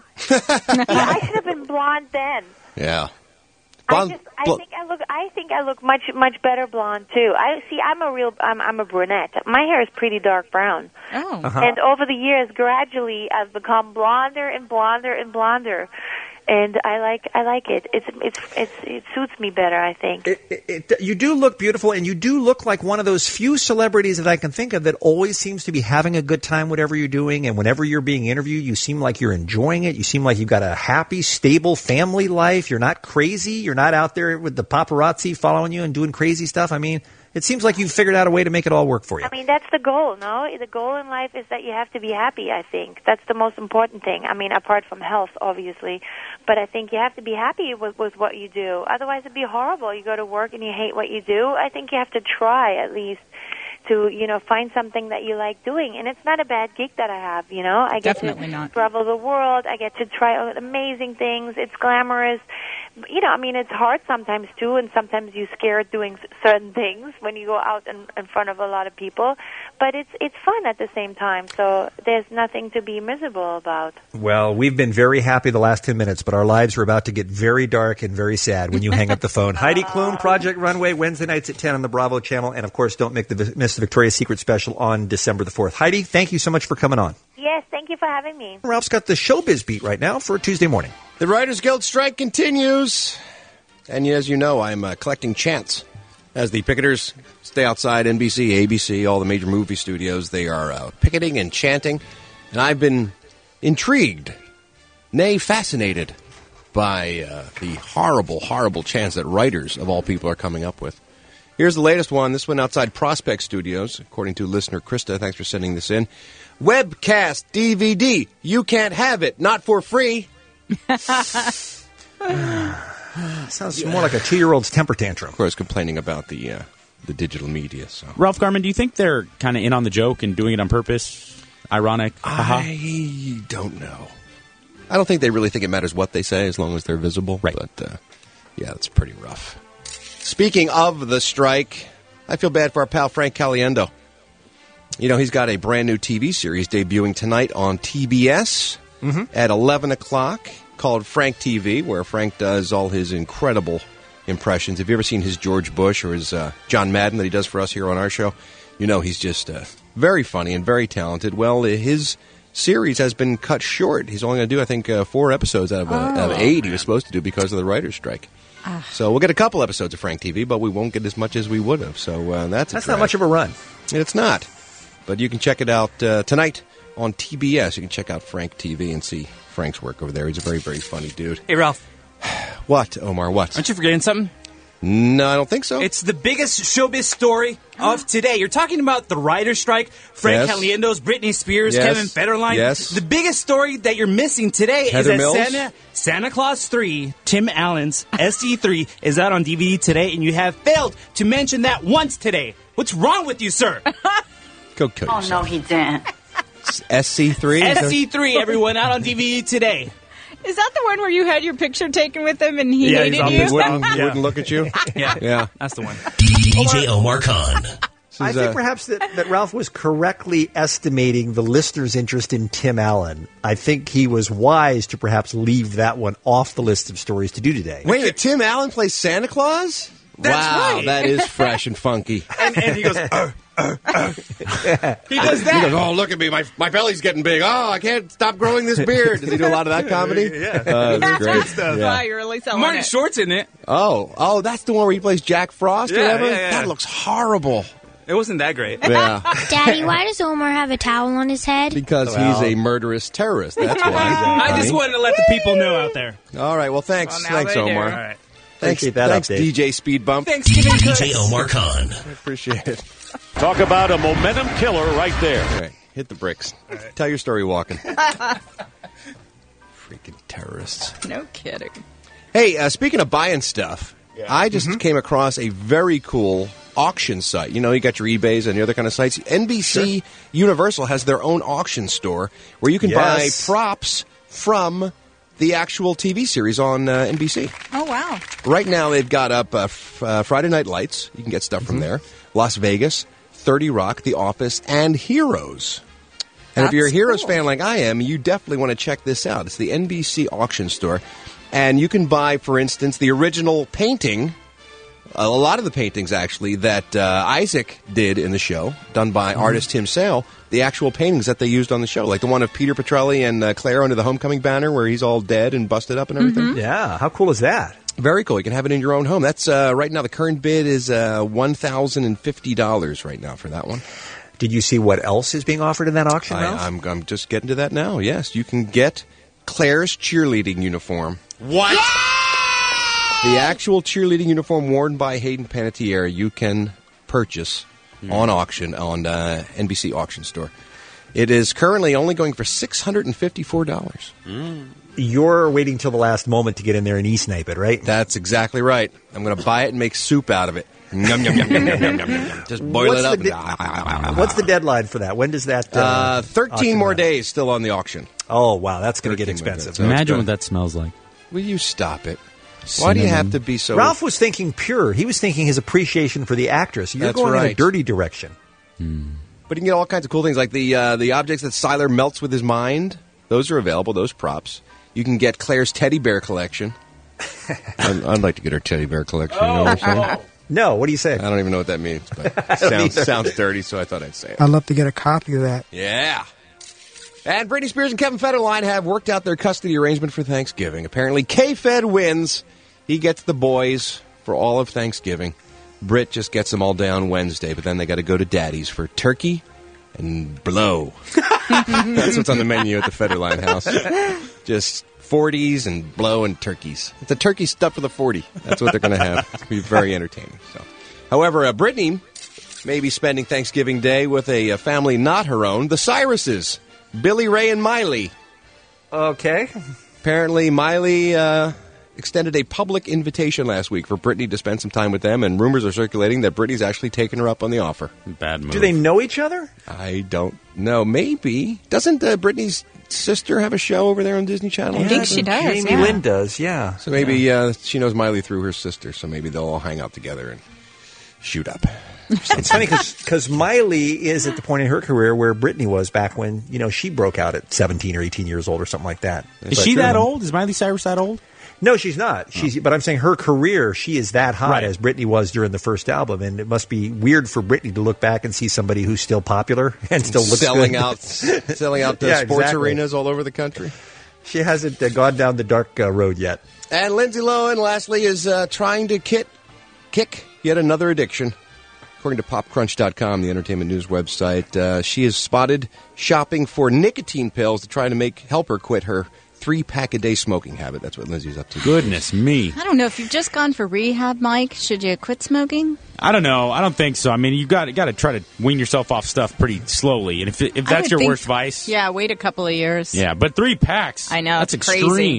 I should have been blonde then. Yeah. I think I look much better blonde too. I'm a brunette. My hair is pretty dark brown. Oh. And over the years, gradually, I've become blonder and blonder and blonder. And I like it. It suits me better, I think. You do look beautiful, and you do look like one of those few celebrities that I can think of that always seems to be having a good time whatever you're doing, and whenever you're being interviewed, you seem like you're enjoying it. You seem like you've got a happy, stable family life. You're not crazy. You're not out there with the paparazzi following you and doing crazy stuff. I mean, it seems like you've figured out a way to make it all work for you. I mean, that's the goal, no? The goal in life is that you have to be happy, I think. That's the most important thing. I mean, apart from health, obviously. But I think you have to be happy with what you do. Otherwise, it'd be horrible. You go to work and you hate what you do. I think you have to try, at least, to, you know, find something that you like doing. And it's not a bad gig that I have, you know? I get Definitely to not. travel the world. I get to try amazing things. It's glamorous. You know, I mean, it's hard sometimes, too, and sometimes you're scared doing certain things when you go out in front of a lot of people. But it's fun at the same time, so there's nothing to be miserable about. Well, we've been very happy the last 10 minutes, but our lives are about to get very dark and very sad when you hang up the phone. Heidi Klum, Project Runway, Wednesday nights at 10 on the Bravo channel. And, of course, don't miss the Victoria's Secret special on December the 4th. Heidi, thank you so much for coming on. Yes, thank you for having me. Ralph's got the showbiz beat right now for Tuesday morning. The Writers Guild strike continues. And as you know, I'm collecting chants. As the picketers stay outside NBC, ABC, all the major movie studios, they are picketing and chanting. And I've been intrigued, nay, fascinated, by the horrible, horrible chants that writers, of all people, are coming up with. Here's the latest one. This one outside Prospect Studios, according to listener Krista. Thanks for sending this in. Webcast DVD. You can't have it. Not for free. Sounds more like a 2-year-old's temper tantrum. Of course, complaining about the digital media. So. Ralph Garman, do you think they're kind of in on the joke and doing it on purpose? Ironic? I don't know. I don't think they really think it matters what they say as long as they're visible. Right. But, yeah, it's pretty rough. Speaking of the strike, I feel bad for our pal Frank Caliendo. You know, he's got a brand new TV series debuting tonight on TBS at 11 o'clock called Frank TV, where Frank does all his incredible impressions. Have you ever seen his George Bush or his John Madden that he does for us here on our show? You know, he's just very funny and very talented. Well, his series has been cut short. He's only going to do, I think, 4 episodes out of 8 he was supposed to do because of the writer's strike. So we'll get a couple episodes of Frank TV, but we won't get as much as we would have. So that's not much of a run. It's not. But you can check it out tonight on TBS. You can check out Frank TV and see Frank's work over there. He's a very, very funny dude. Hey, Ralph. What, Omar? What? Aren't you forgetting something? No, I don't think so. It's the biggest showbiz story of today. You're talking about the writer's strike, Frank Caliendo's, Britney Spears, Kevin Federline. Yes. The biggest story that you're missing today Heather is that Mills? Santa Claus 3, Tim Allen's SC3 is out on DVD today, and you have failed to mention that once today. What's wrong with you, sir? Go kill yourself. No, he didn't. SC3? SC3, everyone, out on DVD today. Is that the one where you had your picture taken with him and he hated you? Wouldn't look at you? Yeah, that's the one. DJ Omar Khan. I think perhaps that Ralph was correctly estimating the listener's interest in Tim Allen. I think he was wise to perhaps leave that one off the list of stories to do today. Wait a minute, Tim Allen plays Santa Claus? That's right. That is fresh and funky. And he goes, He does that. He goes, oh, look at me. My belly's getting big. Oh, I can't stop growing this beard. Does he do a lot of that comedy? Yeah. That's great. Stuff. Yeah. Wow, you're really selling Martin it. Short's in it. Oh, that's the one where he plays Jack Frost or whatever? Yeah. That looks horrible. It wasn't that great. Yeah. Daddy, why does Omar have a towel on his head? Because he's a murderous terrorist. That's why. I just wanted to let the people know out there. All right. Well, thanks. Well, now thanks, they do. Omar. All right. Thanks, Appreciate that update. DJ Speed Bump. Thanksgiving DJ Omar Khan. I appreciate it. Talk about a momentum killer right there. All right. Hit the bricks. Tell your story walking. Freaking terrorists. No kidding. Hey, speaking of buying stuff, I just came across a very cool auction site. You know, you got your eBays and the other kind of sites. NBC Universal has their own auction store where you can buy props from the actual TV series on NBC. Oh, wow. Right now, they've got up Friday Night Lights. You can get stuff from there. Las Vegas, 30 Rock, The Office, and Heroes. And if you're a Heroes fan like I am, you definitely want to check this out. It's the NBC auction store. And you can buy, for instance, the original painting, a lot of the paintings, actually, that Isaac did in the show, done by artist Tim Sale, the actual paintings that they used on the show, like the one of Peter Petrelli and Claire under the homecoming banner where he's all dead and busted up and everything. Yeah, how cool is that? Very cool. You can have it in your own home. That's right now, the current bid is $1,050 right now for that one. Did you see what else is being offered in that auction, Ralph? I'm just getting to that now. Yes, you can get Claire's cheerleading uniform. What? The actual cheerleading uniform worn by Hayden Panettiere you can purchase on auction on NBC Auction Store. It is currently only going for $654. You're waiting till the last moment to get in there and e-snipe it, right? That's exactly right. I'm going to buy it and make soup out of it. Yum, yum, yum, yum, yum, yum, yum, yum. Just boil it up. What's the deadline for that? When does that 13 more days still on the auction. Oh, wow. That's going to get expensive. Imagine what that smells like. Will you stop it? Why do you have to be so... Ralph was thinking pure. He was thinking his appreciation for the actress. You're That's going in right. a dirty direction. But you can get all kinds of cool things, like the objects that Siler melts with his mind. Those are available, those props. You can get Claire's teddy bear collection. I'd like to get her teddy bear collection. You know what I'm saying? No, what do you say? I don't even know what that means, but it sounds dirty, so I thought I'd say it. I'd love to get a copy of that. Yeah. And Britney Spears and Kevin Federline have worked out their custody arrangement for Thanksgiving. Apparently, K-Fed wins. He gets the boys for all of Thanksgiving. Britt just gets them all day on Wednesday, but then they got to go to Daddy's for turkey and blow. That's what's on the menu at the Federline house. Just 40s and blow and turkeys. It's a turkey stuffed with a 40. That's what they're going to have. It's going to be very entertaining. So, however, Brittany may be spending Thanksgiving Day with a family not her own, the Cyruses, Billy Ray and Miley. Okay. Apparently, Miley extended a public invitation last week for Brittany to spend some time with them, and rumors are circulating that Brittany's actually taken her up on the offer. Bad move. Do they know each other? I don't know. Maybe. Doesn't Brittany's sister have a show over there on Disney Channel? I think she does. Jamie Lynn does, yeah. So maybe she knows Miley through her sister, so maybe they'll all hang out together and shoot up. It's funny because Miley is at the point in her career where Brittany was back when, she broke out at 17 or 18 years old or something like that. Is she that old? Is Miley Cyrus that old? No, she's not. But I'm saying her career, she is that hot Right. as Britney was during the first album, and it must be weird for Britney to look back and see somebody who's still popular and still looks selling good. out Yeah, sports exactly. arenas all over the country. She hasn't gone down the dark road yet. And Lindsay Lohan, lastly, is trying to kick yet another addiction. According to PopCrunch.com, the entertainment news website, she is spotted shopping for nicotine pills to try to help her quit her 3-pack-a-day smoking habit. That's what Lindsay's up to. Goodness me. I don't know. If you've just gone for rehab, Mike, should you quit smoking? I don't know. I don't think so. I mean, you got to try to wean yourself off stuff pretty slowly. And if I that's would your think- worst vice, Yeah, wait a couple of years. yeah. But 3 packs, I know, that's it's crazy. extreme.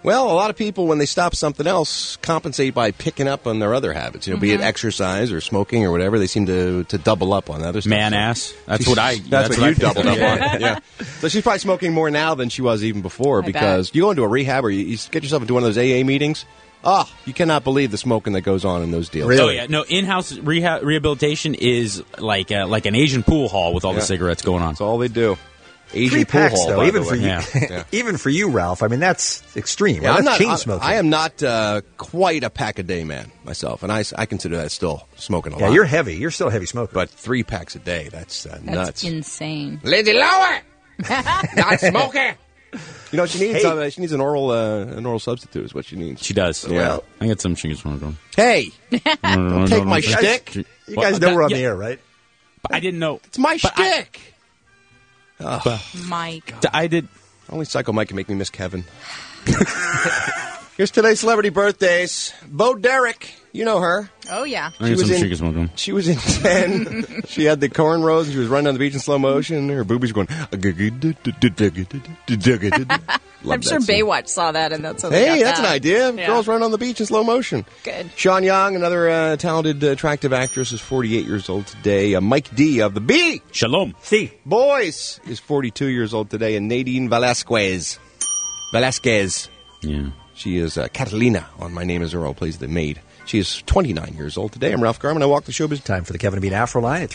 Well, a lot of people, when they stop something else, compensate by picking up on their other habits. Be it exercise or smoking or whatever. They seem to double up on other stuff. Man ass. That's what I. That's what you doubled up on. Yeah. So she's probably smoking more now than she was even before because you go into a rehab or you get yourself into one of those AA meetings. Oh, you cannot believe the smoking that goes on in those deals. Really? Oh, yeah. No, in-house rehabilitation is like an Asian pool hall with all the cigarettes going on. That's all they do. Asian 3 pool packs, hall, though, by even the for way. you, Yeah. even for you, Ralph. I mean, that's extreme. Yeah, That's I'm chain not, smoking. I am not quite a pack-a-day man myself, and I consider that still smoking a lot. Yeah, you're heavy. You're still a heavy smoker. But 3 packs a day, that's nuts. That's insane. Lindsay Lower! Not smoking! You know, she needs an oral substitute is what she needs. She does. Yeah. Well, I get some chicken smoke. Hey! Don't take my shtick. You guys know we're on the air, right? I didn't know. It's my shtick! Mike. I did. Only Psycho Mike can make me miss Kevin. Here's today's celebrity birthdays. Bo Derek, you know her. Oh, yeah. I get some chicken smoke. She was in 10. She had the cornrows and she was running down the beach in slow motion. Her boobies were going. I'm sure Baywatch saw that, and that's how they got that's that. an idea. Yeah. Girls running on the beach in slow motion. Good. Sean Young, another talented, attractive actress, is 48 years old today. Mike D of the B. Shalom. C. Boys is 42 years old today. And Nadine Velasquez. Yeah. She is Catalina on My Name is Earl, plays the maid. She is 29 years old today. I'm Ralph Garman. I walk the showbiz. Time for the Kevin and Bean Afro line at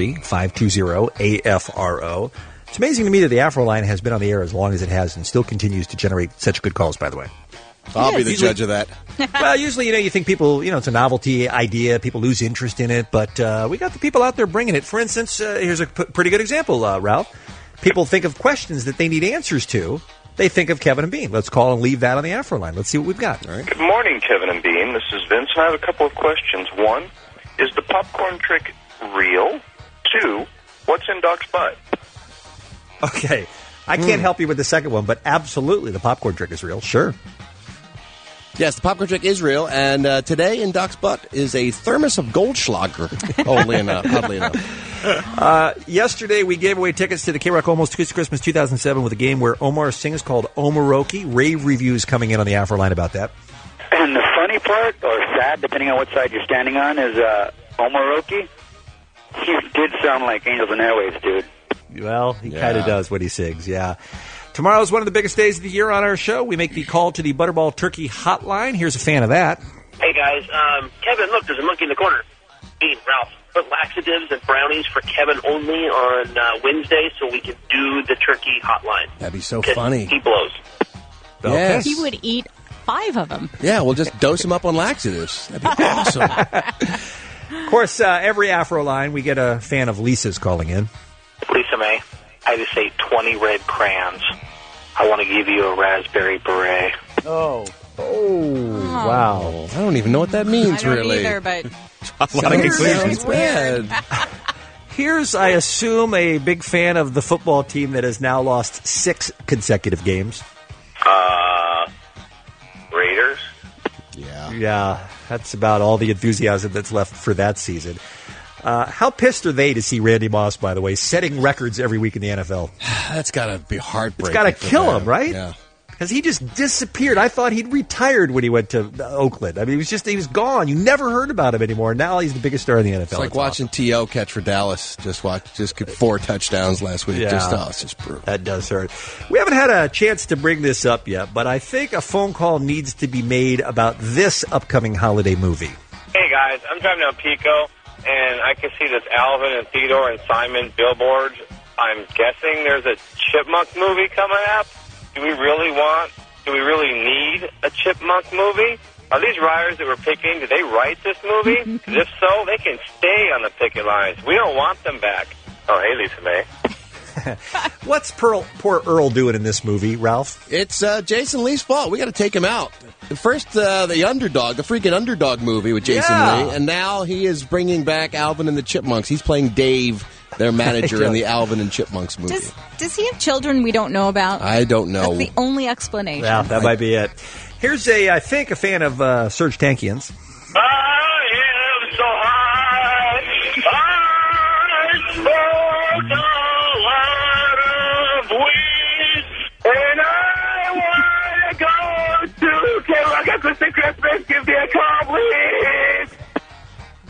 323-520-AFRO. It's amazing to me that the Afro line has been on the air as long as it has and still continues to generate such good calls, by the way. I'll be the judge of that. Well, usually, you think people, it's a novelty idea. People lose interest in it. But we got the people out there bringing it. For instance, here's a pretty good example, Ralph. People think of questions that they need answers to. They think of Kevin and Bean. Let's call and leave that on the Afro line. Let's see what we've got. All right. Good morning, Kevin and Bean. This is Vince. I have a couple of questions. 1, is the popcorn trick real? 2, what's in Doc's butt? Okay. I can't help you with the second one, but absolutely the popcorn trick is real. Sure. Yes, the popcorn trick is real, and today in Doc's butt is a thermos of Goldschlager. Oddly enough. Yesterday, we gave away tickets to the K-Rock Almost Christmas 2007 with a game where Omar sings called Omaroki. Rave reviews coming in on the Afro line about that. And the funny part, or sad, depending on what side you're standing on, is Omaroki. He did sound like Angels and Airwaves, dude. Well, he kind of does when he sings, yeah. Tomorrow is one of the biggest days of the year on our show. We make the call to the Butterball Turkey Hotline. Here's a fan of that. Hey, guys. Kevin, look, there's a monkey in the corner. Bean, Ralph, put laxatives and brownies for Kevin only on Wednesday so we can do the turkey hotline. That'd be so funny. He blows. Yes. He would eat 5 of them. Yeah, we'll just dose him up on laxatives. That'd be awesome. Of course, every Afro line, we get a fan of Lisa's calling in. Lisa May, I just say 20 red crayons. I want to give you a raspberry beret. Oh, wow. I don't even know what that means, I don't really. either, but A lot of conclusions. Sounds bad. Here's, I assume, a big fan of the football team that has now lost 6 consecutive games. Raiders? Yeah, that's about all the enthusiasm that's left for that season. How pissed are they to see Randy Moss, by the way, setting records every week in the NFL? That's got to be heartbreaking. It's got to kill him, right? Yeah. Because he just disappeared. I thought he'd retired when he went to Oakland. I mean, he was gone. You never heard about him anymore. Now he's the biggest star in the NFL. It's like watching T.O. catch for Dallas. Just get 4 touchdowns last week. Yeah. It's just brutal. That does hurt. We haven't had a chance to bring this up yet, but I think a phone call needs to be made about this upcoming holiday movie. Hey, guys. I'm driving down Pico, and I can see this Alvin and Theodore and Simon billboards. I'm guessing there's a Chipmunk movie coming up. Do we really need a Chipmunk movie? Are these writers that we're picking, did they write this movie? 'Cause if so, they can stay on the picket lines. We don't want them back. Oh, hey, Lisa May. What's poor Earl doing in this movie, Ralph? It's Jason Lee's fault. We got to take him out. First, the underdog, the freaking underdog movie with Jason Lee, and now he is bringing back Alvin and the Chipmunks. He's playing Dave, their manager in the Alvin and Chipmunks movie. does he have children we don't know about? I don't know. That's the only explanation. Yeah, that might be it. Here's I think, a fan of Serge Tankian's. I am so high, I smoke a lot of weed, and I want to go to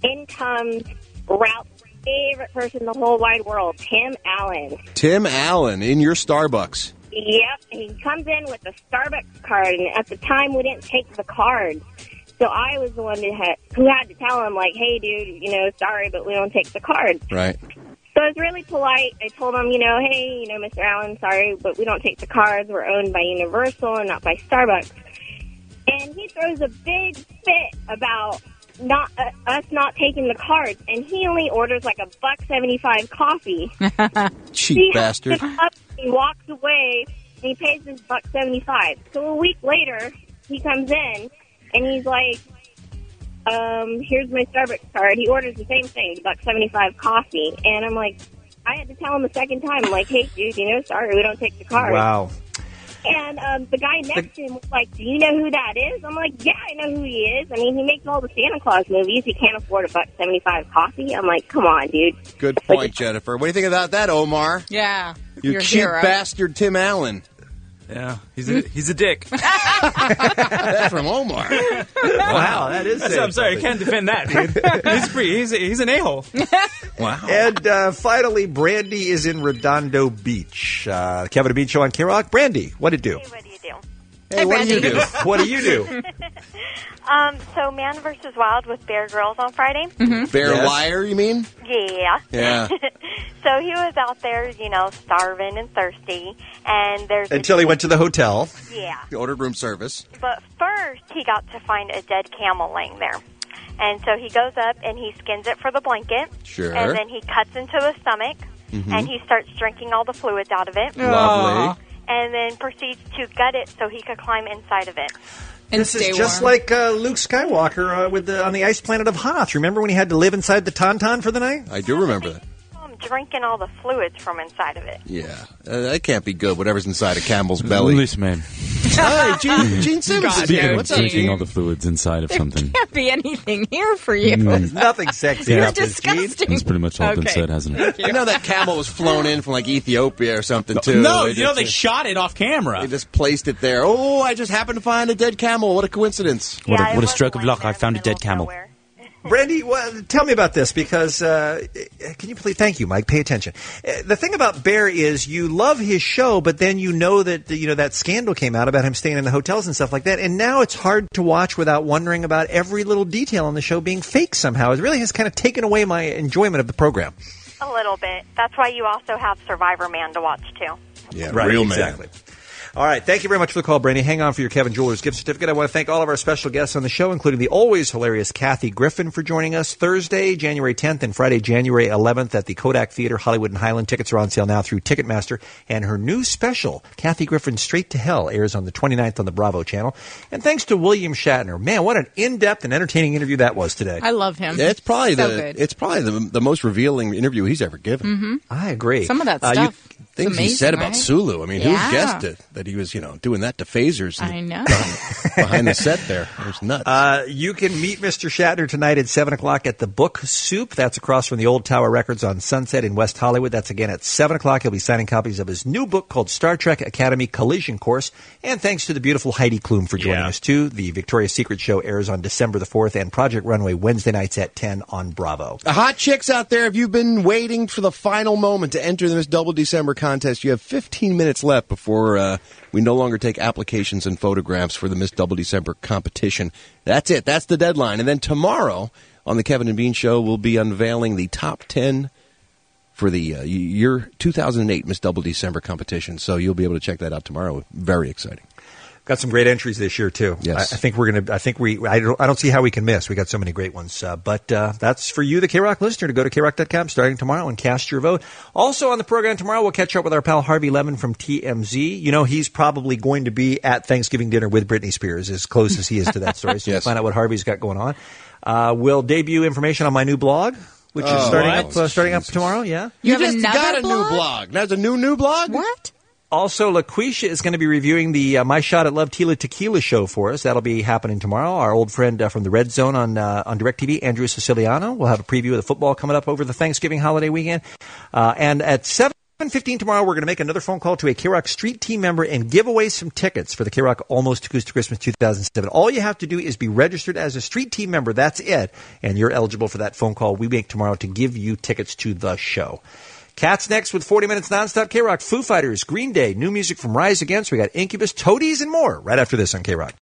in comes Ralph's favorite person in the whole wide world, Tim Allen. Tim Allen in your Starbucks. Yep, and he comes in with a Starbucks card, and at the time we didn't take the cards. So I was the one who had to tell him, like, hey, dude, sorry, but we don't take the cards. Right. So I was really polite. I told him, hey, Mr. Allen, sorry, but we don't take the cards. We're owned by Universal and not by Starbucks. And he throws a big fit about us not taking the cards, and he only orders like $1.75 coffee. Cheap bastard. He walks away, and he pays his $1.75. So a week later, he comes in, and he's like, here's my Starbucks card. He orders the same thing, $1.75 coffee. And I'm like, I had to tell him a second time, I'm like, hey, dude, sorry, we don't take the card. Wow. And the guy next to him was like, do you know who that is? I'm like, yeah, I know who he is. I mean, he makes all the Santa Claus movies. He can't afford $1.75 coffee. I'm like, come on, dude. Good point, Jennifer. What do you think about that, Omar? Yeah. You You're cheap hero. bastard Tim Allen. Yeah, he's a dick. That's from Omar. Wow, that is. I'm sorry, I can't defend that, dude. He's an a-hole. Wow. And finally, Brandy is in Redondo Beach. Kevin and Bean Show on K-Rock. Brandy, what did you do? Hey, what do you do? Hey, what do you do? What do you do? So Man vs. Wild with Bear Grylls on Friday. Bear Liar, you mean? Yeah. Yeah. So he was out there, starving and thirsty, and Until he went to the hotel. Yeah. He ordered room service. But first, he got to find a dead camel laying there. And so he goes up and he skins it for the blanket. Sure. And then he cuts into the stomach, and he starts drinking all the fluids out of it. Lovely. And then proceeds to gut it so he could climb inside of it. This is just like Luke Skywalker on the ice planet of Hoth. Remember when he had to live inside the Tauntaun for the night? I do remember that. I'm drinking all the fluids from inside of it. Yeah. That can't be good, whatever's inside a camel's belly. Loose man. Hi, Gene Simmons is here. What's up, Drinking Gene? all the fluids inside of something. Can't be anything here for you. There's nothing sexy You're about this, Gene. disgusting. That's pretty much all been Okay. said, hasn't it? I know that camel was flown in from, like, Ethiopia or something, too. No, they shot it off camera. They just placed it there. Oh, I just happened to find a dead camel. What a coincidence. What a stroke of luck. I found a dead camel. Brandy, tell me about this because can you please? Thank you, Mike. Pay attention. The thing about Bear is you love his show, but then you know that that scandal came out about him staying in the hotels and stuff like that, and now it's hard to watch without wondering about every little detail on the show being fake somehow. It really has kind of taken away my enjoyment of the program. A little bit. That's why you also have Survivor Man to watch, too. Yeah, Right, real man. exactly. All right, thank you very much for the call, Brandy. Hang on for your Kevin Jewelers gift certificate. I want to thank all of our special guests on the show, including the always hilarious Kathy Griffin for joining us Thursday, January 10th and Friday, January 11th at the Kodak Theater, Hollywood and Highland. Tickets are on sale now through Ticketmaster. And her new special, Kathy Griffin Straight to Hell, airs on the 29th on the Bravo channel. And thanks to William Shatner. Man, what an in-depth and entertaining interview that was today. I love him. Yeah, it's probably good. the most revealing interview he's ever given. Mm-hmm. I agree. Some of that stuff. Things amazing, he said about right? Sulu. I mean, Yeah. who guessed it that he was, doing that to phasers? I know. Behind the set there, it was nuts. You can meet Mr. Shatner tonight at 7 o'clock at the Book Soup. That's across from the Old Tower Records on Sunset in West Hollywood. That's again at 7 o'clock. He'll be signing copies of his new book called Star Trek Academy Collision Course. And thanks to the beautiful Heidi Klum for joining us, too. The Victoria's Secret show airs on December the 4th and Project Runway Wednesday nights at 10 on Bravo. Hot chicks out there, if you've been waiting for the final moment to enter the Miss Double December contest, you have 15 minutes left before we no longer take applications and photographs for the Miss Double December competition. That's it. That's the deadline. And then tomorrow on the Kevin and Bean Show, we'll be unveiling the top 10 for the year 2008 Miss Double December competition. So you'll be able to check that out tomorrow. Very exciting. Got some great entries this year too. Yes. I think we're gonna. I don't see how we can miss. We got so many great ones. But that's for you, the K-Rock listener, to go to KRock.com starting tomorrow and cast your vote. Also on the program tomorrow, we'll catch up with our pal Harvey Levin from TMZ. He's probably going to be at Thanksgiving dinner with Britney Spears, as close as he is to that story. So Yes. we'll find out what Harvey's got going on. We'll debut information on my new blog, which is starting up tomorrow. Yeah. You have just another got a blog? new blog. There's a new blog? What? Also, LaQuisha is going to be reviewing the My Shot at Love Tila Tequila show for us. That'll be happening tomorrow. Our old friend from the Red Zone on DirecTV, Andrew Siciliano, will have a preview of the football coming up over the Thanksgiving holiday weekend. And at 7 7:15 tomorrow, we're going to make another phone call to a K-Rock Street Team member and give away some tickets for the K-Rock Almost Acoustic Christmas 2007. All you have to do is be registered as a Street Team member. That's it. And you're eligible for that phone call we make tomorrow to give you tickets to the show. Cats next with 40 Minutes Nonstop K-Rock, Foo Fighters, Green Day, new music from Rise Against. We got Incubus, Toadies, and more right after this on K-Rock.